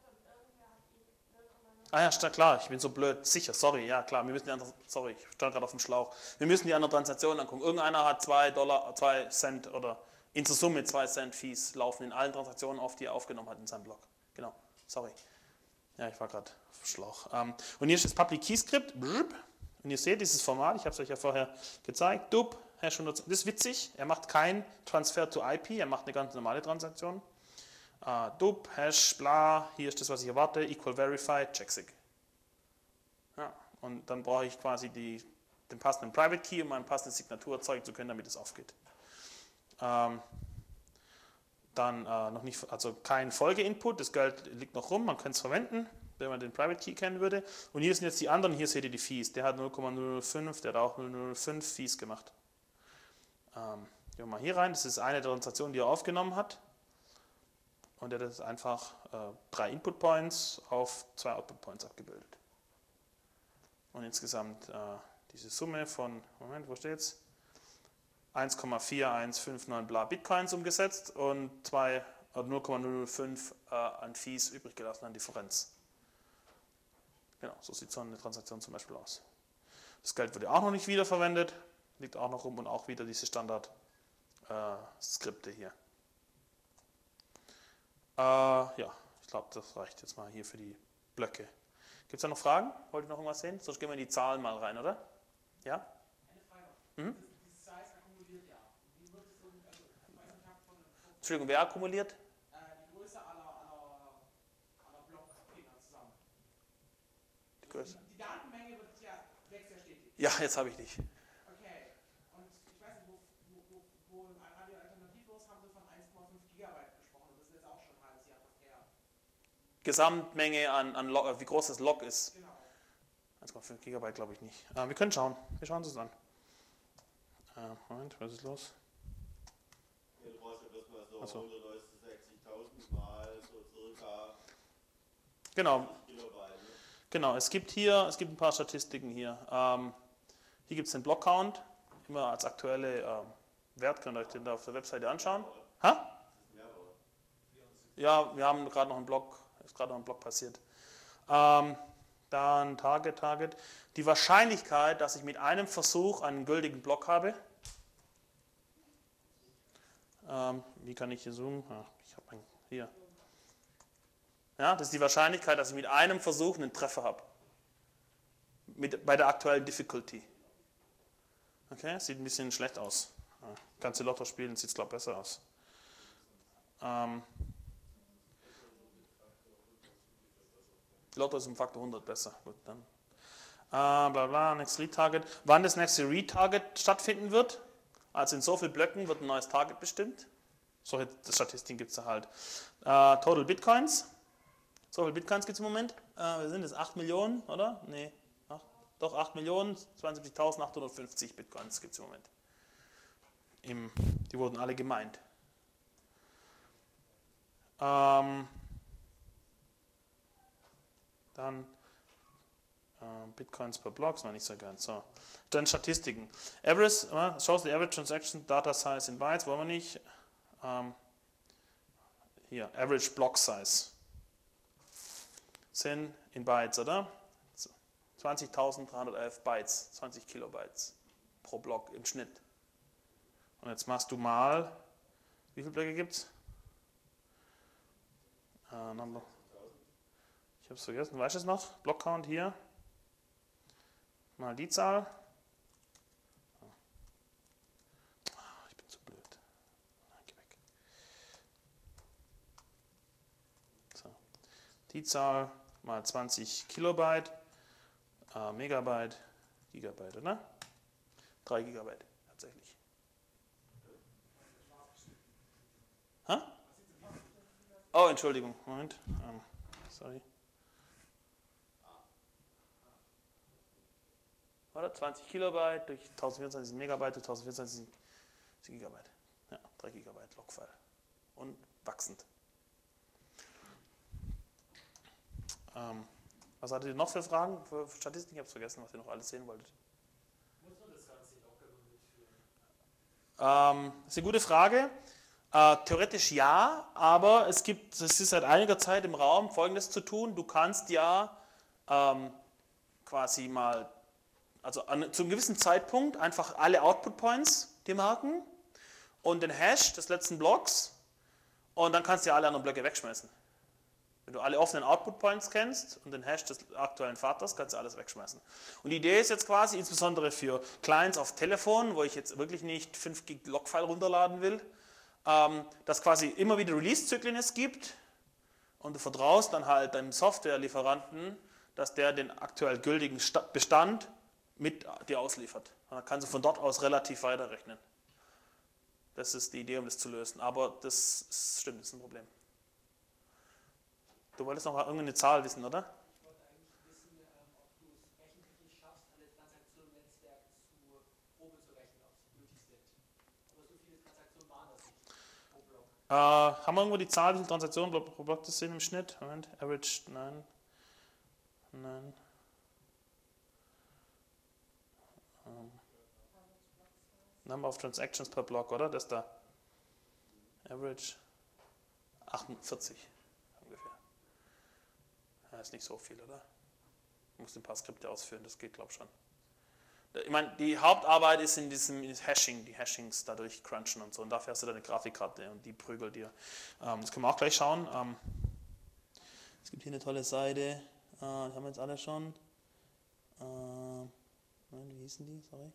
Ah ja, sta- klar, ich bin so blöd. Sicher, sorry, ja klar, wir müssen die andere, sorry, ich stand gerade auf dem Schlauch. Wir müssen die anderen Transaktionen angucken. Irgendeiner hat zwei Dollar, zwei Cent oder in der Summe zwei Cent Fees laufen in allen Transaktionen auf, die er aufgenommen hat in seinem Blog. Genau, sorry. Ja, ich war gerade auf dem Schlauch. Ähm, und hier ist das Public Key Script. Und ihr seht dieses Format, ich habe es euch ja vorher gezeigt. Dub, Hash hundert. Das ist witzig, er macht kein Transfer to I P, er macht eine ganz normale Transaktion. Uh, Dub, Hash, bla, hier ist das, was ich erwarte, equal verified, checksig. Ja, und dann brauche ich quasi die, den passenden Private Key, um eine passende Signatur erzeugen zu können, damit es aufgeht. Ähm, dann äh, noch nicht, also kein Folge-Input, das Geld liegt noch rum, man könnte es verwenden, wenn man den Private Key kennen würde. Und hier sind jetzt die anderen, hier seht ihr die Fees, der hat null Komma null null fünf, der hat auch null Komma null null fünf Fees gemacht. Ähm, gehen wir mal hier rein, das ist eine der Transaktionen, die er aufgenommen hat. Und er hat jetzt einfach äh, drei Input Points auf zwei Output Points abgebildet. Und insgesamt äh, diese Summe von, Moment, wo steht's? eins Komma vier eins fünf neun bla Bitcoins umgesetzt und null Komma null null fünf äh, an Fees übrig gelassen, an Differenz. Genau, so sieht so eine Transaktion zum Beispiel aus. Das Geld wurde auch noch nicht wiederverwendet, liegt auch noch rum und auch wieder diese Standard-Skripte äh, hier. Äh, ja, ich glaube, das reicht jetzt mal hier für die Blöcke. Gibt es da noch Fragen? Wollt ihr noch irgendwas sehen? Sonst gehen wir in die Zahlen mal rein, oder? Ja? Eine Frage. Mhm. Dieses Size akkumuliert ja. Wie wird es so, also, ich weiß nicht, ich habe von Entschuldigung, wer akkumuliert? äh, die Größe aller, aller, aller Blockdinger zusammen. Die Größe. Die, die Datenmenge wird ja, wächst ja stetig. Ja, jetzt habe ich dich. Okay. Und ich weiß nicht, wo, wo, wo, wo in Radio Alternativlos haben sie von eins Komma fünf Gigabyte gesprochen. Das ist jetzt auch schon ein halbes Jahr fast her. Gesamtmenge an, an Log, wie groß das Log ist. Genau. eins Komma fünf Gigabyte glaube ich nicht. Äh, wir können schauen. Wir schauen es uns an. Äh, Moment, was ist los? Ja, du brauchst ja bloß mal so Ach so. hundertsechzigtausend mal so circa Genau, Kilobyte. Ne? genau. Es gibt hier, es gibt ein paar Statistiken hier. Ähm, hier gibt es den Block-Count, immer als aktuelle ähm, Wert, könnt ihr euch den da auf der Webseite anschauen. Ha? Ja, wir haben gerade noch einen Block, ist gerade noch ein Block passiert. Ähm, dann Target, Target. Die Wahrscheinlichkeit, dass ich mit einem Versuch einen gültigen Block habe. Ähm, wie kann ich hier zoomen? Ach, ich habe einen hier. Ja, das ist die Wahrscheinlichkeit, dass ich mit einem Versuch einen Treffer habe. Mit, bei der aktuellen Difficulty. Okay, sieht ein bisschen schlecht aus. Ganze Lotto spielen sieht es, glaube ich, besser aus. Ähm, Lotto ist um Faktor hundert besser. Gut, dann. Äh, bla bla, next Retarget. Wann das nächste Retarget stattfinden wird? Also in so vielen Blöcken wird ein neues Target bestimmt. Solche Statistiken gibt es da halt. Äh, Total Bitcoins. So viele Bitcoins gibt es im Moment. Äh, wir sind jetzt acht Millionen, oder? Nee. Acht, doch acht Millionen, zweiundsiebzigtausendachthundertfünfzig Bitcoins gibt es im Moment. Im, die wurden alle gemeint. Ähm, dann äh, Bitcoins per Block, das war nicht so ganz. So. Dann Statistiken. Average, äh, shows the average transaction data size in bytes, wollen wir nicht. Ähm, hier, average block size. Sind in Bytes, oder? zwanzigtausenddreihundertelf Bytes, zwanzig Kilobytes pro Block im Schnitt. Und jetzt machst du mal, wie viele Blöcke gibt es? Äh, Number. Ich habe es vergessen, weißt du es noch? Block-Count hier. Mal die Zahl. Ich bin zu blöd. Geh weg. So. Die Zahl mal zwanzig Kilobyte, äh, Megabyte, Gigabyte, oder? drei Gigabyte tatsächlich. Hä? Oh, Entschuldigung, Moment. Ähm, sorry. Oder? zwanzig Kilobyte durch tausendvierundzwanzig Megabyte durch tausendvierundzwanzig Gigabyte. Ja, drei Gigabyte Logfile. Und wachsend. Ähm, was hattet ihr noch für Fragen, für Statistiken? Ich habe es vergessen, was ihr noch alles sehen wolltet. Muss man das Ganze locker mitführen? Ähm, das ist eine gute Frage. Äh, theoretisch ja, aber es gibt, es ist seit einiger Zeit im Raum Folgendes zu tun. Du kannst ja ähm, quasi mal, also an, zu einem gewissen Zeitpunkt einfach alle Output Points dir marken und den Hash des letzten Blocks und dann kannst du ja alle anderen Blöcke wegschmeißen. Wenn du alle offenen Output Points kennst und den Hash des aktuellen Vaters, kannst du alles wegschmeißen. Und die Idee ist jetzt quasi, insbesondere für Clients auf Telefon, wo ich jetzt wirklich nicht fünf Gig Logfile runterladen will, ähm, dass quasi immer wieder Release-Zyklen es gibt und du vertraust dann halt deinem Softwarelieferanten, dass der den aktuell gültigen Bestand mit dir ausliefert. Und dann kannst du von dort aus relativ weiterrechnen. Das ist die Idee, um das zu lösen. Aber das ist, stimmt, das ist ein Problem. Du wolltest noch irgendeine Zahl wissen, oder? Ich wollte eigentlich wissen, ähm, ob du es rechentechnisch schaffst, alle Transaktionen im Netzwerk zu Probe zu rechnen, ob sie gültig sind. Aber so viele Transaktionen waren das nicht pro Block. Äh, haben wir irgendwo die Zahl, wie viele Transaktionen pro Block das sind im Schnitt? Moment, average, nein. Nein. Um, Number of transactions per block, oder? Das da. Average achtundvierzig ungefähr. Ja, ist nicht so viel, oder? Du musst ein paar Skripte ausführen, das geht, glaube ich, schon. Ich meine, die Hauptarbeit ist in diesem Hashing, die Hashings dadurch crunchen und so. Und dafür hast du deine Grafikkarte und die prügelt dir. Ähm, das können wir auch gleich schauen. Ähm, es gibt hier eine tolle Seite. Äh, die haben wir jetzt alle schon. Äh, nein, wie hießen die? Sorry.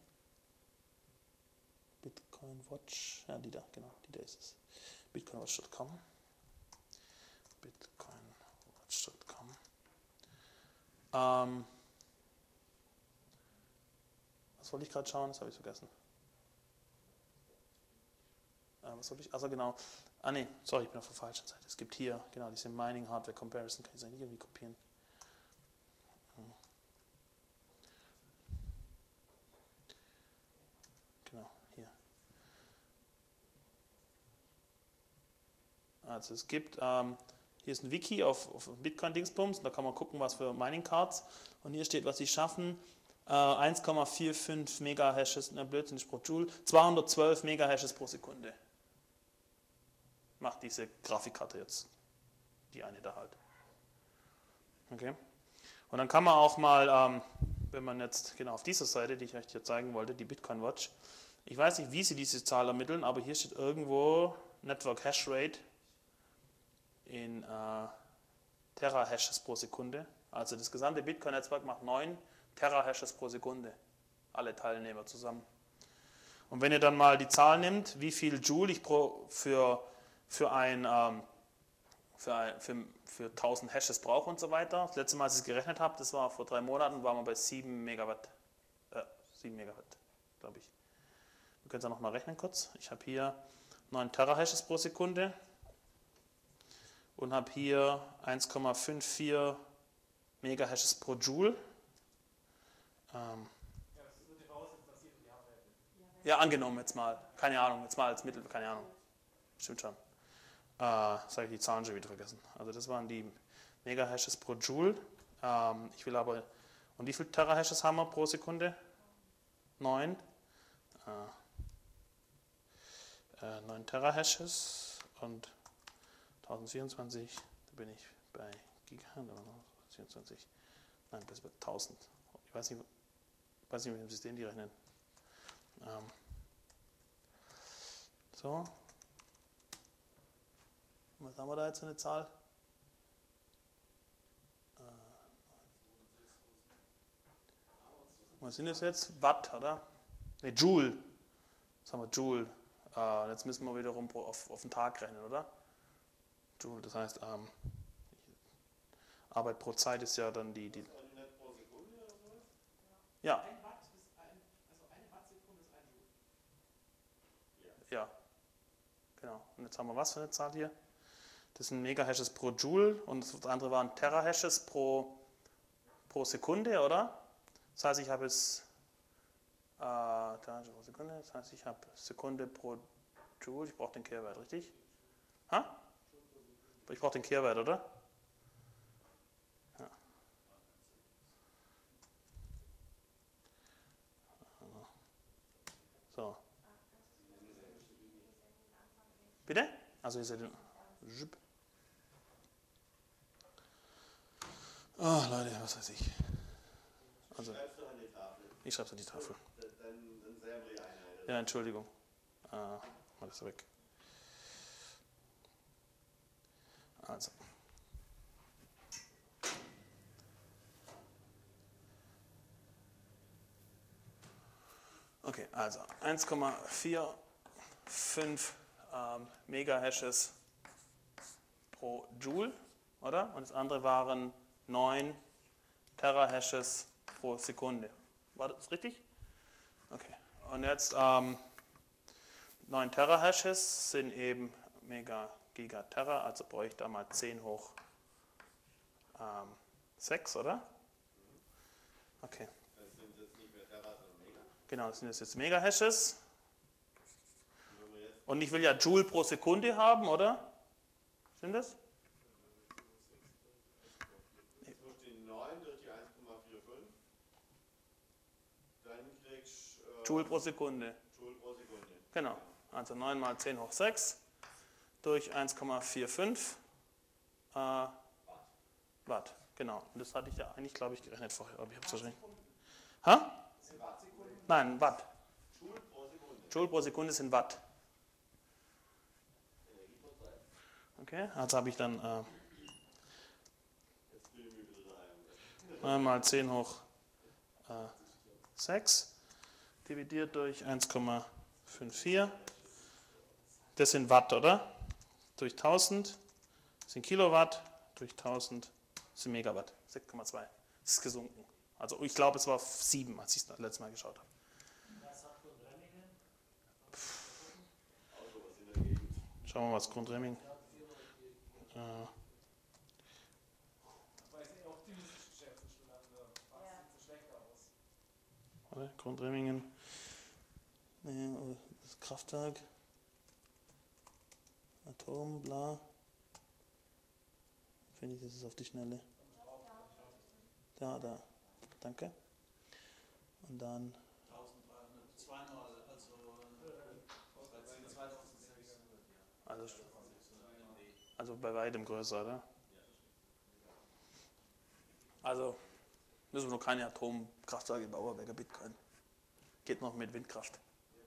Bitcoin Watch. Ja, die da, genau. Die da ist es. bitcoin watch punkt com. bitcoin watch punkt com. Ähm, was wollte ich gerade schauen? Das habe ich vergessen. Äh, was wollte ich? Also genau. Ah ne, sorry, ich bin auf der falschen Seite. Es gibt hier, genau, diese Mining Hardware Comparison. Kann ich das nicht irgendwie kopieren? Hm. Genau, hier. Also es gibt, ähm, hier ist ein Wiki auf, auf Bitcoin-Dingsbums, da kann man gucken, was für Mining-Cards. Und hier steht, was sie schaffen. Äh, eins Komma fünfundvierzig Megahashes, ne, Blödsinn, nicht pro Joule, zweihundertzwölf Megahashes pro Sekunde. Macht diese Grafikkarte jetzt. Die eine da halt. Okay. Und dann kann man auch mal, ähm, wenn man jetzt, genau auf dieser Seite, die ich euch hier zeigen wollte, die Bitcoin Watch, ich weiß nicht, wie sie diese Zahl ermitteln, aber hier steht irgendwo Network Hash Rate in äh, Terahashes pro Sekunde. Also das gesamte Bitcoin-Netzwerk macht neun Terahashes pro Sekunde. Alle Teilnehmer zusammen. Und wenn ihr dann mal die Zahl nimmt, wie viel Joule ich pro, für, für, ein, ähm, für, ein, für, für tausend Hashes brauche und so weiter. Das letzte Mal, als ich es gerechnet habe, das war vor drei Monaten, waren wir bei sieben Megawatt. Äh, sieben Megawatt, glaube ich. Wir können es ja nochmal rechnen kurz. Ich habe hier neun Terahashes pro Sekunde. Und habe hier eins Komma fünfundvierzig Megahashes pro Joule. Ähm, Ja, das ist nur die Voraussetzung, die Hardware. ja, angenommen jetzt mal. Keine Ahnung, jetzt mal als Mittel, keine Ahnung. Stimmt schon. Äh, jetzt habe ich die Zahlen schon wieder vergessen. Also das waren die Megahashes pro Joule. Ähm, ich will aber, und wie viele Terahashes haben wir pro Sekunde? neun. Äh, äh, neun Terahashes und tausendvierundzwanzig, da bin ich bei Giga, vierundzwanzig, nein, das wird tausend. Ich weiß nicht, weiß nicht, mit dem System die rechnen. Ähm, So. Was haben wir da jetzt für eine Zahl? Was sind das jetzt? Watt, oder? Ne, Joule. Was haben wir? Joule. Äh, jetzt müssen wir wiederum auf, auf den Tag rechnen, oder? Joule, das heißt, ähm, Arbeit pro Zeit ist ja dann die. die ja. Ein Watt ist ein, also eine Wattsekunde ist ein Joule. Ja. Genau. Und jetzt haben wir was für eine Zahl hier? Das sind Megahashes pro Joule und das andere waren Terahashes pro, pro Sekunde, oder? Das heißt, ich habe jetzt äh, Terahashes pro Sekunde, das heißt, ich habe Sekunde pro Joule, ich brauche den Kehrwert, richtig? Ha? Ich brauche den Kehrwert, oder? Ja. So. Bitte? Also, ihr seht den. Oh, Leute, was weiß ich. Also, Schreibst du an die Tafel? ich schreibe es an die Tafel. Dann, dann sehen wir die Einheit. Ja, Entschuldigung. Äh, mach das weg. Also. Okay, also eins Komma fünfundvierzig ähm, Megahashes pro Joule, oder? Und das andere waren neun Terahashes pro Sekunde. War das richtig? Okay. Und jetzt ähm, neun Terahashes sind eben Mega Gigatera, also brauche ich da mal zehn hoch ähm, sechs, oder? Okay. Das sind jetzt nicht mehr Terra, sondern Mega. Genau, das sind jetzt Megahashes. Und ich will ja Joule pro Sekunde haben, oder? Sind das? Durch die neun, durch die eins Komma fünfundvierzig. Dann kriegst du äh, Joule pro Sekunde. Joule pro Sekunde. Genau. Also neun mal zehn hoch sechs durch eins Komma fünfundvierzig äh, Watt. Genau. Und das hatte ich ja eigentlich, glaube ich, gerechnet vorher. Aber ich habe es wahrscheinlich. Ha? Nein, Watt. Joule pro Sekunde. Joule pro Sekunde sind Watt. Okay, also habe ich dann äh, Jetzt fühle ich mich wieder daheim. neun mal zehn hoch äh, sechs dividiert durch eins Komma vierundfünfzig. Das sind Watt, oder? Durch tausend sind Kilowatt, durch tausend sind Megawatt. sechs Komma zwei. Das ist gesunken. Also ich glaube, es war sieben, als ich es das letzte Mal geschaut habe. Was sagt Grundremmingen? Schauen wir mal, was Grundremming. Äh, Weil sie optimistisch schätzen schon an der Fahrt sieht so schlechter aus. warte, Grundremmingen. Nee, das Kraftwerk. Atom, bla. Finde ich, das ist auf die Schnelle. Da, da. Danke. Und dann. zweimal, also zweitausendsechshundert, ja. Also, also bei weitem größer, oder? Also müssen wir noch keine Atomkraftwerke bauen wegen Bitcoin. Geht noch mit Windkraft.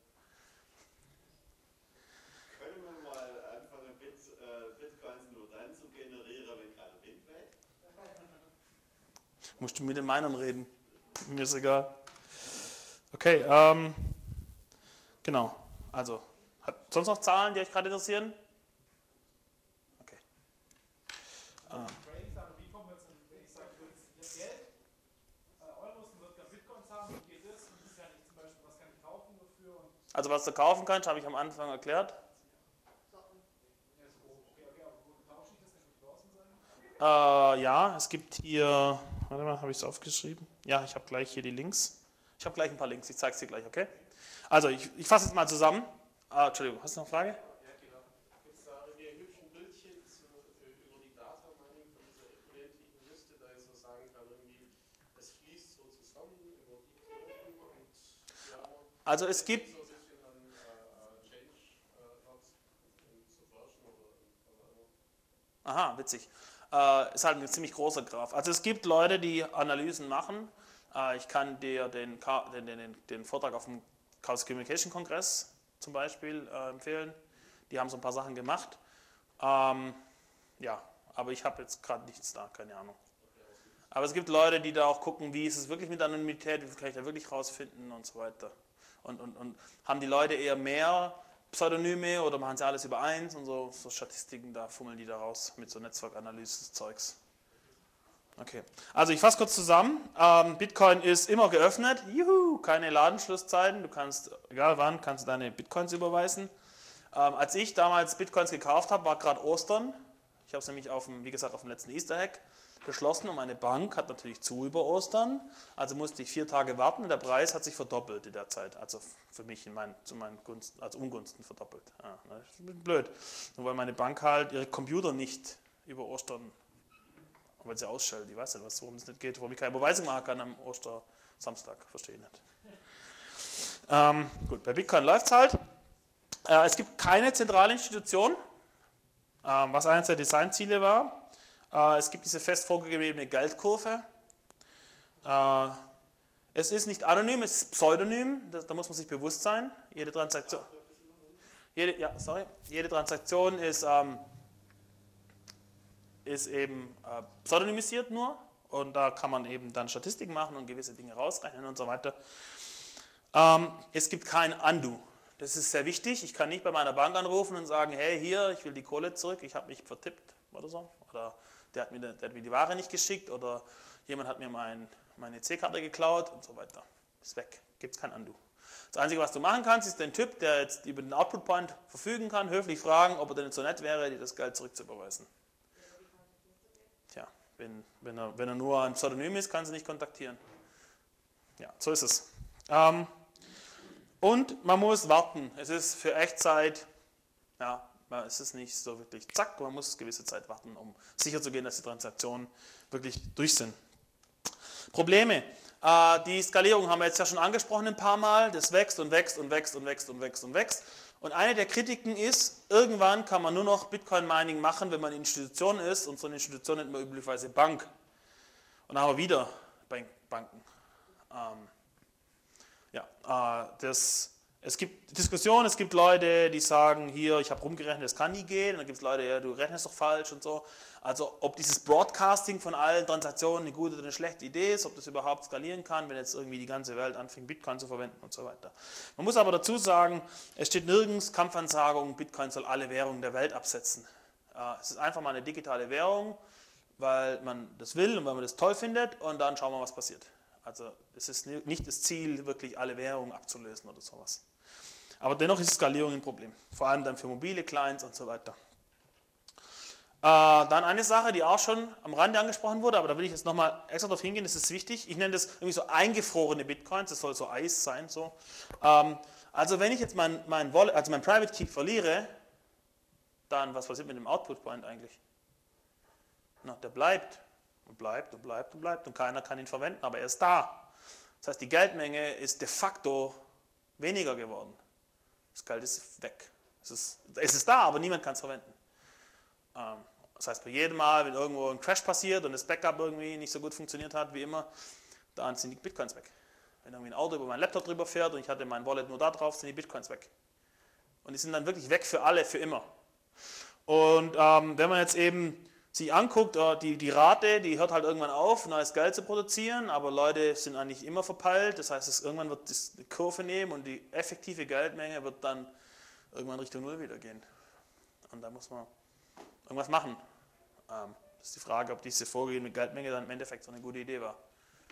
Können wir mal anfangen, Bit, äh, Bitcoins nur dann zu generieren, wenn gerade Wind weht? Musst du mit den Minern reden. Mir ist egal. Okay, ähm, genau. Also, hat sonst noch Zahlen, die euch gerade interessieren? Okay. Trains, aber wie kommen wir jetzt, wenn ich sage, ich will jetzt Geld, äh, Euros und wird gerne Bitcoins haben, wie geht das? Und das ist ja nicht zum Beispiel, was kann ich kaufen dafür? Und Also, was du kaufen kannst, habe ich am Anfang erklärt. ja, so, okay, okay, aber wo tausche ich das denn mit Börsen sein? Äh, ja, es gibt hier, warte mal, habe ich es aufgeschrieben? Ja, ich habe gleich hier die Links. Ich habe gleich ein paar Links, ich zeige es dir gleich, okay? Also, ich, ich fasse es mal zusammen. Ah, Entschuldigung, hast du noch eine Frage? Ja, genau. Gibt es da irgendwie hübschen Bildchen zu, für, über die Data Mining von dieser unendlichen Liste, da ich so sagen kann, irgendwie, es fließt so zusammen über die Knoten und ja, Also, es gibt. so ein bisschen an äh, Change äh, hat in Subversion oder was auch immer. Aha, witzig. Äh, ist halt ein ziemlich großer Graph. Also es gibt Leute, die Analysen machen. Äh, ich kann dir den, Ka- den, den, den Vortrag auf dem Chaos Communication Kongress zum Beispiel äh, empfehlen. Die haben so ein paar Sachen gemacht. Ähm, ja, aber ich habe jetzt gerade nichts da, keine Ahnung. Aber es gibt Leute, die da auch gucken, wie ist es wirklich mit Anonymität, wie kann ich da wirklich rausfinden und so weiter. Und, und, und haben die Leute eher mehr Pseudonyme oder machen sie alles über eins und so, so Statistiken, da fummeln die da raus mit so Netzwerkanalyse-Zeugs. Okay, also ich fasse kurz zusammen. Ähm, Bitcoin ist immer geöffnet. Juhu, keine Ladenschlusszeiten. Du kannst, egal wann, kannst du deine Bitcoins überweisen. Ähm, als ich damals Bitcoins gekauft habe, war gerade Ostern. Ich habe es nämlich auf dem, wie gesagt, auf dem letzten Easter Egg geschlossen und meine Bank hat natürlich zu über Ostern. Also musste ich vier Tage warten und der Preis hat sich verdoppelt in der Zeit. Also für mich in mein, zu meinen Gunsten, also Ungunsten verdoppelt. Ja, das ist blöd. Nur weil meine Bank halt ihre Computer nicht über Ostern, weil sie ausstellt. Ich weiß nicht, was, worum es nicht geht, warum ich keine Überweisung machen kann am Ostersamstag. Verstehe ich nicht. Ähm, gut, bei Bitcoin läuft es halt. Äh, es gibt keine zentrale Institution, äh, was eines der Designziele war. Äh, es gibt diese fest vorgegebene Geldkurve. Äh, es ist nicht anonym, es ist pseudonym. Das, da muss man sich bewusst sein. Jede Transaktion, jede, ja, sorry, jede Transaktion ist, ähm, ist eben äh, pseudonymisiert nur. Und da kann man eben dann Statistiken machen und gewisse Dinge rausrechnen und so weiter. Ähm, es gibt kein Undo. Das ist sehr wichtig. Ich kann nicht bei meiner Bank anrufen und sagen, hey, hier, ich will die Kohle zurück, ich habe mich vertippt oder so. Oder der hat, mir, der hat mir die Ware nicht geschickt oder jemand hat mir mein, meine E C-Karte geklaut und so weiter. Ist weg. Gibt es kein Undo. Das Einzige, was du machen kannst, ist den Typ, der jetzt über den Output Point verfügen kann, höflich fragen, ob er denn so nett wäre, dir das Geld zurückzuüberweisen. Tja, wenn, wenn, er, wenn er nur ein Pseudonym ist, kann sie nicht kontaktieren. Ja, so ist es. Ähm, Und man muss warten. Es ist für Echtzeit, ja, es ist nicht so wirklich zack, man muss gewisse Zeit warten, um sicherzugehen, dass die Transaktionen wirklich durch sind. Probleme. Äh, die Skalierung haben wir jetzt ja schon angesprochen ein paar Mal. Das wächst und wächst und wächst und wächst und wächst und wächst. Und eine der Kritiken ist, irgendwann kann man nur noch Bitcoin-Mining machen, wenn man eine Institution ist. Und so eine Institution nennt man üblicherweise Bank. Und dann haben wir wieder Banken. Ähm, Ja, das, es gibt Diskussionen, es gibt Leute, die sagen, hier, ich habe rumgerechnet, das kann nie gehen. Und dann gibt es Leute, ja, du rechnest doch falsch und so. Also ob dieses Broadcasting von allen Transaktionen eine gute oder eine schlechte Idee ist, ob das überhaupt skalieren kann, wenn jetzt irgendwie die ganze Welt anfängt, Bitcoin zu verwenden und so weiter. Man muss aber dazu sagen, es steht nirgends Kampfansagung, Bitcoin soll alle Währungen der Welt absetzen. Es ist einfach mal eine digitale Währung, weil man das will und weil man das toll findet und dann schauen wir, was passiert. Also es ist nicht das Ziel, wirklich alle Währungen abzulösen oder sowas. Aber dennoch ist Skalierung ein Problem. Vor allem dann für mobile Clients und so weiter. Äh, dann eine Sache, die auch schon am Rande angesprochen wurde, aber da will ich jetzt nochmal extra darauf hingehen, das ist wichtig. Ich nenne das irgendwie so eingefrorene Bitcoins, das soll so Eis sein. So. Ähm, also wenn ich jetzt mein, mein, Wallet, also mein Private Key verliere, dann was passiert mit dem Output Point eigentlich? Na, der bleibt. Und bleibt und bleibt und bleibt und keiner kann ihn verwenden, aber er ist da. Das heißt, die Geldmenge ist de facto weniger geworden. Das Geld ist weg. Es ist, es ist da, aber niemand kann es verwenden. Ähm, das heißt, bei jedem Mal, wenn irgendwo ein Crash passiert und das Backup irgendwie nicht so gut funktioniert hat wie immer, dann sind die Bitcoins weg. Wenn irgendwie ein Auto über meinen Laptop drüber fährt und ich hatte mein Wallet nur da drauf, sind die Bitcoins weg. Und die sind dann wirklich weg für alle, für immer. Und ähm, wenn man jetzt eben sich anguckt, die, die Rate, die hört halt irgendwann auf, neues Geld zu produzieren, aber Leute sind eigentlich immer verpeilt, das heißt, es, irgendwann wird das eine Kurve nehmen und die effektive Geldmenge wird dann irgendwann Richtung Null wieder gehen. Und da muss man irgendwas machen. Ähm, das ist die Frage, ob diese vorgegebene Geldmenge dann im Endeffekt so eine gute Idee war.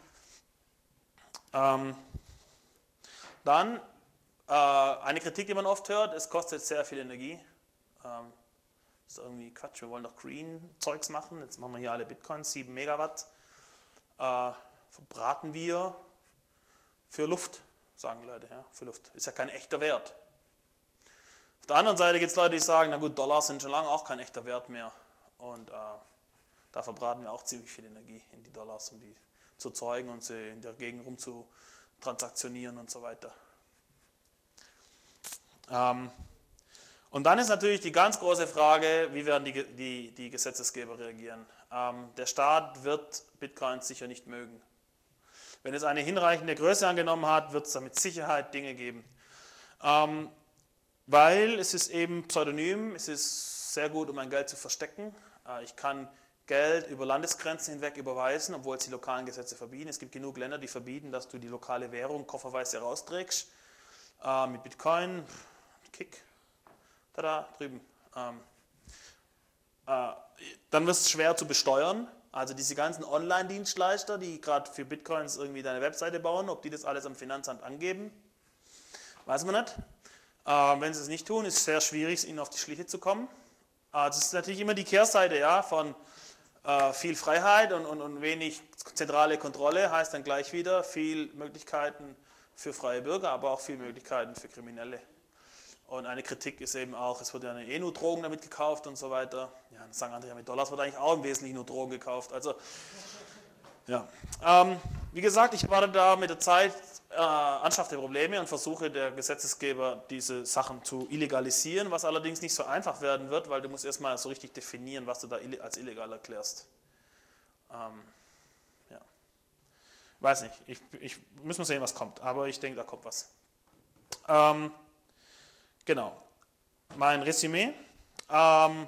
Ähm, dann äh, eine Kritik, die man oft hört, es kostet sehr viel Energie. Ähm, Das ist irgendwie Quatsch, wir wollen doch Green-Zeugs machen. Jetzt machen wir hier alle Bitcoins, sieben Megawatt. Äh, verbraten wir für Luft, sagen Leute, ja, für Luft. Ist ja kein echter Wert. Auf der anderen Seite gibt es Leute, die sagen, na gut, Dollars sind schon lange auch kein echter Wert mehr. Und äh, da verbraten wir auch ziemlich viel Energie in die Dollars, um die zu zeugen und sie in der Gegend rum zu transaktionieren und so weiter. Ähm, Und dann ist natürlich die ganz große Frage, wie werden die, die, die Gesetzesgeber reagieren. Ähm, der Staat wird Bitcoins sicher nicht mögen. Wenn es eine hinreichende Größe angenommen hat, wird es da mit Sicherheit Dinge geben. Ähm, weil es ist eben pseudonym, es ist sehr gut, um mein Geld zu verstecken. Äh, ich kann Geld über Landesgrenzen hinweg überweisen, obwohl es die lokalen Gesetze verbieten. Es gibt genug Länder, die verbieten, dass du die lokale Währung kofferweise rausträgst. Äh, mit Bitcoin, Kick, tada, drüben. Ähm, äh, dann wird es schwer zu besteuern. Also diese ganzen Online-Dienstleister, die gerade für Bitcoins irgendwie deine Webseite bauen, ob die das alles am Finanzamt angeben, weiß man nicht. Äh, wenn sie es nicht tun, ist es sehr schwierig, ihnen auf die Schliche zu kommen. Äh, das ist natürlich immer die Kehrseite, ja, von äh, viel Freiheit und, und, und wenig zentrale Kontrolle, heißt dann gleich wieder viel Möglichkeiten für freie Bürger, aber auch viel Möglichkeiten für Kriminelle. Und eine Kritik ist eben auch, es wird ja eh nur Drogen damit gekauft und so weiter. Ja, dann sagen andere, ja, mit Dollars wird eigentlich auch im Wesentlichen nur Drogen gekauft. Also, ja. Ähm, wie gesagt, ich warte da mit der Zeit äh, anschaffte Probleme und versuche der Gesetzesgeber, diese Sachen zu illegalisieren, was allerdings nicht so einfach werden wird, weil du musst erstmal so richtig definieren, was du da als illegal erklärst. Ähm, ja. Weiß nicht, ich, ich müssen wir sehen, was kommt, aber ich denke, da kommt was. Ähm, Genau, mein Resümee. Ähm,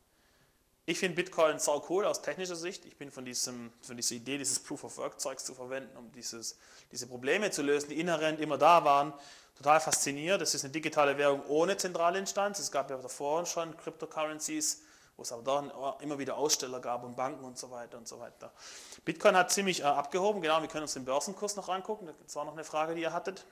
ich finde Bitcoin sau cool aus technischer Sicht. Ich bin von, diesem, von dieser Idee, dieses Proof-of-Work-Zeugs zu verwenden, um dieses, diese Probleme zu lösen, die inhärent immer da waren, total fasziniert. Das ist eine digitale Währung ohne zentrale Instanz. Es gab ja davor schon Cryptocurrencies, wo es aber dann immer wieder Aussteller gab und Banken und so weiter und so weiter. Bitcoin hat ziemlich äh, abgehoben. Genau, wir können uns den Börsenkurs noch angucken. Das war noch eine Frage, die ihr hattet.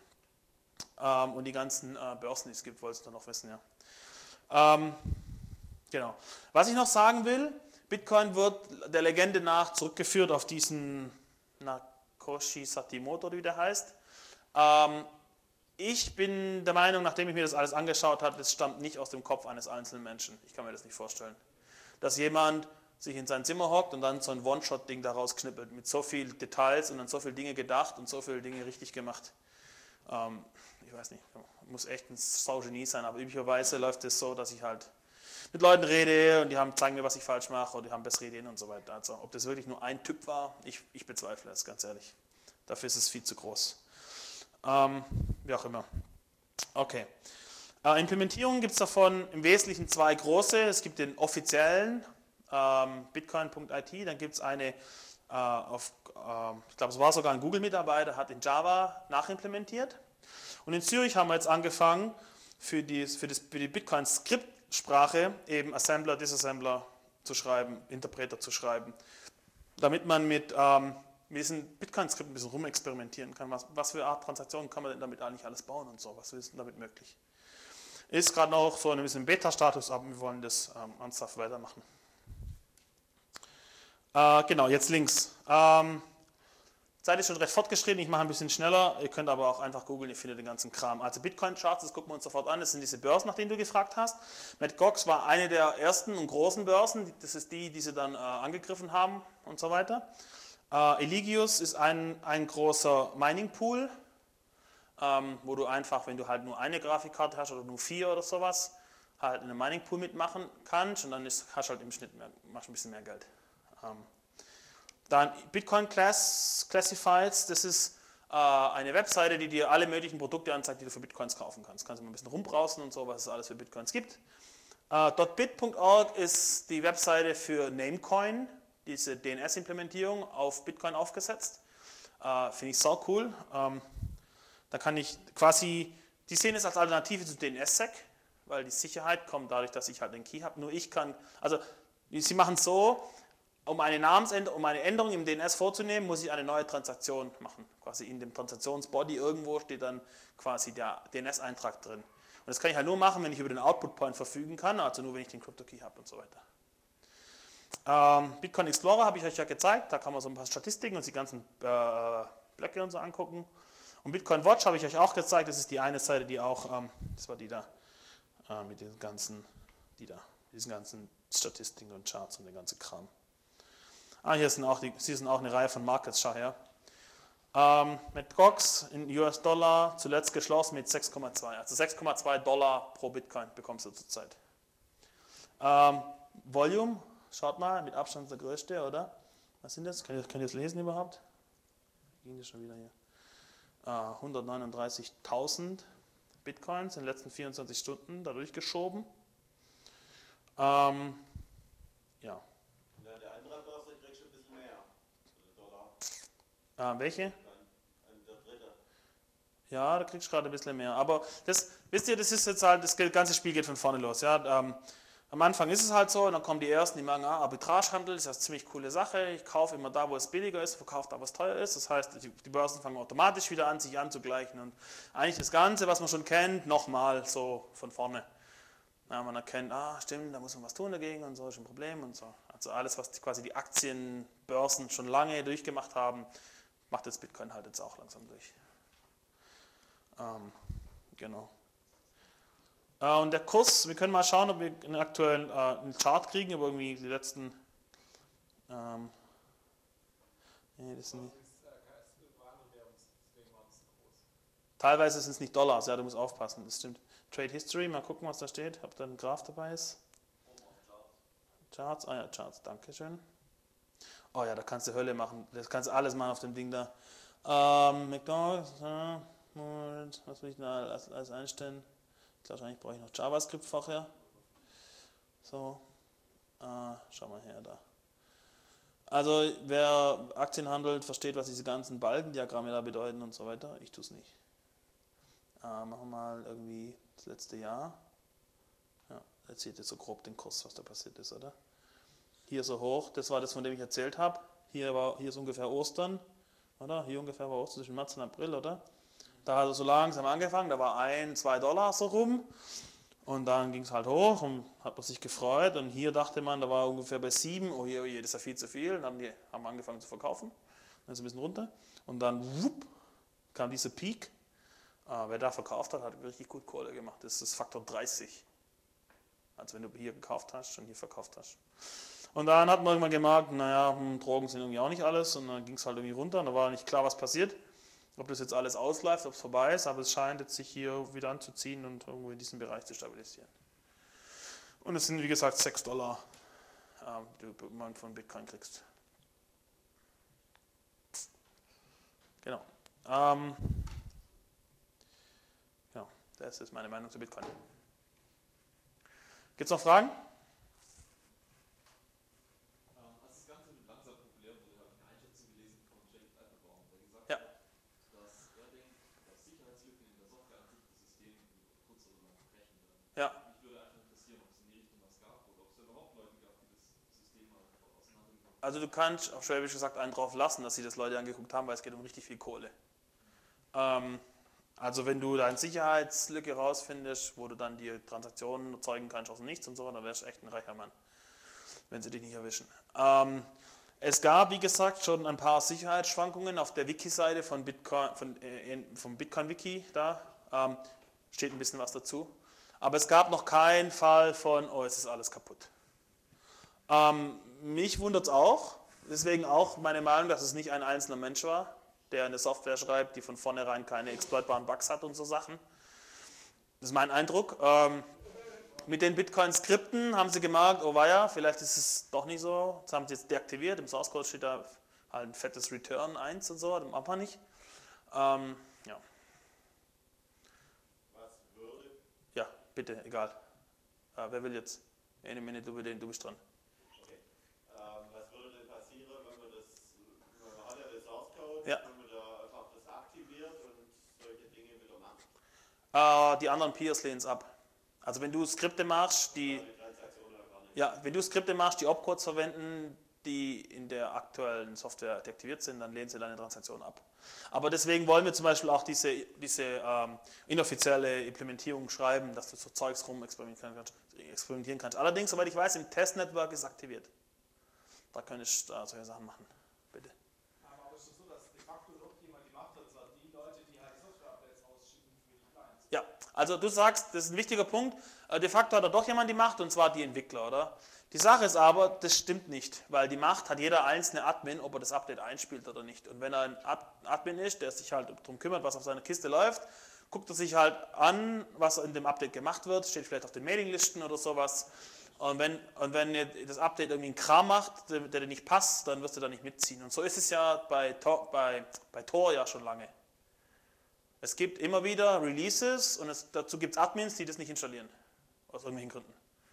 Ähm, und die ganzen äh, Börsen, die es gibt, wolltest du noch wissen, ja. Ähm, genau. Was ich noch sagen will, Bitcoin wird der Legende nach zurückgeführt auf diesen Nakoshi Satimoto, wie der heißt. Ähm, ich bin der Meinung, nachdem ich mir das alles angeschaut habe, das stammt nicht aus dem Kopf eines einzelnen Menschen. Ich kann mir das nicht vorstellen. Dass jemand sich in sein Zimmer hockt und dann so ein One-Shot-Ding daraus knippelt, mit so vielen Details und an so viele Dinge gedacht und so viele Dinge richtig gemacht. Ähm, ich weiß nicht, muss echt ein Saugenie sein, aber üblicherweise läuft es so, dass ich halt mit Leuten rede und die haben, zeigen mir, was ich falsch mache oder die haben bessere Ideen und so weiter. Also ob das wirklich nur ein Typ war, ich, ich bezweifle es, ganz ehrlich. Dafür ist es viel zu groß. Ähm, wie auch immer. Okay. Äh, Implementierungen gibt es davon im Wesentlichen zwei große. Es gibt den offiziellen ähm, bitcoin punkt I T, dann gibt es eine äh, auf, äh, ich glaube es war sogar ein Google-Mitarbeiter, hat in Java nachimplementiert. Und in Zürich haben wir jetzt angefangen, für die, für das, für die Bitcoin-Skriptsprache eben Assembler, Disassembler zu schreiben, Interpreter zu schreiben, damit man mit, ähm, mit diesen Bitcoin-Skripten ein bisschen rumexperimentieren kann. Was, was für Art Transaktionen kann man denn damit eigentlich alles bauen und so, was ist denn damit möglich? Ist gerade noch so ein bisschen Beta-Status, aber wir wollen das ähm, ernsthaft weitermachen. Äh, genau, jetzt links. Ähm, Zeit ist schon recht fortgeschritten, ich mache ein bisschen schneller, ihr könnt aber auch einfach googeln, ihr findet den ganzen Kram. Also Bitcoin-Charts, das gucken wir uns sofort an, das sind diese Börsen, nach denen du gefragt hast. Mt. Gox war eine der ersten und großen Börsen, das ist die, die sie dann äh, angegriffen haben und so weiter. Äh, Eligius ist ein, ein großer Mining-Pool, ähm, wo du einfach, wenn du halt nur eine Grafikkarte hast oder nur vier oder sowas, halt in einem Mining-Pool mitmachen kannst und dann ist, hast du halt im Schnitt mehr, machst ein bisschen mehr Geld. Ähm, Dann Bitcoin Class, Classifieds, das ist äh, eine Webseite, die dir alle möglichen Produkte anzeigt, die du für Bitcoins kaufen kannst. Kannst du mal ein bisschen rumbrausen und so, was es alles für Bitcoins gibt. Äh, .bit punkt org ist die Webseite für Namecoin, diese D N S-Implementierung auf Bitcoin aufgesetzt. Äh, Finde ich sau cool. Ähm, da kann ich quasi, die sehen es als Alternative zu D N S S E C, weil die Sicherheit kommt dadurch, dass ich halt den Key habe. Nur ich kann, also sie machen es so, um eine Namensänderung, um eine Änderung im D N S vorzunehmen, muss ich eine neue Transaktion machen. Quasi in dem Transaktionsbody irgendwo steht dann quasi der D N S-Eintrag drin. Und das kann ich halt nur machen, wenn ich über den Output-Point verfügen kann, also nur wenn ich den Crypto-Key habe und so weiter. Ähm, Bitcoin Explorer habe ich euch ja gezeigt, da kann man so ein paar Statistiken und die ganzen äh, Blöcke und so angucken. Und Bitcoin Watch habe ich euch auch gezeigt, das ist die eine Seite, die auch, ähm, das war die da, äh, mit den ganzen, die da, diesen ganzen Statistiken und Charts und den ganzen Kram. Ah, hier sind auch, die, hier sind auch eine Reihe von Markets, schau her. Ähm, Mt. Gox in U S-Dollar zuletzt geschlossen mit sechs Komma zwei. Also sechs Komma zwei Dollar pro Bitcoin bekommst du zurzeit. Ähm, Volume, schaut mal, mit Abstand der größte, oder? Was sind das? Könnt ihr, könnt ihr das lesen überhaupt? Ging das schon wieder hier? Äh, hundertneununddreißigtausend Bitcoins in den letzten vierundzwanzig Stunden dadurch geschoben. Ähm, ja. Und an der anderen Börse kriegst du ein bisschen mehr. Dollar. Äh, welche? An, an der dritte. Ja, da kriegst du gerade ein bisschen mehr. Aber das, wisst ihr, das ist jetzt halt, das ganze Spiel geht von vorne los. Ja? Ähm, am Anfang ist es halt so, und dann kommen die Ersten, die sagen, ah, Arbitragehandel ist ja eine ziemlich coole Sache. Ich kaufe immer da, wo es billiger ist, verkaufe da, wo es teuer ist. Das heißt, die, die Börsen fangen automatisch wieder an, sich anzugleichen. Und eigentlich das Ganze, was man schon kennt, nochmal so von vorne. Ja, man erkennt, ah, stimmt, da muss man was tun dagegen und so, ist ein Problem und so. Also alles, was die, quasi die Aktienbörsen schon lange durchgemacht haben, macht jetzt Bitcoin halt jetzt auch langsam durch. Ähm, genau. Äh, und der Kurs, wir können mal schauen, ob wir einen aktuellen äh, einen Chart kriegen, aber irgendwie die letzten. Ähm, nee, das sind nicht. Teilweise sind es nicht Dollars, ja, du musst aufpassen, das stimmt. Trade History, mal gucken, was da steht, ob da ein Graph dabei ist. Charts, ah ja, Charts, danke schön. Oh ja, da kannst du Hölle machen, das kannst du alles machen auf dem Ding da. Ähm, McDonald's, äh, Moment, was will ich da alles, alles einstellen? Wahrscheinlich brauche ich noch JavaScript vorher. So, äh, schau mal her da. Also, wer Aktien handelt, versteht, was diese ganzen Balkendiagramme da bedeuten und so weiter. Ich tue es nicht. Äh, machen wir mal irgendwie das letzte Jahr. Ja, jetzt seht ihr so grob den Kurs, was da passiert ist, oder? Hier so hoch, das war das, von dem ich erzählt habe. Hier, war, hier ist ungefähr Ostern, oder? Hier ungefähr war Ostern zwischen März und April, oder? Da hat er so langsam angefangen, da war ein, zwei Dollar so rum. Und dann ging es halt hoch und hat man sich gefreut. Und hier dachte man, da war ungefähr bei sieben, oh je, oh je, das ist ja viel zu viel. Und dann haben die haben angefangen zu verkaufen. Dann ist es ein bisschen runter. Und dann wupp, kam dieser Peak. Uh, wer da verkauft hat, hat richtig gut Kohle gemacht. Das ist Faktor dreißig. Also wenn du hier gekauft hast und hier verkauft hast. Und dann hat man irgendwann gemerkt, naja, hm, Drogen sind irgendwie auch nicht alles. Und dann ging es halt irgendwie runter. Und da war nicht klar, was passiert. Ob das jetzt alles ausläuft, ob es vorbei ist. Aber es scheint jetzt sich hier wieder anzuziehen und irgendwo in diesem Bereich zu stabilisieren. Und es sind, wie gesagt, sechs Dollar, ähm, die man von Bitcoin kriegst. Genau. Ähm, Das ist meine Meinung zu Bitcoin. Gibt es noch Fragen? Als das Ganze langsam populär wurde, habe ich eine Einschätzung gelesen von Jake Applebaum, der gesagt Ja. hat, dass er denkt, dass Sicherheitslücken in der Software an sich das System kurz oder lang brechen werden. Ja. Mich würde einfach interessieren, ob es in die Richtung was gab oder ob es überhaupt Leute gab, die das System mal auseinandergenommen haben. Also du kannst auf Schwäbisch gesagt einen drauf lassen, dass sie das Leute angeguckt haben, weil es geht um richtig viel Kohle. Ähm, Also wenn du deine Sicherheitslücke rausfindest, wo du dann die Transaktionen erzeugen kannst aus dem Nichts und so, dann wärst du echt ein reicher Mann, wenn sie dich nicht erwischen. Ähm, es gab, wie gesagt, schon ein paar Sicherheitsschwankungen auf der Wiki-Seite von Bitcoin, von, äh, vom Bitcoin-Wiki, da ähm, steht ein bisschen was dazu. Aber es gab noch keinen Fall von, oh, es ist alles kaputt. Ähm, mich wundert es auch, deswegen auch meine Meinung, dass es nicht ein einzelner Mensch war, der eine Software schreibt, die von vornherein keine exploitbaren Bugs hat und so Sachen. Das ist mein Eindruck. Ähm, mit den Bitcoin-Skripten haben sie gemerkt, oh weia, vielleicht ist es doch nicht so. Das haben sie jetzt deaktiviert. Im Source Code steht da halt ein fettes Return eins und so, das macht man nicht. Ähm, ja. Was würde? ja, bitte, egal. Äh, wer will jetzt? Eine Minute, du, du bist dran. Okay. Ähm, was würde denn passieren, wenn man das, man hat ja den Source Code, Ja. wenn man da einfach das aktiviert und solche Dinge wieder macht? Äh, die anderen Peers lehnen es ab. Also wenn du Skripte machst, die, Die Transaktion oder gar nicht. ja, wenn du Skripte machst, die Opcodes verwenden, die in der aktuellen Software deaktiviert sind, dann lehnen sie deine Transaktion ab. Aber deswegen wollen wir zum Beispiel auch diese, diese ähm, inoffizielle Implementierung schreiben, dass du so Zeugs rum experimentieren kannst. Experimentieren kannst. Allerdings, soweit ich weiß, im Testnetwork ist es aktiviert. Da könntest du äh, solche Sachen machen. Bitte. Aber es ist so, dass de facto irgendjemand die Macht hat, zwar die Leute, die halt Software-Updates ausschicken für die Clients. Ja, also du sagst, das ist ein wichtiger Punkt, äh, de facto hat da doch jemand die Macht, und zwar die Entwickler, oder? Die Sache ist aber, das stimmt nicht, weil die Macht hat jeder einzelne Admin, ob er das Update einspielt oder nicht. Und wenn er ein Admin ist, der sich halt darum kümmert, was auf seiner Kiste läuft, guckt er sich halt an, was in dem Update gemacht wird, steht vielleicht auf den Mailinglisten oder sowas. Und wenn, und wenn das Update irgendwie einen Kram macht, der, der dir nicht passt, dann wirst du da nicht mitziehen. Und so ist es ja bei Tor, bei, bei Tor ja schon lange. Es gibt immer wieder Releases und es, dazu gibt es Admins, die das nicht installieren. Aus irgendwelchen Gründen.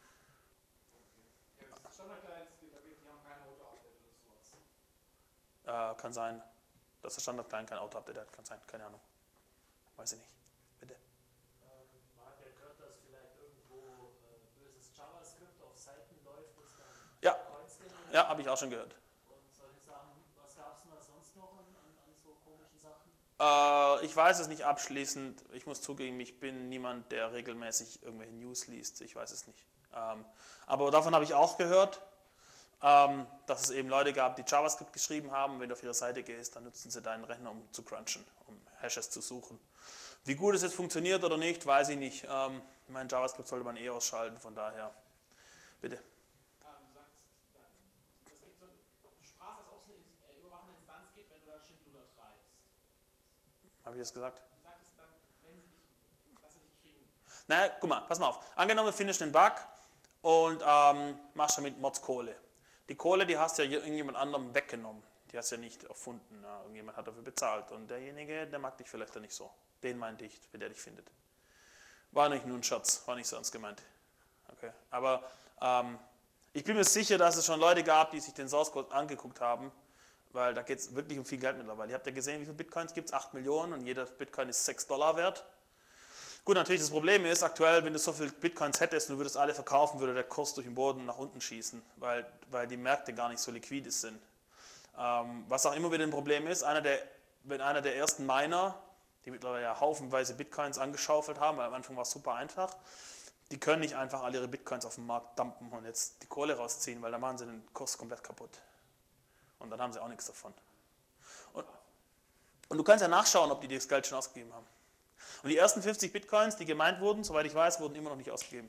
Ja, das Standard-Clients, die, die haben keine Auto-Update oder sowas. Äh, kann sein, dass der Standard-Client kein Auto-Update hat. Kann sein, keine Ahnung. Weiß ich nicht. Bitte. Ähm, man hat ja gehört, dass vielleicht irgendwo äh, böses JavaScript auf Seiten läuft, das dann Ja. Coins generiert. Ja, habe ich auch schon gehört. Und solche Sachen, was gab es denn da sonst noch an, an, an so komischen Sachen? Äh, ich weiß es nicht abschließend. Ich muss zugeben, ich bin niemand, der regelmäßig irgendwelche News liest. Ich weiß es nicht. Ähm, aber davon habe ich auch gehört, ähm, dass es eben Leute gab, die JavaScript geschrieben haben. Wenn du auf ihre Seite gehst, dann nutzen sie deinen Rechner, um zu crunchen, um Hashes zu suchen. Wie gut es jetzt funktioniert oder nicht, weiß ich nicht. Ähm, mein JavaScript sollte man eh ausschalten, von daher. Bitte. Ja, du sagst, das gibt so, du sprachst, dass es auch so eine überwachende Instanz gibt, wenn du da Schindluder treibst. Habe ich das gesagt? Du sagtest dann, wenn sie dich, dass sie dich kriegen. Naja, guck mal, pass mal auf. Angenommen, du findest einen Bug und ähm, machst damit Mods Kohle. Die Kohle, die hast du ja irgendjemand anderem weggenommen. Die hast du ja nicht erfunden. Ja, irgendjemand hat dafür bezahlt. Und derjenige, der mag dich vielleicht ja nicht so. Den meinte ich, wie der dich findet. War nicht nur ein Scherz, war nicht so ernst gemeint. Okay. Aber ähm, ich bin mir sicher, dass es schon Leute gab, die sich den Source Code angeguckt haben, weil da geht es wirklich um viel Geld mittlerweile. Ihr habt ja gesehen, wie viele Bitcoins gibt es? acht Millionen und jeder Bitcoin ist sechs Dollar wert. Gut, natürlich das Problem ist, aktuell, wenn du so viele Bitcoins hättest und du würdest alle verkaufen, würde der Kurs durch den Boden nach unten schießen, weil, weil die Märkte gar nicht so liquide sind. Ähm, was auch immer wieder ein Problem ist, einer der, wenn einer der ersten Miner, die mittlerweile ja haufenweise Bitcoins angeschaufelt haben, weil am Anfang war es super einfach, die können nicht einfach alle ihre Bitcoins auf den Markt dumpen und jetzt die Kohle rausziehen, weil dann machen sie den Kurs komplett kaputt. Und dann haben sie auch nichts davon. Und, und du kannst ja nachschauen, ob die das Geld schon ausgegeben haben. Und die ersten fünfzig Bitcoins, die gemeint wurden, soweit ich weiß, wurden immer noch nicht ausgegeben.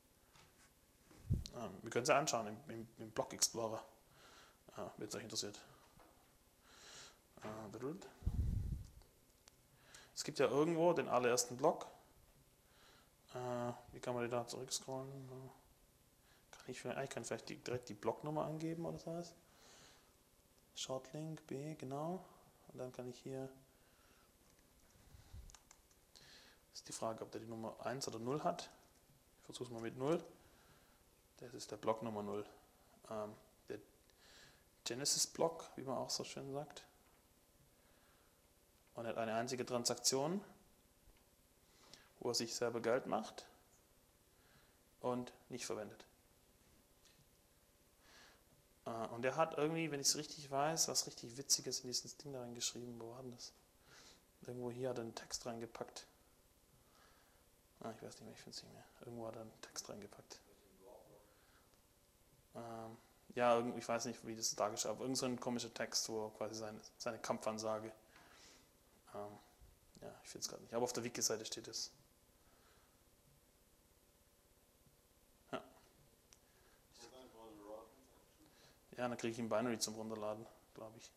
Ja, wir können es ja anschauen im, im, im Block Explorer, ja, wenn es euch interessiert. Es gibt ja irgendwo den allerersten Block. Wie kann man den da zurückscrollen? Kann ich, ich kann vielleicht die, direkt die Blocknummer angeben oder sowas. Shortlink B, genau. Und dann kann ich hier. Ist die Frage, ob der die Nummer eins oder null hat. Ich versuche es mal mit null. Das ist der Block Nummer null. Ähm, der Genesis-Block, wie man auch so schön sagt. Und er hat eine einzige Transaktion, wo er sich selber Geld macht und nicht verwendet. Äh, und er hat irgendwie, wenn ich es richtig weiß, was richtig Witziges in dieses Ding da reingeschrieben. Wo war denn das? Irgendwo hier hat er einen Text reingepackt. Ah, ich weiß nicht mehr, ich finde es nicht mehr. Irgendwo hat er einen Text reingepackt. Ähm, ja, irgendwie, ich weiß nicht, wie das dargestellt ist, aber irgend so ein komischer Text, wo er quasi seine, seine Kampfansage. Ähm, ja, ich finde es gerade nicht. Aber auf der Wiki-Seite steht es. Ja. Ja, dann kriege ich ein Binary zum Runterladen, glaube ich.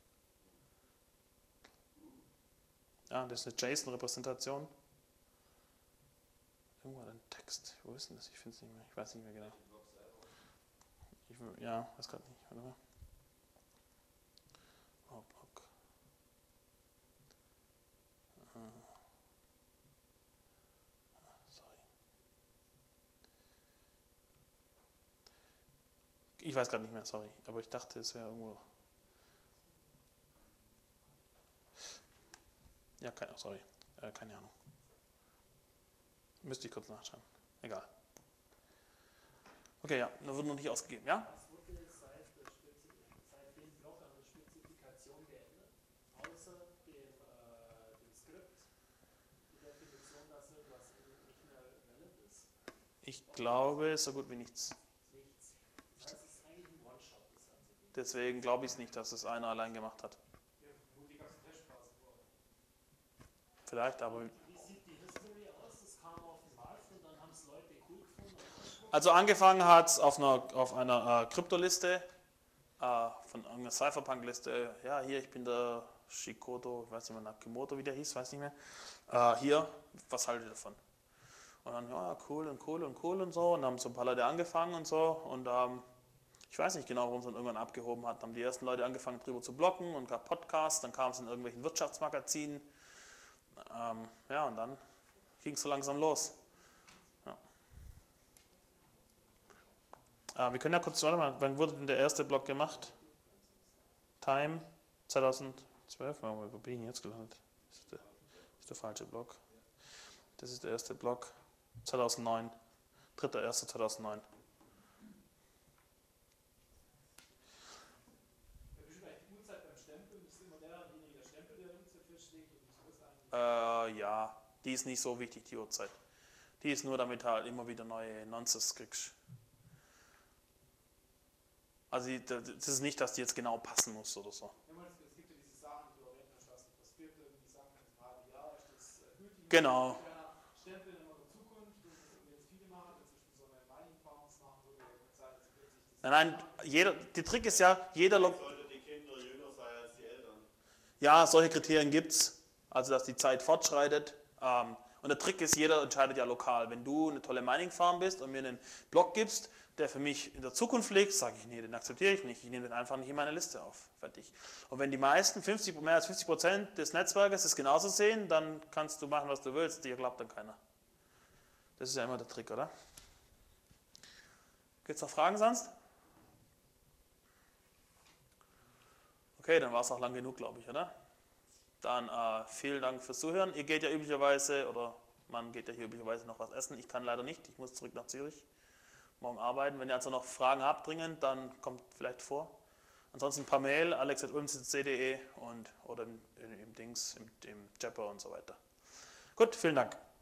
Ja, das ist eine JSON-Repräsentation. Irgendwo hat ein Text. Wo ist denn das? Ich finde es nicht mehr. Ich weiß nicht mehr genau. Ich, ja, weiß gerade nicht. Warte mal. Oh, Block. Ah. Sorry. Ich weiß gerade nicht mehr, sorry. Aber ich dachte, es wäre irgendwo. Ja, keine, sorry. Äh, keine Ahnung. Müsste ich kurz nachschauen. Egal. Okay, ja, da wird noch nicht ausgegeben, ja? Was wurde seit, der seit dem Block an der Spezifikation geändert? Außer dem, äh, dem Skript, die Definition, dass irgendwas nicht mehr relevant ist. Ich glaube, so gut wie nichts. Nichts. Das heißt, es ist eigentlich ein One-Shot, das ganze Ding. Deswegen glaube ich es nicht, dass es einer allein gemacht hat. Ja, wo die ganzen Testphasen waren. Vielleicht, aber. Wie sieht die History aus? Das kam auf den Markt und dann haben es Leute cool gefunden. Also angefangen hat es auf einer, auf einer äh, Kryptoliste, äh, von einer Cypherpunk-Liste. Ja, hier, ich bin der Shikoto, ich weiß nicht mehr, Nakimoto, wie der hieß, weiß nicht mehr. Äh, hier, was haltet ihr davon? Und dann, ja, cool und cool und cool und so. Und dann haben so ein paar Leute angefangen und so. Und ähm, ich weiß nicht genau, warum es dann irgendwann abgehoben hat. Dann haben die ersten Leute angefangen, drüber zu bloggen und gab Podcasts. Dann kam es in irgendwelchen Wirtschaftsmagazinen. Ähm, ja, und dann ging es so langsam los. Ja. Äh, wir können ja kurz, warte mal, wann wurde denn der erste Block gemacht? Time zweitausendzwölf? Wo bin ich jetzt gelandet? Das ist der, das ist der falsche Block. Das ist der erste Block. zweitausendneun. dritter erster zweitausendneun. Äh, ja, die ist nicht so wichtig, die Uhrzeit. Die ist nur, damit halt immer wieder neue Nonces kriegst. Also die, das ist nicht, dass die jetzt genau passen muss oder so. Es gibt ja diese Sachen, die du erwähnt hast, was passiert, die Sachen im halben Jahr, ist das gültig? Genau. Stempeln immer der Zukunft, und jetzt viele machen, jetzt zum Beispiel so eine Mining Farms machen, wo wir sagen, jetzt plötzlich das. Nein, nein, jeder, der Trick ist ja, jeder Log. Sollte die Kinder jünger sein als die Eltern? Ja, solche Kriterien gibt es. Also, dass die Zeit fortschreitet. Ähm, und der Trick ist, jeder entscheidet ja lokal. Wenn du eine tolle Mining Farm bist und mir einen Block gibst, der für mich in der Zukunft liegt, sage ich, nee, den akzeptiere ich nicht. Ich nehme den einfach nicht in meine Liste auf. Fertig. Und wenn die meisten, fünfzig, mehr als fünfzig Prozent des Netzwerkes das genauso sehen, dann kannst du machen, was du willst. Dir glaubt dann keiner. Das ist ja immer der Trick, oder? Gibt es noch Fragen sonst? Okay, dann war es auch lang genug, glaube ich, oder? Dann äh, vielen Dank fürs Zuhören. Ihr geht ja üblicherweise, oder man geht ja hier üblicherweise noch was essen. Ich kann leider nicht, ich muss zurück nach Zürich. Morgen arbeiten. Wenn ihr also noch Fragen habt dringend, dann kommt vielleicht vor. Ansonsten per Mail, alex at ulmc punkt c punkt de und oder im, im Dings, im, im Japper und so weiter. Gut, vielen Dank.